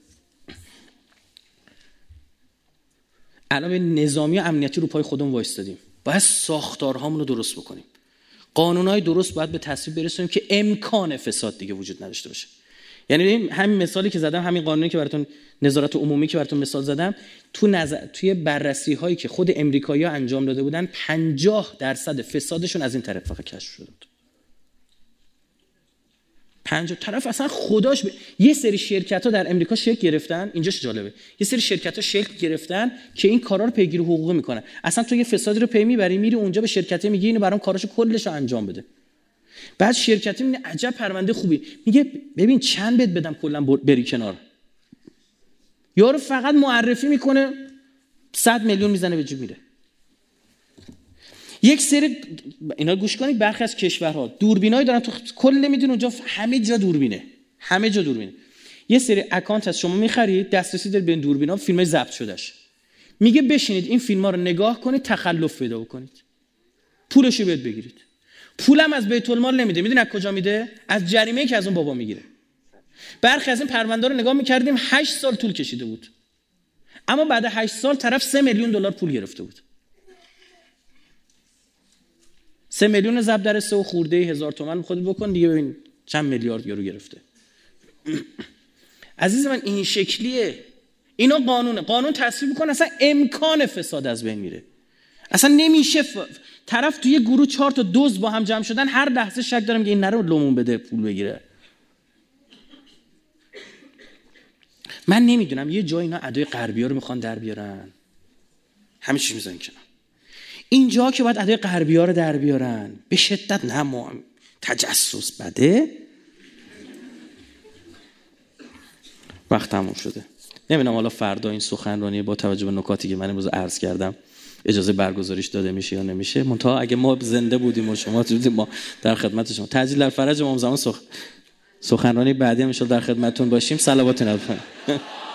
الان به نظامی و امنیتی رو پای خودمون وایستادیم، باید ساختارهامون رو درست بکنیم، قانونهای درست باید به تصویب برسونیم که امکان فساد دیگه وجود نداشته باشه. یعنی همین مثالی که زدم، همین قانونی که براتون نظارت عمومی که براتون مثال زدم، تو نظر توی بررسی هایی که خود امریکایی‌ها انجام داده بودن پنجاه درصد فسادشون از این طرف فقط کشف شده بود. پنجاه طرف اصلا خداش ب... یه سری شرکت‌ها در امریکا شکل گرفتن، اینجاش جالبه، یه سری شرکت‌ها شکل گرفتن که این کارا رو پیگیری حقوقی میکنن. اصلا تو یه فسادی رو پی میبری، میری اونجا به شرکت میگی اینو برام کاراشو کلش رو انجام بده. بعد شرکتی میگه عجب پرونده خوبی، میگه ببین چند بد بدم کلا بری کنار. یارو فقط معرفی میکنه صد میلیون میزنه به جیب میره. یک سری اینا گوش کنید، برخی از کشورها دوربینایی دارن تو کل میدون اونجا همه جا دوربینه، همه جا دوربینه. یه سری اکانت از شما میخرید، دسترسی دارید به این دوربینا، فیلمای ضبط شدهش. میگه بشینید این فیلم‌ها رو نگاه کنید، تخلف پیدا کنید، پولشو بهت بگیرید. پولم از بیت المال نمیده، میدونی از کجا میده؟ از جریمه‌ای که از اون بابا میگیره. برخی از این پرونده رو نگاه میکردیم هشت سال طول کشیده بود، اما بعد هشت سال طرف سه میلیون دلار پول گرفته بود. سه میلیون ضرب در سه و خورده هزار تومان خودت بکن دیگه، ببین چند میلیارد یورو گرفته. عزیز من این شکلیه. اینا قانونه، قانون تصویب میکنه اصلا امکان فساد از بین میره. اصلا نمیشه ف... طرف توی یه گروه چهار تا دزد با هم جمع شدن، هر لحظه شک دارم که این نره لومون بده پول بگیره. من نمیدونم یه جای اینا ادای غربی‌ها رو میخوان در بیارن، همه چی میذارن کنار. اینجا که باید ادای غربی‌ها رو در بیارن به شدت، نه ما تجسس بده. وقت تموم شده. نمیدونم حالا فردا این سخنرانی با توجه به نکاتی که من امروز عرض کردم اجازه برگزاریش داده میشه یا نمیشه. منتها اگه ما زنده بودیم و شما بودیم ما در خدمت شما. تعجیل در فرج امام زمان سخ... سخنرانی بعدی هم ان شاء الله در خدمتتون باشیم. صلوات نبی.